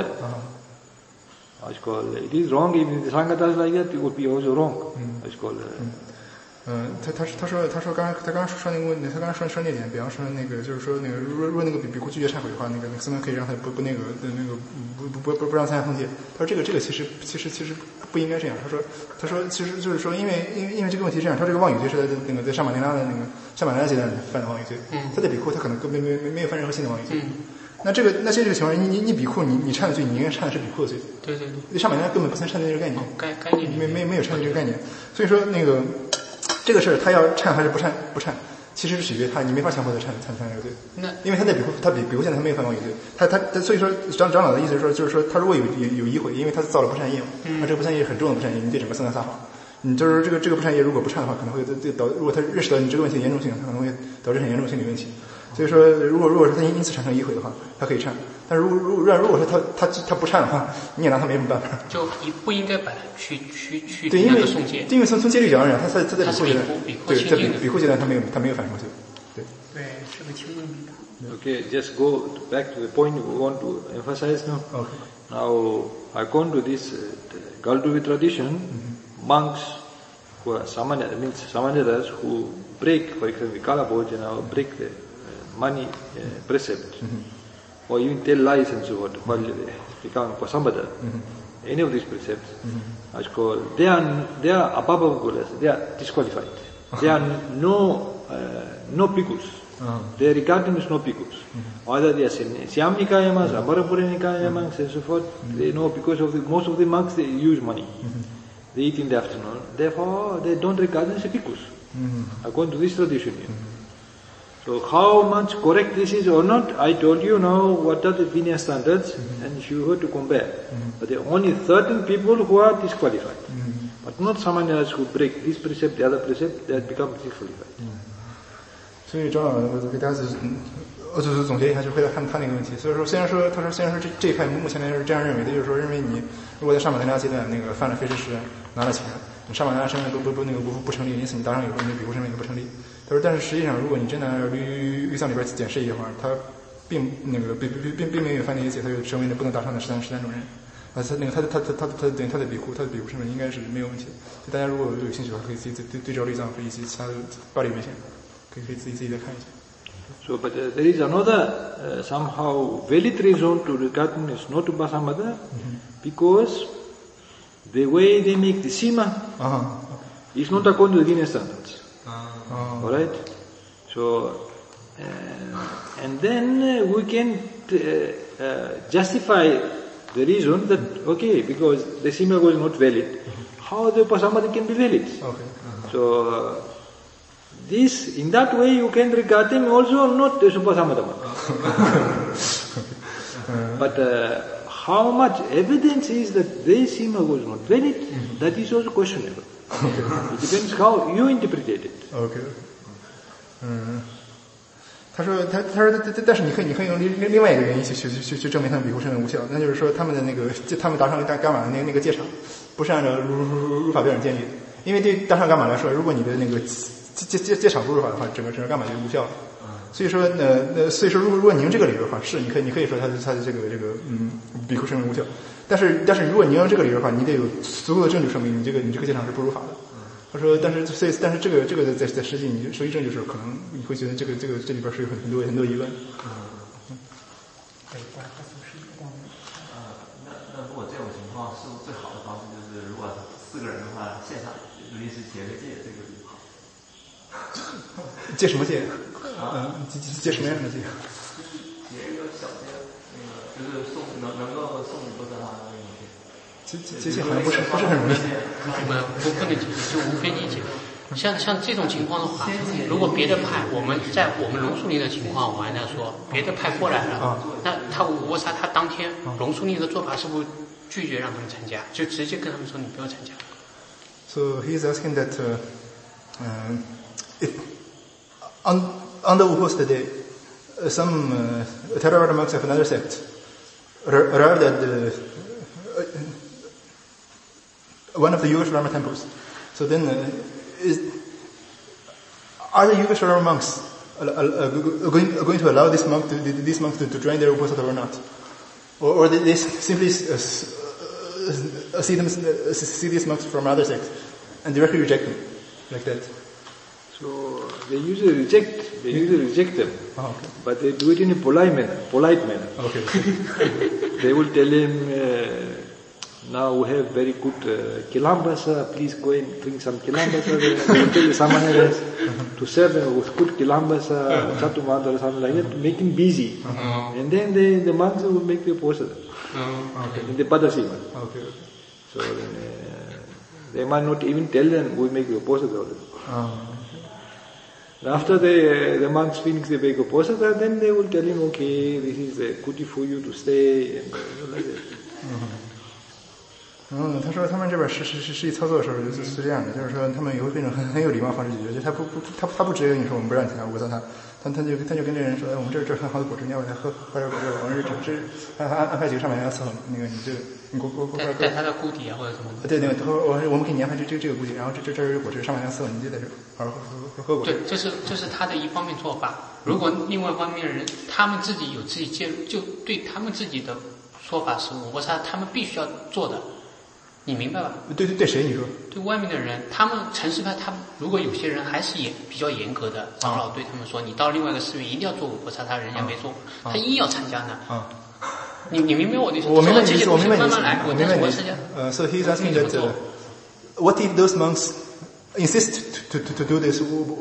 Speaker 1: Uh-huh. It's called, it is wrong. If the Sangha does like that, it would be also wrong. Mm. It's called. Uh,
Speaker 2: 嗯，他他他说他说刚他刚刚说那个问题，他刚刚说说那点，比方说那个就是说那个如果如果那个比比库拒绝忏悔的话，那个那个僧团可以让他不不那个那个不不不不不让参加封戒。他说这个这个其实其实其实不应该这样。他说他说其实就是说因为因为因为这个问题是这样，他这个妄语罪是在那个在上马尼拉的那个上马尼拉阶段犯的妄语罪，他在比库他可能根本没没没有犯任何新的妄语罪。那这个那现在这个情况，你你你比库你你忏的罪，你应该忏的是比库的罪。
Speaker 3: 对对对。
Speaker 2: 上马尼拉根本不曾忏罪这个概念，
Speaker 3: 概概念
Speaker 2: 没没没有忏罪这个概念，所以说那个。这个事儿他要忏还是不忏不忏，其实是取决于他，你没法强迫他忏忏忏这个罪。那因为他在比库他比比库现在他没有犯妄语罪，他他他所以说长长老的意思是说，就是说他如果有有有疑悔，因为他造了不善业嘛，那、嗯、这个不善业很重的不善业，你对整个僧团撒谎。你就是这个这个不善业如果不忏的话，可能会对导如果他认识到你这个问题的严重性，他可能会导致很严重的心理问题。所以说，如果如果是他因此产生疑悔的话，他可以忏；但如果如果如果是他他他不忏的话，你也拿他没什么办法。
Speaker 3: 就你不应该把他去去去
Speaker 2: 对，因为
Speaker 3: 送戒，
Speaker 2: 因为从从戒律角度讲，他在他在比库阶段，
Speaker 3: 对，
Speaker 2: 在比比库阶段他没有他没有犯什么罪，对。
Speaker 4: 对，是个轻重比的。
Speaker 1: Okay, just go back to the point we want to emphasize now.
Speaker 2: Okay.
Speaker 1: Now, according to this uh, Galduvi tradition, mm-hmm. monks who are samanya, means samanyadas who break, for example, Kala Bhojana, or break the uh, money uh, precept, mm-hmm. or even tell lies and so on, while they become pasambada, mm-hmm. any of these precepts, mm-hmm. is called, they are, they are abhavagulas, they are disqualified. They are no, uh, no bhikkhus. Uh-huh. They are regarded as no bhikkhus. Mm-hmm. Either they are Syam Nikaya monks, Ambarapura Nikaya monks, and so forth. Mm-hmm. They know because of the, most of the monks they use money. Mm-hmm. They eat in the afternoon. Therefore, they don't regard them as bhikkhus. Mm-hmm. According to this tradition here. Mm-hmm. So, how much correct this is or not, I told you now what are the Vinaya standards, mm-hmm. and you have to compare. Mm-hmm. But there are only certain people who are disqualified. Mm-hmm. But not Samanyadas who break this precept, the other precept, they have become disqualified.
Speaker 2: Mm-hmm. 所以张老师给大家呃就是总结一下，就回答他他那个问题。所以说，虽然说他说虽然说这这一派目前来是这样认为的，就是说认为你如果在上马达加阶段那个犯了非事实拿了钱，你上马达加身份不不不那个不不成立，因此你搭上以后你的比丘身份也不成立。他说，但是实际上如果你真的按律律藏里边检视一下的话，他并那个并并并并没有犯那些戒，他就成为那不能搭上的十三十三种人。啊，他那个他他他他他等于他的比库，他的比库身份应该是没有问题的。所以大家如果有兴趣的话，可以自己对对照律藏和一些其他的法理文献。
Speaker 1: So, but uh, there is another uh, somehow valid reason to regard them as not Upasamada, mm-hmm. because the way they make the Sima uh-huh. okay. is not according to the Vinaya standards. Uh-huh. Alright? So, uh, and then uh, we can uh, uh, justify the reason that, okay, because the Sima was not valid, mm-hmm. how the Upasamada can be valid? Okay. Uh-huh. So, uh, this, in that way, you can regard them also not as Upasamada monks. But uh, how much evidence is that their Sima was not valid, mm-hmm. that is also questionable. Okay. It depends how you interpret it.
Speaker 2: Okay. 嗯，他说他他说但但是你可以你可以用另另外一个原因去去去去证明他们比丘身份无效，那就是说他们的那个他们达上伽马的那个那个戒场，不是按照如如如法标准建立的，因为对达上伽马来说，如果你的那个戒戒戒场不入法的话，整个整个伽马就无效了。所以说，呃，呃，所以说，如果如果你用这个理由的话，是你可以你可以说他的他的这个这个嗯比丘身份无效，但是但是如果你用这个理由的话，你得有足够的证据说明你这个你这个戒场是不如法的。他说，但是所以但是这个这个在在实际你实际证据是可能你会觉得这个这个这里边是有很多很多疑问。
Speaker 5: 嗯。呃，那那如果这种情况，是不是最好的方式就是如果四个人的话，现场临时结个戒，这个就好。
Speaker 2: 戒什么戒？嗯，戒戒什么样的戒？
Speaker 5: 结一个小戒，那个就是送能能够送五个的话，那种戒。
Speaker 2: 这这戒好像不是不是很容易。
Speaker 3: 不不不能解决，就无非理解。像像这种情况的话，如果别的派，我们在我们龙树林的情况，我还在说，别的派过来了，那他为啥他当天龙树林的做法是不是拒绝让他们参加，就直接跟他们说你不要参加。
Speaker 2: So he is asking that, uh, uh, if on on the Uposta day, uh, some uh, Theravada monks of another sect arrived at the, uh, one of the Yogasvarama temples. So then, uh, is, are the Yogasvarama monks uh, uh, going, going to allow this monk to, these monks to, to join their Uposatha or not? Or, or they, they simply uh, uh, see them uh, see these monks from other sects and directly reject them, like that?
Speaker 1: So they usually reject, they usually reject them,
Speaker 2: oh, okay.
Speaker 1: But they do it in a polite manner. Polite manner.
Speaker 2: Okay.
Speaker 1: They will tell him, uh, now we have very good uh, kilambasa, please go and drink some kilambasa. They will tell someone else to serve them with good kilambasa, chatumata or something like that, to make him busy. Uh-huh. And then they, the monks will make the posada. Uh-huh. Okay. In the Padasima.
Speaker 2: Okay.
Speaker 1: So then, uh, they might not even tell them we make the posada already. Uh-huh. After the, the monks finish the Vega Posada, then they will tell him, okay, this is a goodie for you to stay, and like that.
Speaker 2: 嗯，他说他们这边实实实实际操作的时候是是这样的，就是说他们也会非常很很有礼貌方式解决，就他不不他他不直接跟你说我们不让你参加无色他，他他就他就跟这人说，哎，我们这这很好的果汁，你要不要喝喝点果汁？我们这这还还安排几个上面来伺候你，那个你这果果果
Speaker 3: 带带它的固体啊或者什么的。
Speaker 2: 对对，我我们可以研发这这这个固体，然后这这这是果汁上面像色，你就在这好好喝喝果汁。
Speaker 3: 对，这是这是他的一方面做法。如果另外一方面的人，他们自己有自己介入，就对他们自己的说法是五波沙，他们必须要做的。你明白吧？
Speaker 2: 对对对，谁你说？
Speaker 3: 对外面的人，他们城市派，他们如果有些人还是也比较严格的，长老对他们说，你到另外一个寺院一定要做五波沙，他人家没做，
Speaker 2: 啊、
Speaker 3: 他硬要参加呢。
Speaker 2: 啊，
Speaker 3: 你你明白我的意思？
Speaker 2: 我明白你意思，我明白你意思，
Speaker 3: 慢慢来，
Speaker 2: 我明白你意思。呃、uh, ，so he's asking that uh, what if those monks insist to to to do this?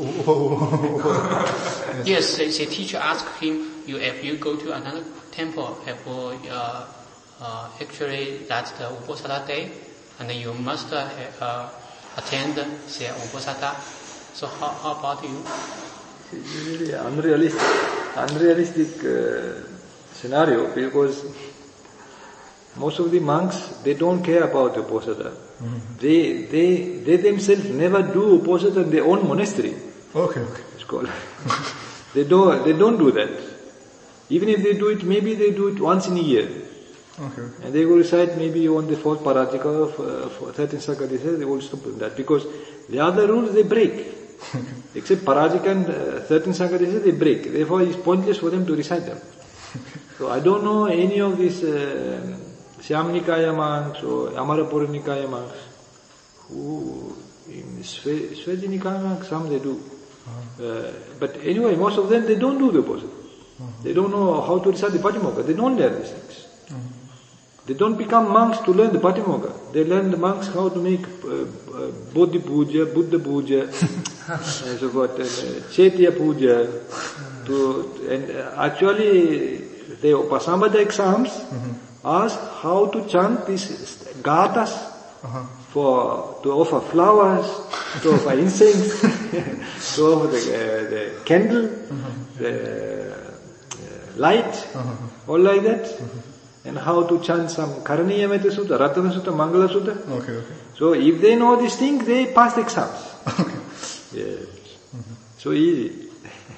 Speaker 3: Yes, the teacher asked him, you if you go to another temple, if uh, uh, actually that's the Uposatha day. And you must uh, uh, attend the Uposatha. So how, how about you?
Speaker 1: It's really unrealistic, unrealistic uh, scenario because most of the monks, they don't care about Uposatha. Mm-hmm. They, they, they themselves never do Uposatha in their own monastery.
Speaker 2: Okay, okay.
Speaker 1: It's called. they don't, they don't do that. Even if they do it, maybe they do it once in a year.
Speaker 2: Okay.
Speaker 1: And they will recite maybe on the fourth parajika of uh, thirteen Sakadisa, they will stop with that. Because the other rules they break. Except parajika and uh, thirteen Sakadisa, they break. Therefore it's pointless for them to recite them. So I don't know any of these uh, Syam Nikaya monks or Amarapura Nikaya monks who, in Swaji Nikaya monks, some they do. Uh, but anyway, most of them, they don't do the opposite. They don't know how to recite the Patimokkha. They don't learn these things. They don't become monks to learn the Patimokkha. They learn the monks how to make uh, uh, Bodhi Puja, Buddha Puja, and so forth, and uh, Chaitya Puja. To, and uh, actually, the Upasambhada exams mm-hmm. ask how to chant these gathas uh-huh. for to offer flowers, to offer incense, to offer the, uh, the candle, mm-hmm. the uh, light, uh-huh. all like that. Mm-hmm. And how to chant some Karaniya Metta Sutta, Ratana Sutta, Mangala Sutta.
Speaker 2: Okay, okay.
Speaker 1: So if they know these things, they pass the exams.
Speaker 2: Okay.
Speaker 1: Yes. Mm-hmm. So easy.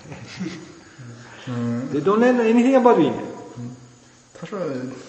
Speaker 1: mm. They don't learn anything about Vinaya.
Speaker 2: 他说，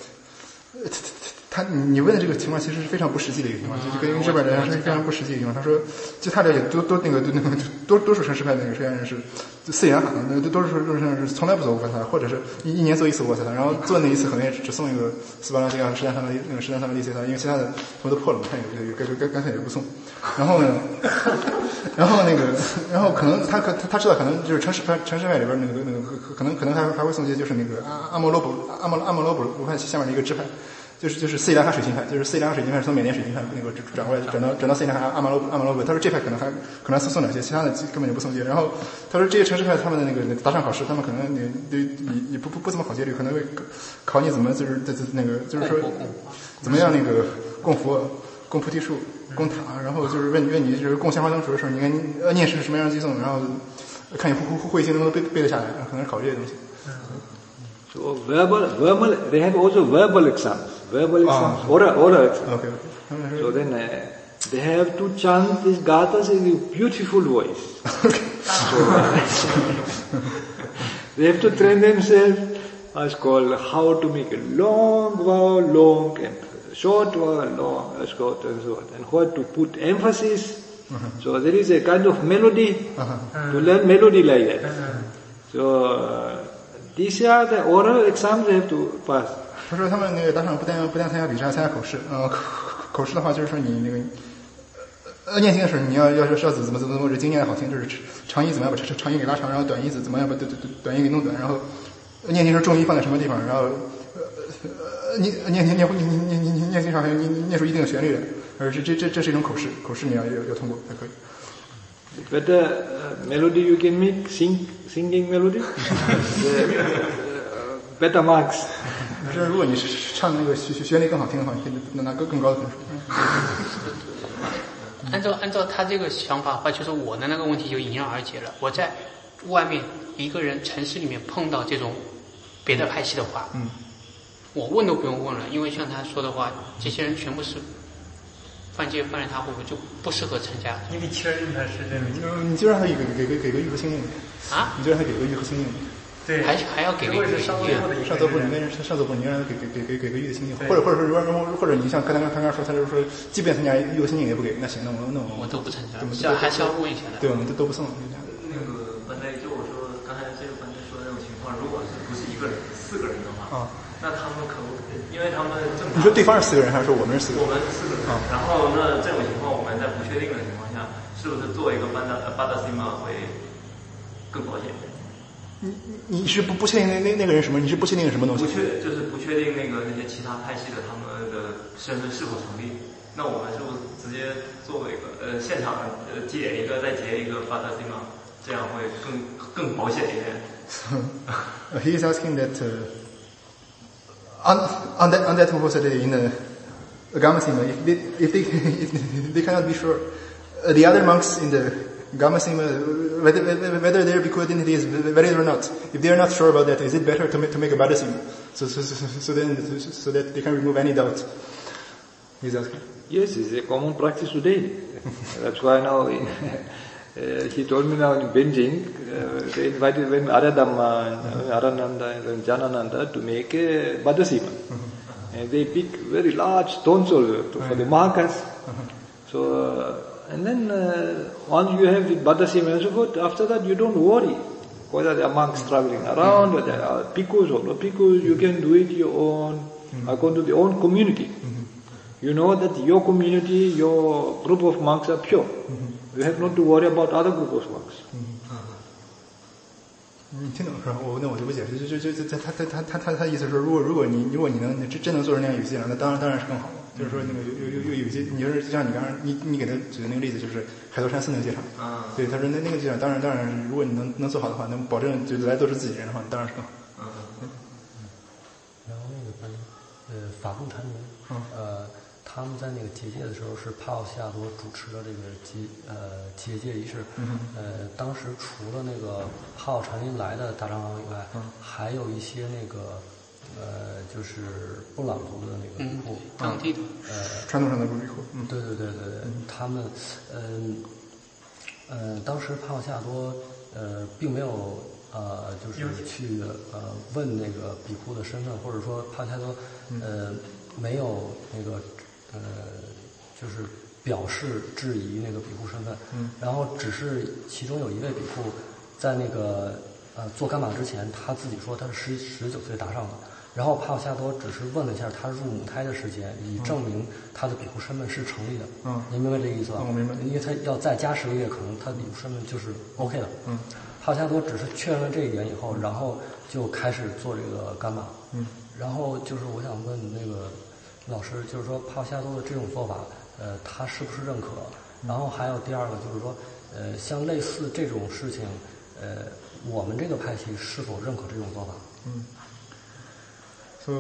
Speaker 2: 他你问的这个情况其实是非常不实际的一个情况，就跟日本人是非常不实际的一个情况。他说，就他了解多多那个那个多多数城市派那个实验人是寺院好像多数多数人是从来不做五波萨，或者是一一年做一次五波萨，然后做那一次可能也只送一个斯巴拉这样十单三个那个十单三个利息他，因为其他的全部都破了嘛，他也干干干脆也不送。然后呢，然后那个，然后可能他可他知道可能就是城市派城市派里边那个那个可能可能还还会送些就是那个阿阿摩罗卜阿摩阿摩罗卜卢派下面的一个支派。就是就是斯里兰卡水晶派，就是斯里兰卡水晶派是从缅甸水晶派那个转过来，转到转到斯里兰卡阿马罗阿马罗布。他说这派可能还可能送送两些，其他的根本就不送戒。然后他说这些城市派他们的那个答上考试，他们可能你你你你不不不怎么考戒律，可能会考你怎么就是这这那个就是说怎么样那个供佛、供菩提树、供塔，然后就是问问你就是供香花灯烛的时候，你看你念是什么样的寄诵，然后看你会会会心能不能背背得下来，可能是考这些东西。
Speaker 1: So verbal, verbal, they have also verbal exams. Verbal exams, oh. oral, oral exams.
Speaker 2: Okay, okay.
Speaker 1: So then uh, they have to chant these gathas in a beautiful voice.
Speaker 2: Okay.
Speaker 1: So, uh, they have to train themselves as called how to make a long vow long and short vow long, as short and so on, and what to put emphasis. Uh-huh. So there is a kind of melody uh-huh. to learn melody like that. Uh-huh. So. Uh, These are the oral exams they have to pass.
Speaker 2: 他说他们那个打赏不但不但参加比赛，还参加口试。呃，口口试的话就是说你那个呃念经的时候，你要要要要怎么怎么怎么经念的好听，就是长音怎么样把长长音给拉长，然后短音怎么样把短短短音给弄短，然后念经时候重音放在什么地方，然后呃念念念念念念念念经上还要念念出一定的旋律来，而这这这这是一种口试，口试你要要要通过才可以。
Speaker 1: But uh, uh, melody you can make, sing, singing melody, the, uh, better marks.
Speaker 2: 是如果你唱那个旋律更好听的话，你可以拿拿更更高的分数。
Speaker 3: 按照按照他这个想法的话，就是我的那个问题就迎刃而解了。我在外面一个人城市里面碰到这种别的派系的话，嗯，我问都不用问了，因为像他说的话，这些人全部是犯戒犯了他会不会就不适合参加？
Speaker 4: 你得确认他是这个。
Speaker 2: 你就让他给给给给个玉和心印啊！你就让他给个玉和心印。
Speaker 5: 对，
Speaker 3: 还还要给个月，
Speaker 2: 上座部你跟人上座部你让他给给给给给个月的薪金，或者或者说或者你像刚才他刚说，他就是说，即便参加月薪金也不给，那行，那我那我
Speaker 3: 我都不参加，
Speaker 2: 对
Speaker 3: 这还是要问一下的。
Speaker 2: 对，我们都都不送。
Speaker 5: 那个班代就我说刚才这个班代说的那种情况，如果是不是一个人，四个人的话，啊，那他们可不，因为他们正常。
Speaker 2: 你说对方是四个人，还是说我们是四个人？
Speaker 5: 我们四个人。啊，然后那这种情况，我们在不确定的情况下，是不是做一个班达呃巴达西玛会更保险？
Speaker 2: 你你是不不确定那那那个人什么？你是不确定什么东西？
Speaker 5: 不确就是不确定那个那些其他派系的他们的身份是否成立。那我们是不是直接作为一个呃现场呃结一个再结一个巴达西玛，这样会更更保险一点？
Speaker 2: uh, he is asking that uh, on on that on that proposal in the Gamma Sima, if they if they if they cannot be sure, uh, the other monks in the Gamma Sima, whether whether their bhikkhu identity is valid or not, if they are not sure about that, is it better to make to make a Bada Sima, so so so so then so that they can remove any doubt? He's asking.
Speaker 1: Yes, it's a common practice today. That's why now in, uh, he told me now in Beijing, uh, they invited when Aradhamma, Arananda and Janananda to make a Badasima. Mm-hmm. And they pick very large stones also for the Mahakas. Mm-hmm. So, uh, and then uh, once you have the Badasima and so forth, after that you don't worry whether there are monks traveling around, whether there are bhikkhus or no bhikkhus, you can do it your own, mm-hmm. according to the own community. Mm-hmm. You know that your community, your group of monks are pure. Mm-hmm. You have not to worry about other group of monks.
Speaker 2: 你听懂是吧？我那我就不解释，就就就他他他他他他意思说，如果如果你如果你能真真能做成那样有些人，那当然当然是更好的。就是说那个有有有有有些，你就是就像你刚刚你你给他举的那个例子，就是海头山四能机场。啊。对，他说那那个机场，当然当然，如果你能能做好的话，能保证就来都是自己人的话，当然是更好。嗯嗯。
Speaker 7: 然后那个呃法共禅宗，呃。他们在那个结界的时候是帕奥西亚多主持的这个结呃结界仪式，嗯、呃，当时除了那个帕奥禅林来的大长老以外，嗯、还有一些那个呃就是布朗族的那个比库，
Speaker 3: 当地的
Speaker 2: 呃传统上的比库，
Speaker 7: 嗯，对对对对对，嗯、他们嗯 呃, 呃当时帕奥西亚多呃并没有呃就是去呃问那个比库的身份，或者说帕奥西亚多呃没有那个。呃，就是表示质疑那个比库身份，嗯，然后只是其中有一位比库在那个呃做干玛之前，他自己说他是十十九岁打上的，然后帕奥夏多只是问了一下他入母胎的时间，以证明他的比库身份是成立的，嗯，您明白这个意思吧？
Speaker 2: 我明白，
Speaker 7: 因为他要再加十个月，可能他的比库身份就是 OK 的，嗯，帕奥夏多只是确认了这一点以后，然后就开始做这个干玛，嗯，然后就是我想问那个。老师就是说帕夏多的这种做法，呃，他是不是认可？然后还有第二个就是说，呃，像类似这种事情，呃，我们这个派系是否认可这种做法？
Speaker 2: 嗯。So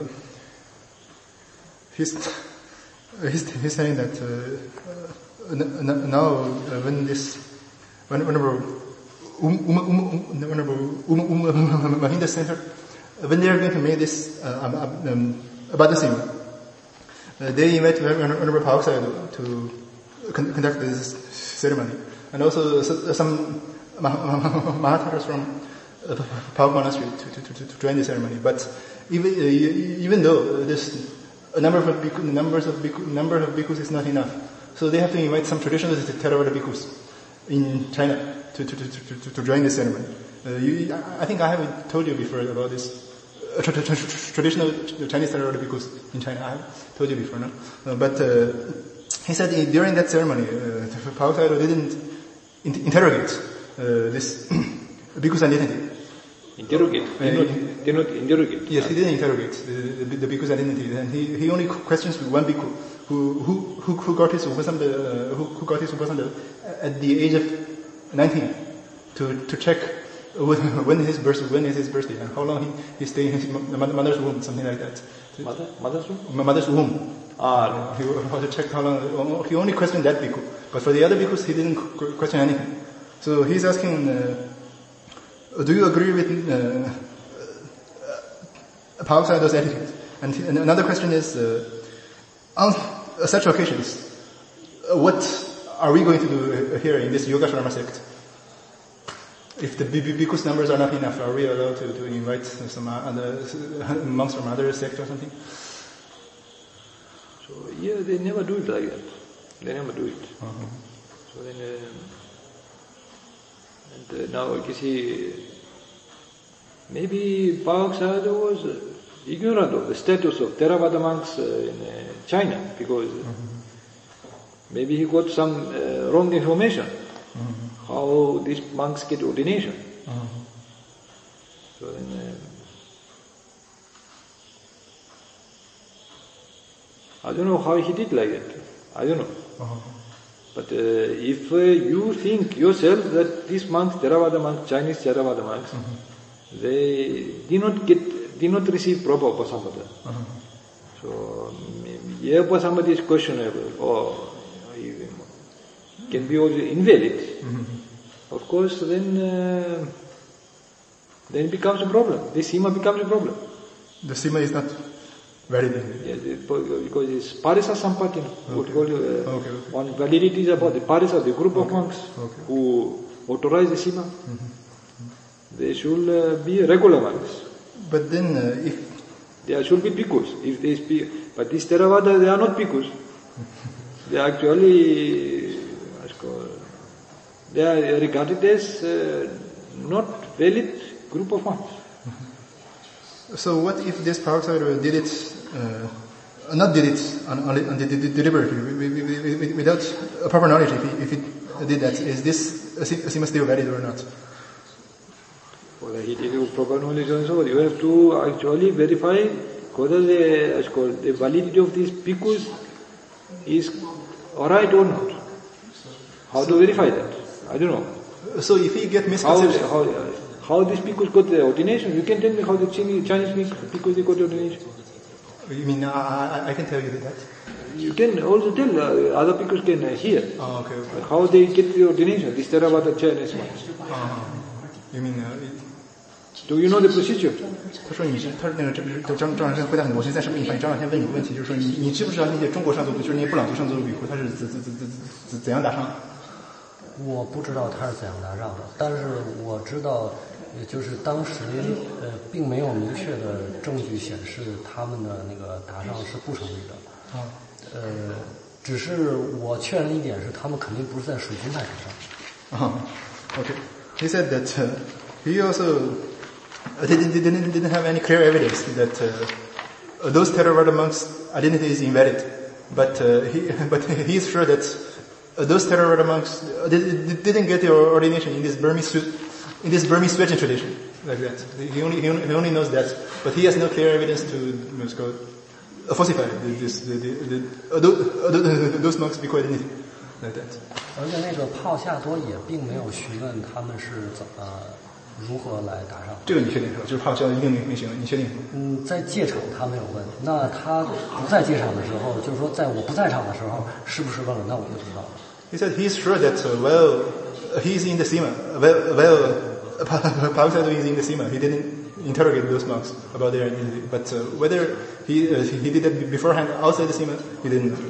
Speaker 2: he's he's he's saying that uh, now when this whenever um um um whenever um um Mahinda Center when they are going to make this uh, um, um, about the same. Uh, they invite Honorable Paoksai to con- conduct this ceremony, and also some Mahataras from uh, Paok Monastery to, to, to, to join the ceremony. But even uh, even though this a number of bhikkhu, numbers of bhikkhu, number of bhikkhus is not enough, so they have to invite some traditional Theravada bhikkhus in China to to, to, to, to join the ceremony. Uh, you, I think I have told you before about this. Uh, tra- tra- tra- traditional Chinese Theravada bhikkhus in China. I have told you before, no? Uh, but uh, he said he, during that ceremony, uh, Paok didn't in- interrogate uh, this bhikkhu's identity.
Speaker 1: Interrogate? Uh, did, not, did not interrogate?
Speaker 2: Yes, he didn't interrogate the, the, the bhikkhu's identity. And he, he only questions one bhikkhu who who who, who got his upasana, uh, who, who got his upasana at the age of nineteen to to check. When is his birthday? When is his birthday? And how long he, he stayed in his mother's womb? Something like that.
Speaker 1: Mother, mother's womb.
Speaker 2: Mother's womb. Ah, he had to check how long. He only questioned that bhikkhu, but for the other bhikkhus, he didn't question anything. So he's asking, uh, do you agree with uh, uh, Paok Sayadaw's attitude? And, and another question is, uh, on such occasions, uh, what are we going to do here in this Yoga Sharma sect? if the bhikkhus numbers are not enough, are we allowed to, to invite some other monks from other sects or something?
Speaker 1: So yeah, they never do it like that. They never do it.
Speaker 2: Uh-huh.
Speaker 1: So then, uh, and uh, now you see, maybe Bhaksada was uh, ignorant of the status of Theravada monks uh, in uh, China, because uh, maybe he got some uh, wrong information
Speaker 2: Mm-hmm.
Speaker 1: how these monks get ordination.
Speaker 2: Mm-hmm.
Speaker 1: So then, uh, I don't know how he did like that. I don't know.
Speaker 2: Uh-huh.
Speaker 1: But uh, if uh, you think yourself that these monks, Theravada monks, Chinese Theravada monks, mm-hmm. they did not get, did not receive proper upasampada.
Speaker 2: Uh-huh.
Speaker 1: So maybe yeah, upasampada is questionable, or even can be also invalid. Mm-hmm. Of course, then uh, then it becomes a problem. This sima becomes a problem.
Speaker 2: The sima is not valid.
Speaker 1: Yeah, because it's parisa sampati.
Speaker 2: Okay.
Speaker 1: Uh,
Speaker 2: okay, okay.
Speaker 1: One validity is about the parisa, the group
Speaker 2: okay.
Speaker 1: of monks
Speaker 2: okay.
Speaker 1: who authorize the sima.
Speaker 2: Mm-hmm.
Speaker 1: They should uh, be regular monks.
Speaker 2: But then, uh, if
Speaker 1: there should be bhikkhus. If they speak, but these Theravada, they are not bhikkhus. They are actually, they are regarded as uh, not valid group of monks.
Speaker 2: So what if this Bhaksada did it, uh, not did it on, on, on the, the, the deliberately, without a proper knowledge, if he, if he did that, is this sima still valid or not?
Speaker 1: Well, he did it proper knowledge also. You have to actually verify whether the, the validity of these bhikkhus is alright or not. How to verify that? I don't know.
Speaker 2: So if he get
Speaker 1: How,
Speaker 2: misconception,
Speaker 1: how, how these bhikkhus got the ordination? You can tell me how the Chinese, Chinese bhikkhus they got the ordination?
Speaker 2: you mean I, I, I can tell you that?
Speaker 1: You can also tell uh, other bhikkhus can uh, hear
Speaker 2: Oh, okay, okay.
Speaker 1: how they get the ordination. This Theravada Chinese monks.
Speaker 2: Uh, you mean? Uh,
Speaker 1: Do you know the procedure?
Speaker 2: 他说你是，他说那个这不是就张张老先回答很多，我现在是给你反正张老先问你个问题，就是说你你知不知道那些中国上座部，就是那些布朗族上座部比库，他是怎怎怎怎怎怎样打上？
Speaker 7: 我不知道他是怎样打上的，但是我知道，也就是当时呃并没有明确的证据显示他们的那个打上是不成立的。
Speaker 2: 啊，
Speaker 7: 呃，只是我确认一点是，他们肯定不是在水晶派打上。
Speaker 2: 啊 ，OK. He said that uh, he also uh, didn't, didn't didn't have any clear evidence that uh, those Theravada monks' identity is invalid, but uh, he but he is sure that uh, those Theravada monks uh, did, didn't get their ordination in this Burmese in this Burmese Swetin tradition like that. He only, he only he only knows that, but he has no clear evidence to let's go uh, falsify this the, the, the, uh, those, uh, those monks' Bhikkhu identity like that.
Speaker 7: 而且那个泡夏多也并没有询问他们是怎么如何来打上。
Speaker 2: 这个你确定是吧？就是泡夏一定没没行，你确定？
Speaker 7: 嗯，在戒场他没有问，那他不在戒场的时候，就是说在我不在场的时候，是不是问了？那我就知道了。
Speaker 2: He said he's sure that uh, well he's in the sima. Well, well Bhaksada is in the sima. He didn't interrogate those monks about their identity, but uh, whether he uh, he did that beforehand outside the sima, he didn't know.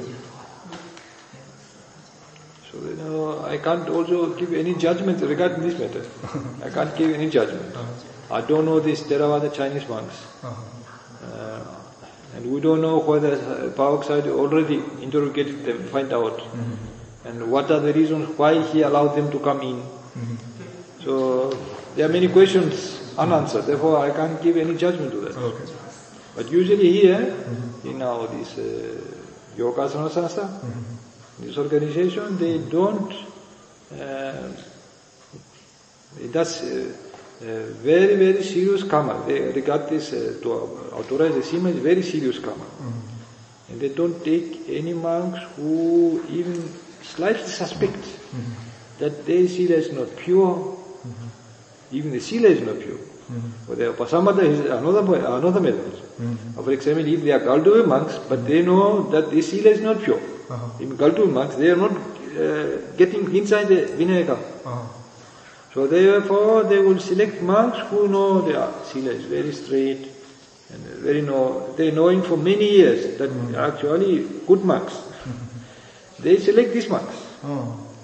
Speaker 1: So you know, I can't also give any judgment regarding this matter. I can't give any judgment. Uh-huh. I don't know these Theravada Chinese monks. Uh-huh. Uh, and we don't know whether Bhaksada already interrogated them, find out. Mm-hmm. And what are the reasons why he allowed them to come in. Mm-hmm. So there are many questions unanswered, therefore I can't give any judgment to that.
Speaker 2: Okay.
Speaker 1: But usually here, mm-hmm. in our this uh, Yogasana Sanstha, mm-hmm. this organization, they don't, uh, it does uh, uh, very, very serious karma. They regard this uh, to authorize the sima as very serious karma. Mm-hmm. And they don't take any monks who even slightly suspect mm-hmm. that their sila is not pure, mm-hmm. even the sila is not pure. Mm-hmm. But the upasampada is another, another method. Mm-hmm. For example, if they are Galduva monks, but they know that the sila is not pure. Uh-huh. In Galduva monks, they are not uh, getting inside the Vinaya Karma. Uh-huh. So therefore, they will select monks who know their sila is very straight and very know, they knowing for many years that mm-hmm. actually good monks. Mm-hmm. They select these monks. Oh.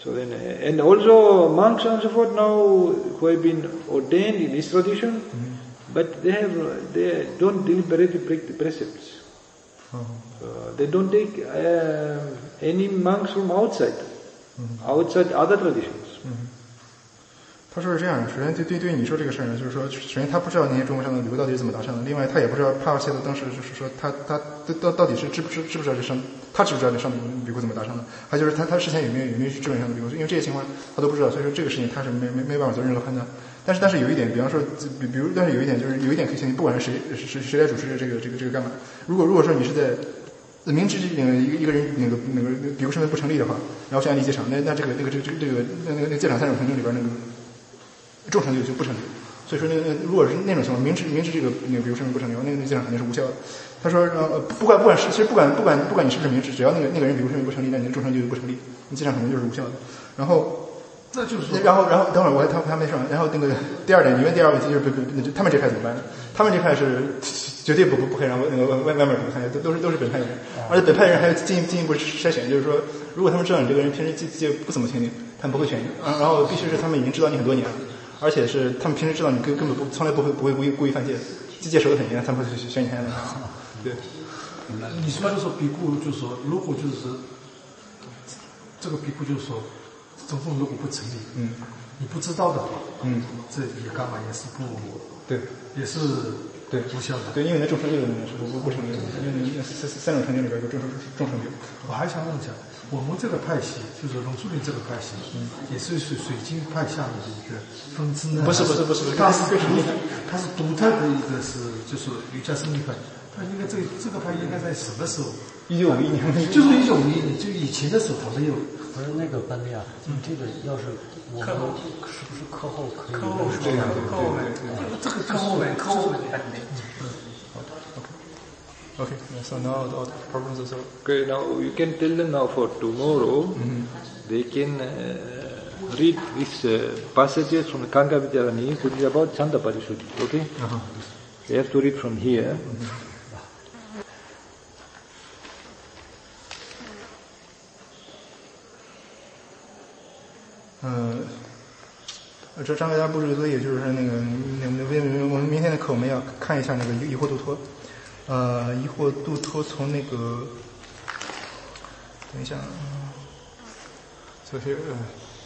Speaker 1: So then, uh, and also monks and so forth now who have been ordained in this tradition,
Speaker 2: mm-hmm.
Speaker 1: but they have they don't deliberately break the precepts.
Speaker 2: Uh-huh.
Speaker 1: So they don't take uh, any monks from outside,
Speaker 2: mm-hmm.
Speaker 1: outside other traditions.
Speaker 2: Mm-hmm. 他说是这样的，首先对对对你说这个事儿呢，就是说，首先他不知道那些中国上的流到底是怎么达成的，另外他也不知道帕瓦切特当时就是说他他到到底是知不知知不知道这上他知不知道这上面比库怎么达成的，还就是他他之前有没有有没有去质问上的比库，因为这些情况他都不知道，所以说这个事情他是没没没办法做任何判断。但是但是有一点，比方说比比如，但是有一点就是有一点可以相信，不管是谁谁谁来主持这个这个这个干嘛，如果如果说你是在明知那个一个一个人那个那个比库身份不成立的话，然后去安立戒场，那那这个那个这个这个那个那个戒场三种程度里边那个。众成就就不成立，所以说那那如果是那种情况，明知明知这个那个比如身份不成立，那个那个戒场肯定是无效的。他说呃不管不管是其实不管不管不管你是不是明知，只要那个那个人比如身份不成立，那你的众成就就不成立，你戒场肯定就是无效的。然后
Speaker 8: 那就是说，
Speaker 2: 然后然后等会儿我还他还没说完，然后那个第二点，你问第二个问题就是不不他们这派怎么办呢？他们这派是绝对不不不可以让那个外外面人看见，都都是都是本派人，而且本派人还有进进一步筛选，就是说如果他们知道你这个人平时戒戒不怎么听你，他们不会选你，然后必须是他们已经知道你很多年了。而且是他们平时知道你根根本不从来不会不会故意故意犯戒，戒守得很严，他们会选你看的。对，
Speaker 8: 你说就说比库，就是说如果就是这个比库，就是说中共如果不成立，
Speaker 2: 嗯，
Speaker 8: 你不知道的话，
Speaker 2: 嗯，
Speaker 8: 这也干嘛也是不
Speaker 2: 对，
Speaker 8: 也是
Speaker 2: 对
Speaker 8: 无效的。
Speaker 2: 对，因为那众成就的是不不不成立的，因为那三三种成就里边有众成众成就。
Speaker 8: 我还想问一下。我们这个派系，就是龙树林这个派系，嗯，也是水水晶派下面的一个分支呢。
Speaker 2: 不是不是不是不是，
Speaker 8: 它是独，它是独特的一个是，就是瑜伽生命派。它应该这个这个派应该在什么时候？
Speaker 2: 一九五一年，
Speaker 8: 就是一九五一年，就以前的时候它没有。
Speaker 7: 不是那个班利啊，嗯，这个要是我们是不是课后可以？
Speaker 4: 课后
Speaker 2: 对呀，
Speaker 4: 课后门，这个课后门，课后门班的。
Speaker 2: Okay, so now the problems are solved.
Speaker 1: Okay, now you can tell them now for tomorrow, mm-hmm. they can uh, read these uh, passages from Kanka Vidyarani, which is about Chanda Parisuddhi, okay?
Speaker 2: Uh-huh.
Speaker 1: They have to read from here. Mm-hmm.
Speaker 2: 嗯，这张给大家布置的作业就是那个，那那我们明天的课我们要看一下那个疑惑度脱。呃，疑惑度脱从那个，等一下，这些呃，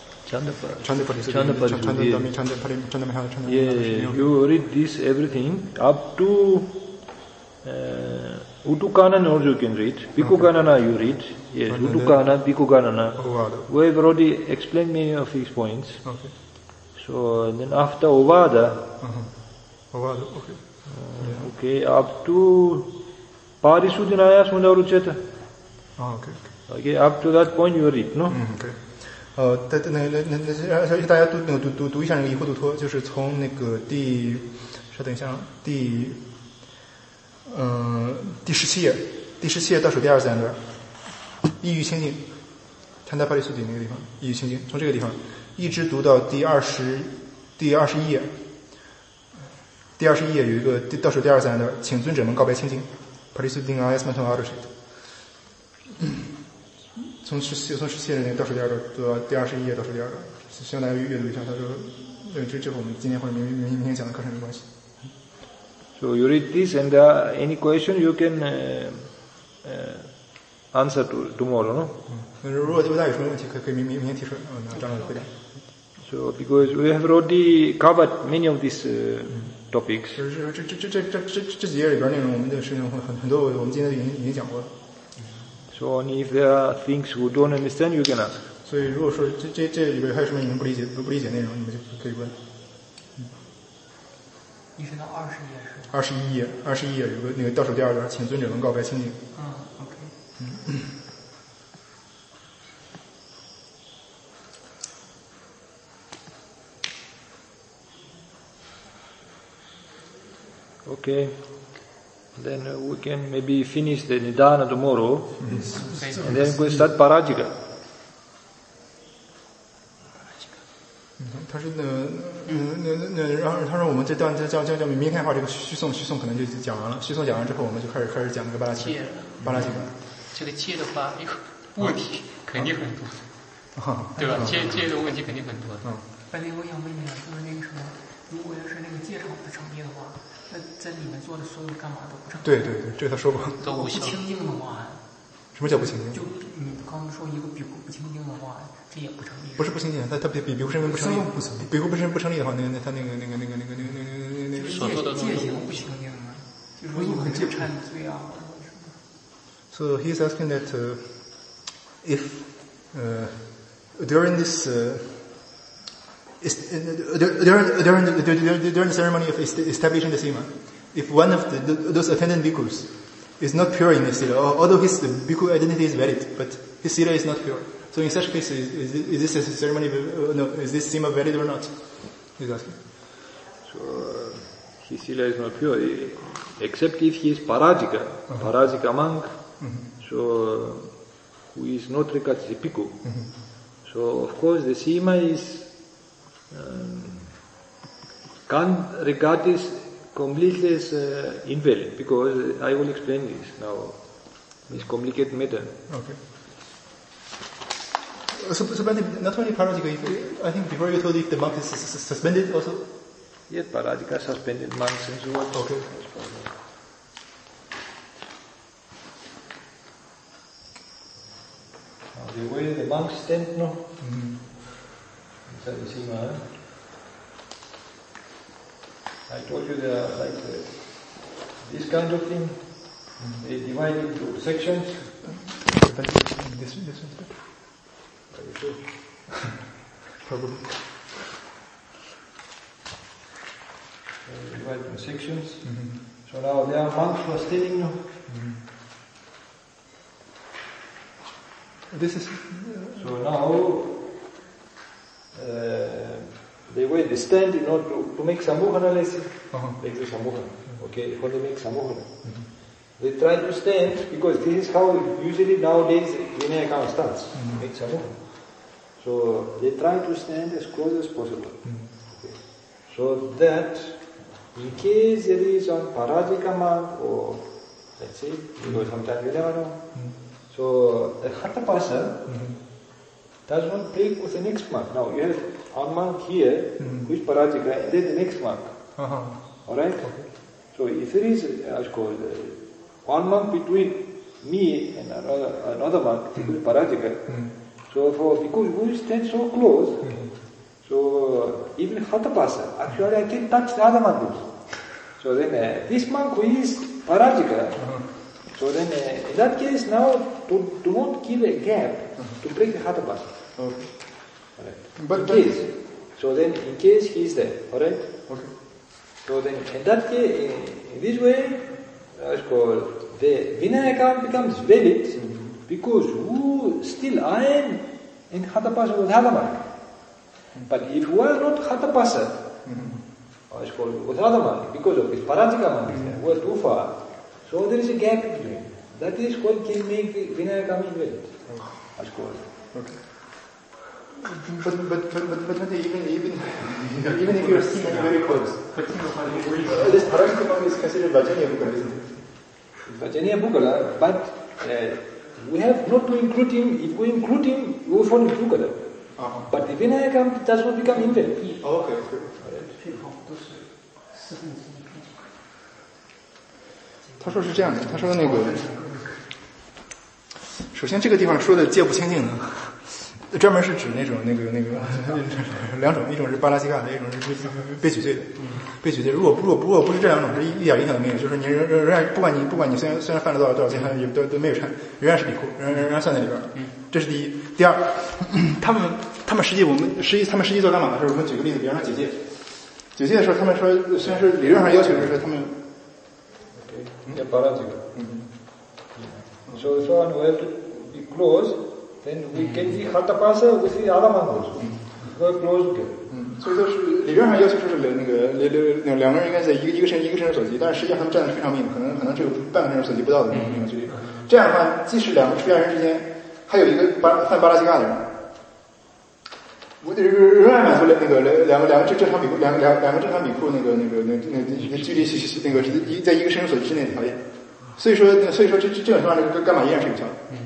Speaker 1: Yeah, you read this everything up to uh, Utukana also you can read. Bhikkhuganana you read. Yes, Utukana, Bhikkhuganana. We have already explained many of these points.
Speaker 2: Okay.
Speaker 1: So then after Ovada,
Speaker 2: uh-huh. Ovada, okay.
Speaker 1: Uh, okay, up to Parisuddhinaya Smundarucheta.
Speaker 2: Oh, okay,
Speaker 1: okay. Okay, up to that point you read, no?
Speaker 2: Mm, okay. 呃，那那那那那，而且大家读那个读读读一下那个疑惑度脱，就是从那个第，稍等一下，第，嗯、呃，第十七页，第十七页倒数第二自然段，意欲清净，参达巴利苏底那个地方，意欲清净，从这个地方一直读到第二十，第二十一页。第二十一页有一个倒数第二自然段，请尊者们告白清净 ，Parisuddhing Ayasmantam Arushit。从十七从十七页那个倒数第二段读到第二十一页倒数第二段，希望大家阅读一下。他说，对，这这和我们今天或者明明明天讲的课程有关系。
Speaker 1: So you read this and uh, any question you can uh, uh, answer to tomorrow, no?
Speaker 2: 嗯，如果大家有什么问题，可以可以明明明天提出来，嗯，那张老师回答。
Speaker 1: So because we have already covered many of these uh, topics.
Speaker 2: 就是这这这这这这这几页里边内容，我们的事情很很多，我们今天已经已经讲过了。
Speaker 1: So if there are things you don't understand, you can ask.
Speaker 2: 所以如果说这这这里边还有什么你们不理解不不理解内容，你们就可以问。
Speaker 4: 一直到二十页是吧？
Speaker 2: 二十一页，二十一页有个那个倒数第二段，请尊者们告白清净。
Speaker 4: 嗯 ，OK。
Speaker 2: 嗯。
Speaker 1: Okay. Then uh, we can maybe finish the Nidana tomorrow, mm-hmm. and then we'll start Parajika.
Speaker 2: 他说那嗯那那那然后他说我们这段这叫叫叫明天的话这个续诵续诵可能就讲完了，续诵讲完之后我们就开始开始讲那个巴拉提巴拉提。
Speaker 3: 这个戒的话，有问题肯定很多。 对吧？戒戒的问题肯定很多的。
Speaker 2: 嗯。
Speaker 4: 反正我想问你啊，就是那个什么，如果要是那个戒场不成立的话，那在里面做的所有干嘛都不成立。
Speaker 2: 对对对，这个他说过。
Speaker 3: 都无效。
Speaker 4: 不清净的话，
Speaker 2: 什么叫不清净？
Speaker 4: 就你刚刚说一个比库不清净的话，这也不成立。
Speaker 2: 不是不清净，他他比比比库身份不成立，比库不身不成立的话，那个那他那个那个那个那个那个那个那个
Speaker 3: 所做的
Speaker 4: 戒行不清净啊，就是说有没有忏罪啊，或者什么。
Speaker 2: So he's asking that uh, if uh, during this uh, is, uh, during during the, during the ceremony of establishing the sima, if one of the, those attendant bhikkhus is not pure in his sila, although his bhikkhu identity is valid, but his sila is not pure. So in such case, is, is, is this a ceremony? Uh, no, is this sima valid or not? He's asking.
Speaker 1: So uh, his sila is not pure, except if he is parajika, uh-huh. parajika monk. Mm-hmm. So uh, who is not regarded as a bhikkhu. Mm-hmm. So of course the sima is um, can't regard this completely as uh, invalid, because I will explain this now. This complicated matter.
Speaker 2: Okay. So, so not only parajika, I think before you told if the monk is suspended also?
Speaker 1: Yes, parajika, suspended monks and so on.
Speaker 2: Okay.
Speaker 1: Now the way the monks stand now,
Speaker 2: mm-hmm.
Speaker 1: inside the sima, eh? I told you they are like the, this kind of thing, mm-hmm. They divide into sections.
Speaker 2: This, this one?
Speaker 1: Are you sure?
Speaker 2: Probably.
Speaker 1: So divide into sections.
Speaker 2: Mm-hmm.
Speaker 1: So now there are monks who are standing now.
Speaker 2: Mm-hmm. This is. Uh,
Speaker 1: so now, uh, the way they stand in order to, to make sammohana, let's say,
Speaker 2: uh-huh.
Speaker 1: like the sammohana. Okay, when they make sammohana. Mm-hmm. They try to stand, because this is how usually nowadays Vinaya Kama starts, mm-hmm. make sammohana. So they try to stand as close as possible. Mm-hmm. Okay. So that in case there is on parajika monk, or let's say, because sometimes you never know. Mm-hmm. So the hatapasa mm-hmm. does not break with the next monk. Now you have one monk here, mm-hmm. who is parajika, and then the next monk. Uh-huh. Alright? Okay. So if there is, as called, uh, one monk between me and another, another monk, mm-hmm. who is parajika, mm-hmm. so for because we stand so close, mm-hmm. so even hatapasa, actually I can touch the other monk. So then uh, this monk who is parajika, uh-huh. so then uh, in that case now to, do not give a gap uh-huh. to break the hatapasa.
Speaker 2: Okay.
Speaker 1: Alright.
Speaker 2: But,
Speaker 1: in
Speaker 2: but
Speaker 1: case, so then in case he is there, alright?
Speaker 2: Okay.
Speaker 1: So then in that case, in, in this way, uh, it's called, the Vinaya becomes valid, mm-hmm. because who still I am in hatapasa with other monk. Mm-hmm. But if who are not hatapasa, mm-hmm. it's called with other monk, because of his parajika monk, mm-hmm. who are too far, so there is a gap between. That is what can make Vinaya invalid. Mm-hmm. It's called.
Speaker 2: Okay. But but but but, but even even even if you're sitting very close, uh, this parajika monk is considered Vajjaniya Bukkala, isn't it?
Speaker 1: Vajjaniya Bukkala, but uh, we have not to include him. If we include him, we will fall into Bukkala. Uh-huh. But the Vinaya does not become invalid.
Speaker 2: Oh, okay, okay. 他说是这样的，他说那个，首先这个地方说的戒不清净呢，专门是指那种那个那个两种，一种是巴拉西卡的，一种是被举罪的。被举罪，如果如果如果不是这两种，是一点影响都没有，就是你仍仍然不管你不管你虽然虽然犯了多少多少罪，也都都没有忏，仍然是比库，仍然仍然算在里边。这是第一。第二，他们他们实际我们实际他们实际做干嘛的时候，我们举个例子，比方说解戒，解戒的时候，他们说虽然是理论上要求是说他们。
Speaker 1: Yeah, parajika. Mm-hmm. So, so when we have to be close, then we can be hatapasa with the other monk also. We are close together.
Speaker 2: 嗯，所以说是理论上要求说是那个两两两个人应该在一个一个身一个身手机，但是实际上他们站得非常密，可能可能只有半个身手机不到的那个距离。这样的话，即使两个出家人之间还有一个巴犯巴拉西嘎的人，我得仍然满足了那个两个两个正正常比库两个两两个正常比库那个那个那那那距离那个一在一个身手机之内的条件。所以说所以说这这种情况，这个干嘛依然是有效的。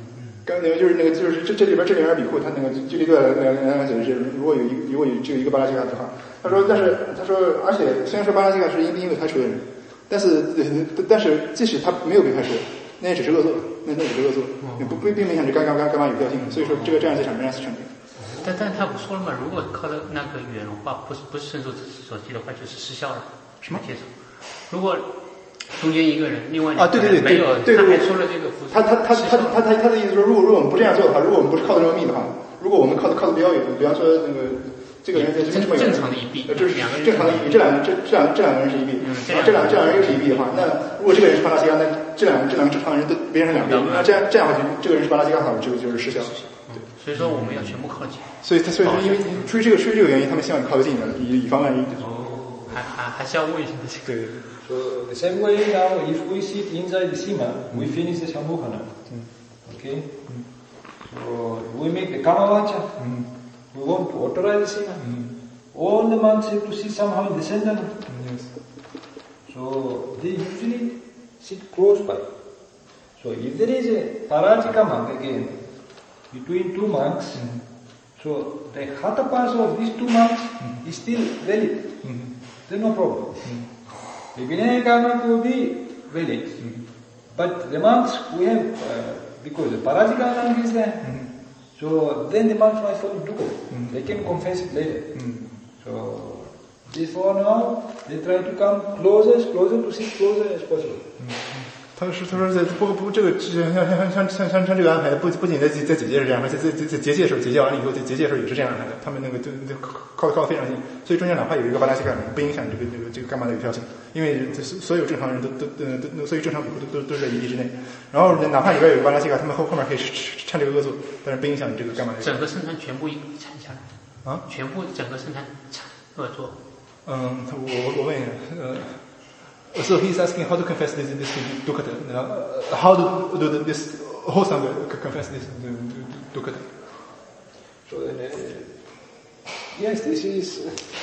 Speaker 2: 刚那个就是那个就是这这里边这里边比库他那个距离对来来解释是，如果有一如果有只有一个巴拉西卡的话，他说但是他说而且虽然说巴拉西卡是因因为开除的人，但是但是即使他没有被开除，那也只是恶作，那那只是恶作，不并并没影响这干干干干嘛有效性，所以说这个这样这场仍然是成立。
Speaker 3: 但但他不说了嘛，如果靠的那个远的话，不是不是伸手手机的话，就是失效了。什么接触？如果中间一个人，另外
Speaker 2: 啊，对对对，
Speaker 3: 没有，
Speaker 2: 对对对，
Speaker 3: 他还说了这个，
Speaker 2: 他他他他他他他的意思说，如果如果我们不这样做的话，如果我们不是靠的这么密的话，如果我们靠的靠的比较远，比方说那个这个人在这么
Speaker 3: 正常的一臂，
Speaker 2: 这是两个人正常的一臂，这两个这这两这两个人是一臂，然后这两这两个人又是一臂的话，那如果这个人是巴拉西卡，那这两这两个正常的人都别人是两臂，那这样这样的话，这个人是巴拉西卡的话，就就是失效。
Speaker 3: 对，所以说我们要全部靠近。
Speaker 2: 所以他所以说因为出于这个出于这个原因，他们希望你靠得近一点，以以防万一。
Speaker 3: 哦，还还还是要问一下这个。
Speaker 2: 对。
Speaker 9: So the same way now, if we sit inside the sima, we finish the Shambhukana. Okay? So we make the Kamavacha. We want to authorize the sima. All the monks have to sit somehow in the center.
Speaker 2: Yes.
Speaker 9: So they usually sit close by. So if there is a Parajika monk again, between two monks, mm-hmm. so the hatha pass of these two monks mm-hmm. is still valid. Mm-hmm. There's no problem. Mm-hmm. The Vinaya Karma will be valid. Mm-hmm. But the monks we have, uh, because the Parajika monk is there, mm-hmm. so then the monks might follow Dukkha. Mm-hmm. They can confess it later. Mm-hmm. So therefore now they try to come closer, closer to sit closer as possible. Mm-hmm.
Speaker 2: 他是他说在不不这个像像像像像像这个安排的不不仅在在结界是这样，在在在在结界的时候结界完了以后，在结界的时候也是这样安排的。他们那个就就靠靠得非常近，所以中间哪怕有一个巴拉西卡，不影响这个这个这个干嘛的有效性，因为所有正常人都都都都所有正常比丘都都都是在一臂之内。然后哪怕里边有一个巴拉西卡，他们后后面可以掺这个恶作，但是不影响你这个干嘛的。
Speaker 3: 整个生产全部掺下来
Speaker 2: 啊，
Speaker 3: 全部整个生产掺恶作。
Speaker 2: 嗯，我我问一下，呃。So he's asking how to confess this this dukkata. Uh, how do, do this whole sangha confess this dukkata?
Speaker 9: So then, uh, yes, this is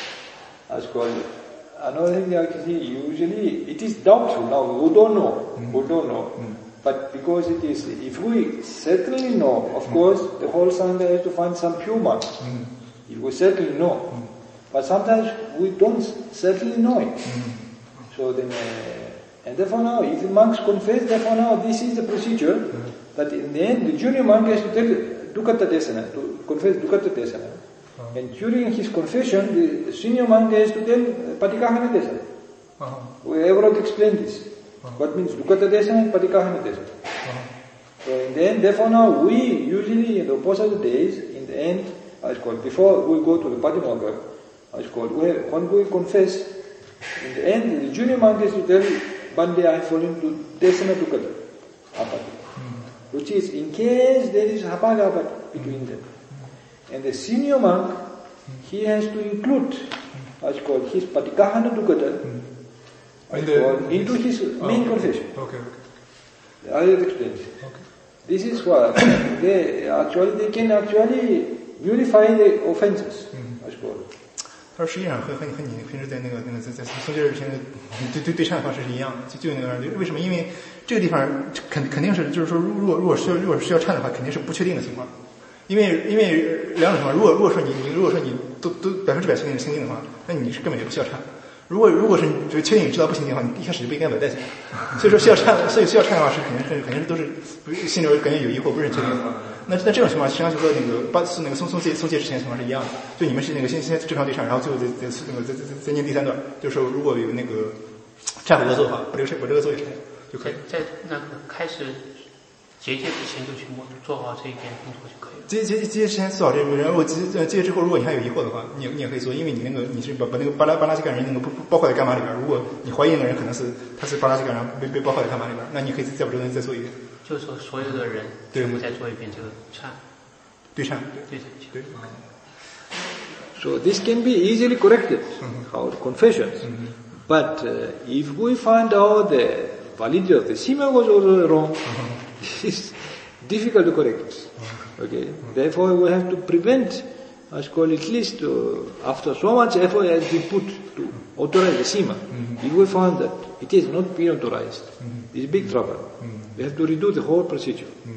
Speaker 9: uh, as called another thing. Actually, usually it is doubtful. Now we don't know, mm. we don't know. Mm. But because it is, if we certainly know, of mm. course, the whole sangha has to find some pure monks. Mm. If we certainly know, mm. but sometimes we don't certainly know it. Mm. So then, uh, and therefore now, if the monks confess, therefore now this is the procedure, mm-hmm. that in the end the junior monk has to tell Dukkata Desana, to confess Dukkata Desana. Uh-huh. And during his confession, the senior monk has to tell Patikahana Desana. Uh-huh. We have already explained this. Uh-huh. What means Dukkata Desana and Patikahana Desana. Uh-huh. So in the end, therefore now we usually in the opposite days, in the end, as called, before we go to the Patimokkha, as called, we have, when we confess, in the end, the junior monk is to tell, Bande, I fall into Desana Dukkata, Apati. Mm. Which is, in case there is Hapagapati between them. Mm. And the senior monk, mm. he has to include, mm. as called, his Patikahana Dukkata, mm. as the, called, into his oh, main okay. confession.
Speaker 2: Okay, okay.
Speaker 9: I will explain this. Okay. This is what, they actually, they can actually unify the offenses, mm. as called.
Speaker 2: 他说实际上和和你和你平时在那个那个在在松戒日前对对对忏的方式是一样的，就就那个为什么？因为这个地方肯肯定是就是说，如果如果需要如果需要忏的话，肯定是不确定的情况。因为因为两种情况，如果如果说你你如果说你都都百分之百确定是清净的话，那你是根本就不需要忏。如果如果是你就确定你知道不清净的话，你一开始就不应该买带起来。所以说需要忏，所以需要忏的话是肯定是肯定是都是不心里感觉有疑惑，不是很确定的。那那这种情况实际上就和那个八是那个松松戒松戒之前的情况是一样的，就你们是那个先先正常对忏，然后最后再再那个再再再念第三段，就是说如果有那个忏悔恶作的话，把这个把这个作业忏就可以。
Speaker 3: 在那个开始结界之前就全部做好这一点工作就可以了。
Speaker 2: 结结结之前做好这个，然后结结之后，如果你还有疑惑的话，你也你也可以做，因为你那个你是把把那个巴拉巴拉西干人那个不包括在干嘛里边，如果你怀疑那个人可能是他是巴拉西干人被被包括在干嘛里边，那你可以在补中间再做一遍。
Speaker 3: 就是说所有的人全部再做一遍这个忏。对
Speaker 2: 忏，
Speaker 3: 对对。
Speaker 1: So this can be easily corrected, mm-hmm. our confessions. Mm-hmm. But uh, if we find out the validity of the sima was also wrong, mm-hmm. it's difficult to correct. Mm-hmm. Okay, mm-hmm. Therefore we have to prevent, as called at least uh, after so much effort has been put to authorize the sima. Mm-hmm. If we find that it is not been authorized, mm-hmm. it's big trouble. Mm-hmm. We have to redo the whole procedure. Mm-hmm.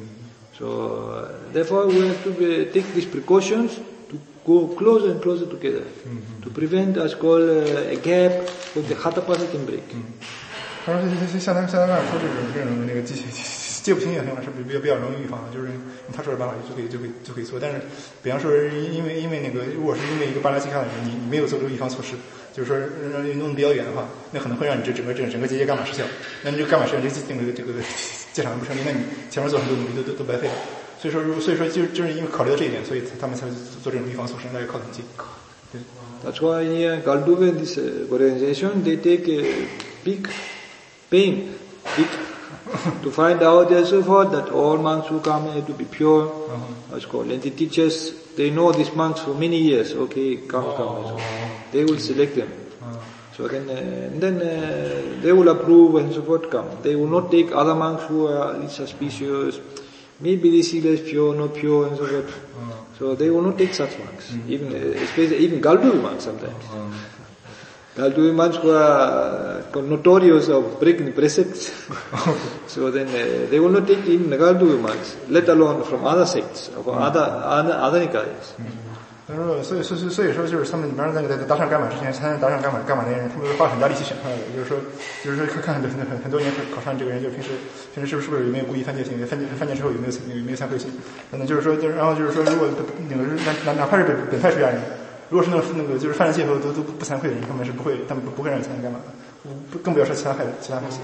Speaker 1: So therefore we have to be, take these precautions to go closer and closer together mm-hmm. to prevent as called uh, a gap that the hatapasa can break.
Speaker 2: 他说像他像他刚才说这种这种那个记记不清也很是比较比较容易预防的，就是他说的办法就可以就可以就可以做。但是比方说因为因为那个如果是因为一个巴拉基卡的人，你你没有做出预防措施，就是说弄得比较远的话，那可能会让你这整个整整个结节伽马失效。那你这个伽马失效，这个这个介场不成立，那你前面做很多努力都都都白费了。所以说所以说就就是因为考虑到这一点，所以他们才做这种预防措施，那要靠统计。对。
Speaker 1: That's why in Galduve, this uh, organization, they take a big pain, big, to find out as a fault that all monks who come here to be pure, uh-huh. as called, and the teachers, they know these monks for many years. Okay, come, oh. come. So they will select them. Uh-huh. So then, uh, then uh, they will approve and so forth. Come. They will not take other monks who are suspicious. Maybe they see that pure, not pure, and so forth. Uh-huh. So they will not take such monks, mm-hmm. even uh, especially even Galduve monks sometimes. Uh-huh. Galduve monks who are uh, notorious of breaking the precepts. So then uh, they will not take even the Galduve monks, let alone from other sects, or from other other other nikayas.
Speaker 2: 他说，所以所以所以说就是他们，比方说在在打上伽马之前，参加打上伽马伽马那人，他们都花很大力气选出来的。就是说，就是说看看很很很多年考上这个人，就平时平时是不是不是有没有故意犯戒行为，犯戒犯戒之后有没有有没有忏悔心，可能就是说，就是然后就是说，如果那个哪哪怕是本本派出家人。如果是那个那个就是犯了戒后都都不不惭愧的人，他们是不会，他们不不会让你参加干嘛的，不更不要说其他害其他害行。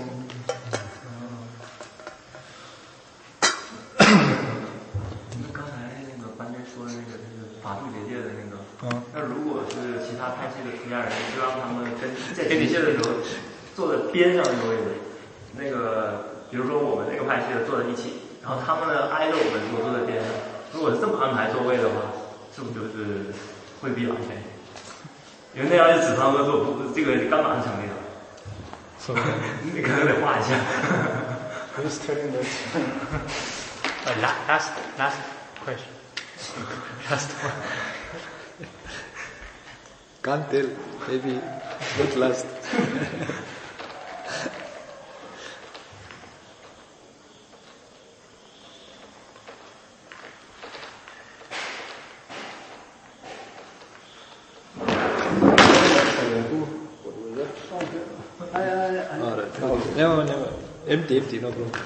Speaker 5: 刚才那个班长说的那个就是法度结界的那个，嗯，那如果是其他派系的出家人，就让他们跟在结界的时候坐在边上那个位置，那个比如说我们那个派系的坐在一起，然后他们呢挨着我们如果坐在边上，如果是这么安排座位的话，是不是就是会比较安全，因为那样是指他们说不，这个干嘛是成立的？是吧？你可能得画一下。
Speaker 2: Who's telling that?
Speaker 3: Uh, last, last question. Last one.
Speaker 1: Can't tell. Maybe not last. Never, never. Empty, empty, no problem.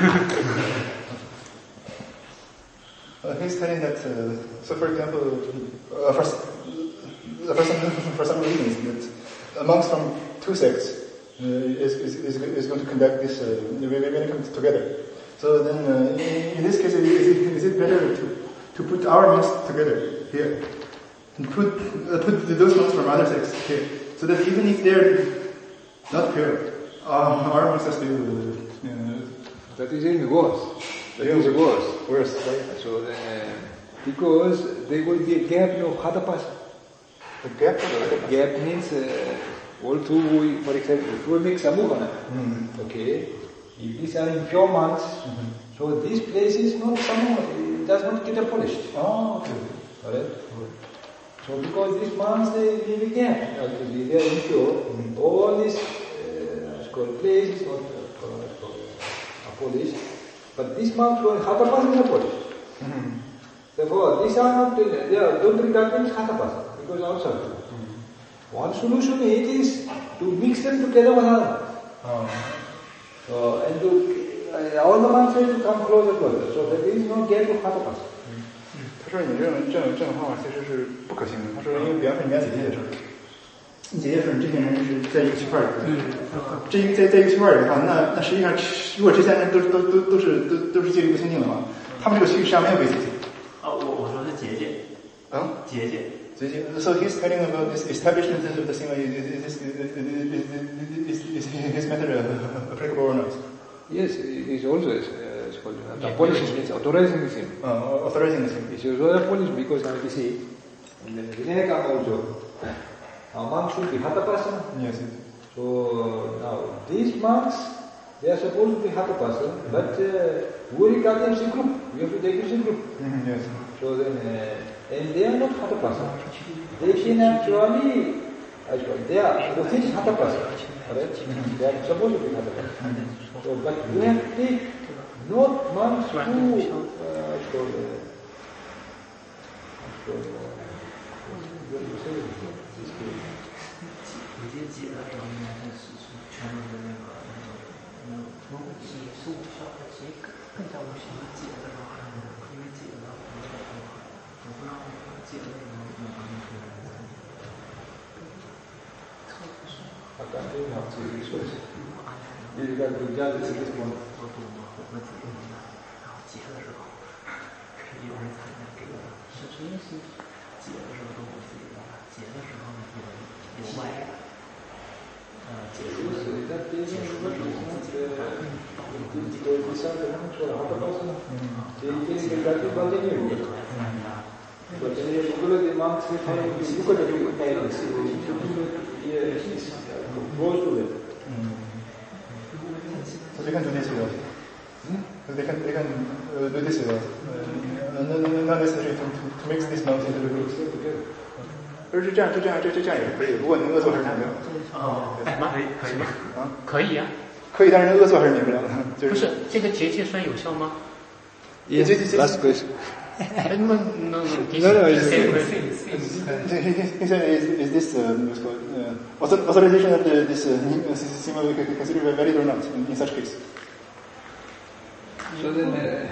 Speaker 2: uh, he's telling that, uh, so for example, uh, for, uh, for, some, for some reasons, that monks from two sects uh, is, is, is, is going to conduct this, uh, we're going to come together. So then, uh, in, in this case, is it, is it better to, to put our monks together here? And put, uh, put those monks from other sects here? So that even if they're not pure, Um, our monks are still. Uh,
Speaker 1: that is even worse. That yeah, is worse.
Speaker 2: Worse, right?
Speaker 1: So then, uh, because there will be a gap of hatapasa.
Speaker 2: A gap?
Speaker 1: So gap means uh, all two, for example, if we make samukana, mm-hmm. okay, if these are impure monks, mm-hmm. so this place is not samukana, it does not get abolished.
Speaker 2: Oh, okay.
Speaker 1: Alright? So because these monks, they leave a gap, actually, they are impure, mm-hmm. all this called place is not uh, abolished, but these monks were hatapasa is abolished. Mm-hmm. Therefore, these are not, they are, don't regard them as hatapasa, because outside. Mm-hmm. One solution is to mix them together with others. Oh. So, and to, uh, all the monks have to come closer closer, so there is no gap of hatapasa.
Speaker 2: 他说你这种这种这种方法其实是不可行的。他说因为比方说你家姐姐也是。姐姐说你这些人是在一个区块里，嗯，这一在在一个区块里的话，那那实际上，如果这些人都都都都是都都是戒律不清净的话，他们这个区域实际上没有被洁净。
Speaker 5: 哦，我我说是结界。
Speaker 2: 啊，
Speaker 5: 结界。
Speaker 2: 结界。So he's telling about this establishment of the single. Is, is, is, is, is his method applicable or not?
Speaker 1: Yes, it is also uh, called uh, abolishing means authorizing the sin.
Speaker 2: Uh, authorizing the sin.
Speaker 1: It is also abolished because now we see in the Vinaya also. Now monks should be hatapasa.
Speaker 2: Yes, yes.
Speaker 1: So now these monks, they are supposed to be hatapasa, mm-hmm. but uh, we regard them as a group. We have to take them as a group.
Speaker 2: Mm-hmm, yes.
Speaker 1: So then, uh, and they are not hatapasa. They can actually, they are within hatapasa. Right? Mm-hmm. They are supposed to be hatapasa. Mm-hmm. So, but we have to take not monks who uh,
Speaker 9: 说的，说的，有些有些
Speaker 6: 有些解的时候应该是是全都是那个那个那个如果解是无效的，解更更加无效的解的时候，因为解的话，我不知道解的时候能不能出来。
Speaker 9: I can't think how to visualize it. You got to judge it this one.
Speaker 6: 我自己然后解的时候，是有人参加这个，是谁是解的时候都我自己的，解的时候呢有有外人，呃，解除的时候，解除的时候我自己看，到底自己的方向，嗯，这这这个这关键的有的。
Speaker 9: Perché quello dei monks che fanno il buco da due paesi,
Speaker 2: So they can do this with us. They can, they can uh, do this with us. Uh, not necessary to, to, to mix these monks into the groups. 而是这样，就这样，这这这样也是可以。如果能恶作还是免不了。
Speaker 3: 哦，哎妈，可以可以吗？
Speaker 2: 啊，
Speaker 3: 可以啊。
Speaker 2: 可以，但是恶作还是免不了的。就是、
Speaker 3: 不是这个结界栓有效吗？
Speaker 1: Yes, last question.
Speaker 3: no, no, no. This
Speaker 1: No, no, it's
Speaker 3: same
Speaker 1: okay.
Speaker 3: same same.
Speaker 2: He said, is, is this uh, what's called, uh, authorization of the, this uh, system we can consider valid or not in, in such case?
Speaker 1: So then, uh,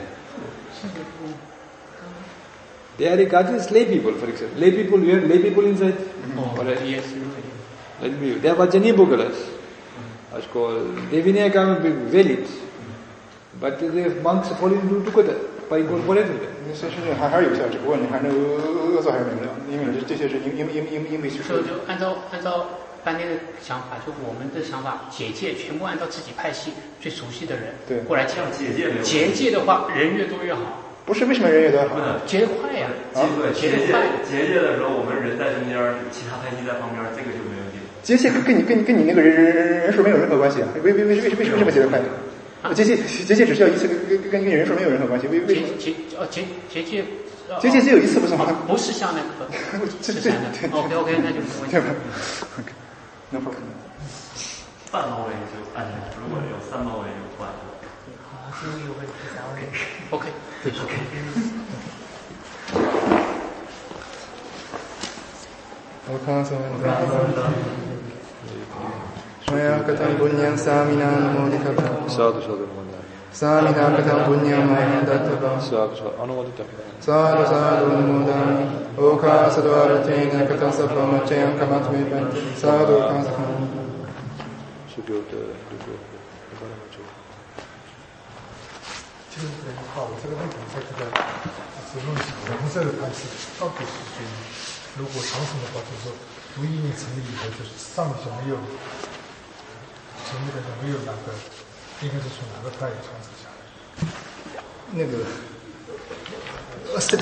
Speaker 1: they are regarded as lay people, for example. Lay people, we have lay people inside.
Speaker 3: Oh,
Speaker 1: Or, uh,
Speaker 3: yes.
Speaker 1: let me, they are Vajani Bugalas. That's called, they Vinayakam valid. But the monks fall into together by incorporating them.
Speaker 2: 所以是还还是有效，只不过你还是恶恶作还是免不了，因为这这些是因因因因因为是。
Speaker 3: 所以就按照按照班内的想法，就我们的想法，结界全部按照自己派系最熟悉的人
Speaker 2: 对
Speaker 3: 过来建
Speaker 5: 结界没有
Speaker 3: 结界的话，人越多越好。
Speaker 2: 不是为什么人越多好？
Speaker 3: 结得快呀！
Speaker 5: 对，结界结界的时候，我们人在中间，其他派系在旁边，这个就没问题。
Speaker 2: 结界跟你跟你跟你那个人人人人数没有任何关系啊！为为为为为为什么结得快？结界结界只需要一次，跟跟跟人数没有任何关系。为为什么？
Speaker 3: 结哦结结界。
Speaker 2: 结界只有一次不是吗？
Speaker 3: 不是像那个，是像那个。OK OK， 那就没问题。
Speaker 2: No problem。
Speaker 5: 半包围就安全，如果有三包围就不安全。
Speaker 4: 好，心里有问题，咱们认识。
Speaker 3: OK， 对 OK。
Speaker 2: 我看什么？Maya katam punyam saminam moditava.
Speaker 1: Sadhu sadhu namodita.
Speaker 2: Saminam katam punyam modatava.
Speaker 1: Sadhu sadhu anumodita.
Speaker 2: Sadhu sadhu namodami. Oka sadvaratena katam sapamachayam kamatme bante. Sadhu kansakam.
Speaker 1: Sugyota dugyota.
Speaker 8: 其实的话，我这个问题在这个是论红色的关系到底是属于，如果长城的话，就是说读一年成立以后，就是上面就没有成立的人没有哪个，应该是从哪个派传承下来？
Speaker 2: 那个。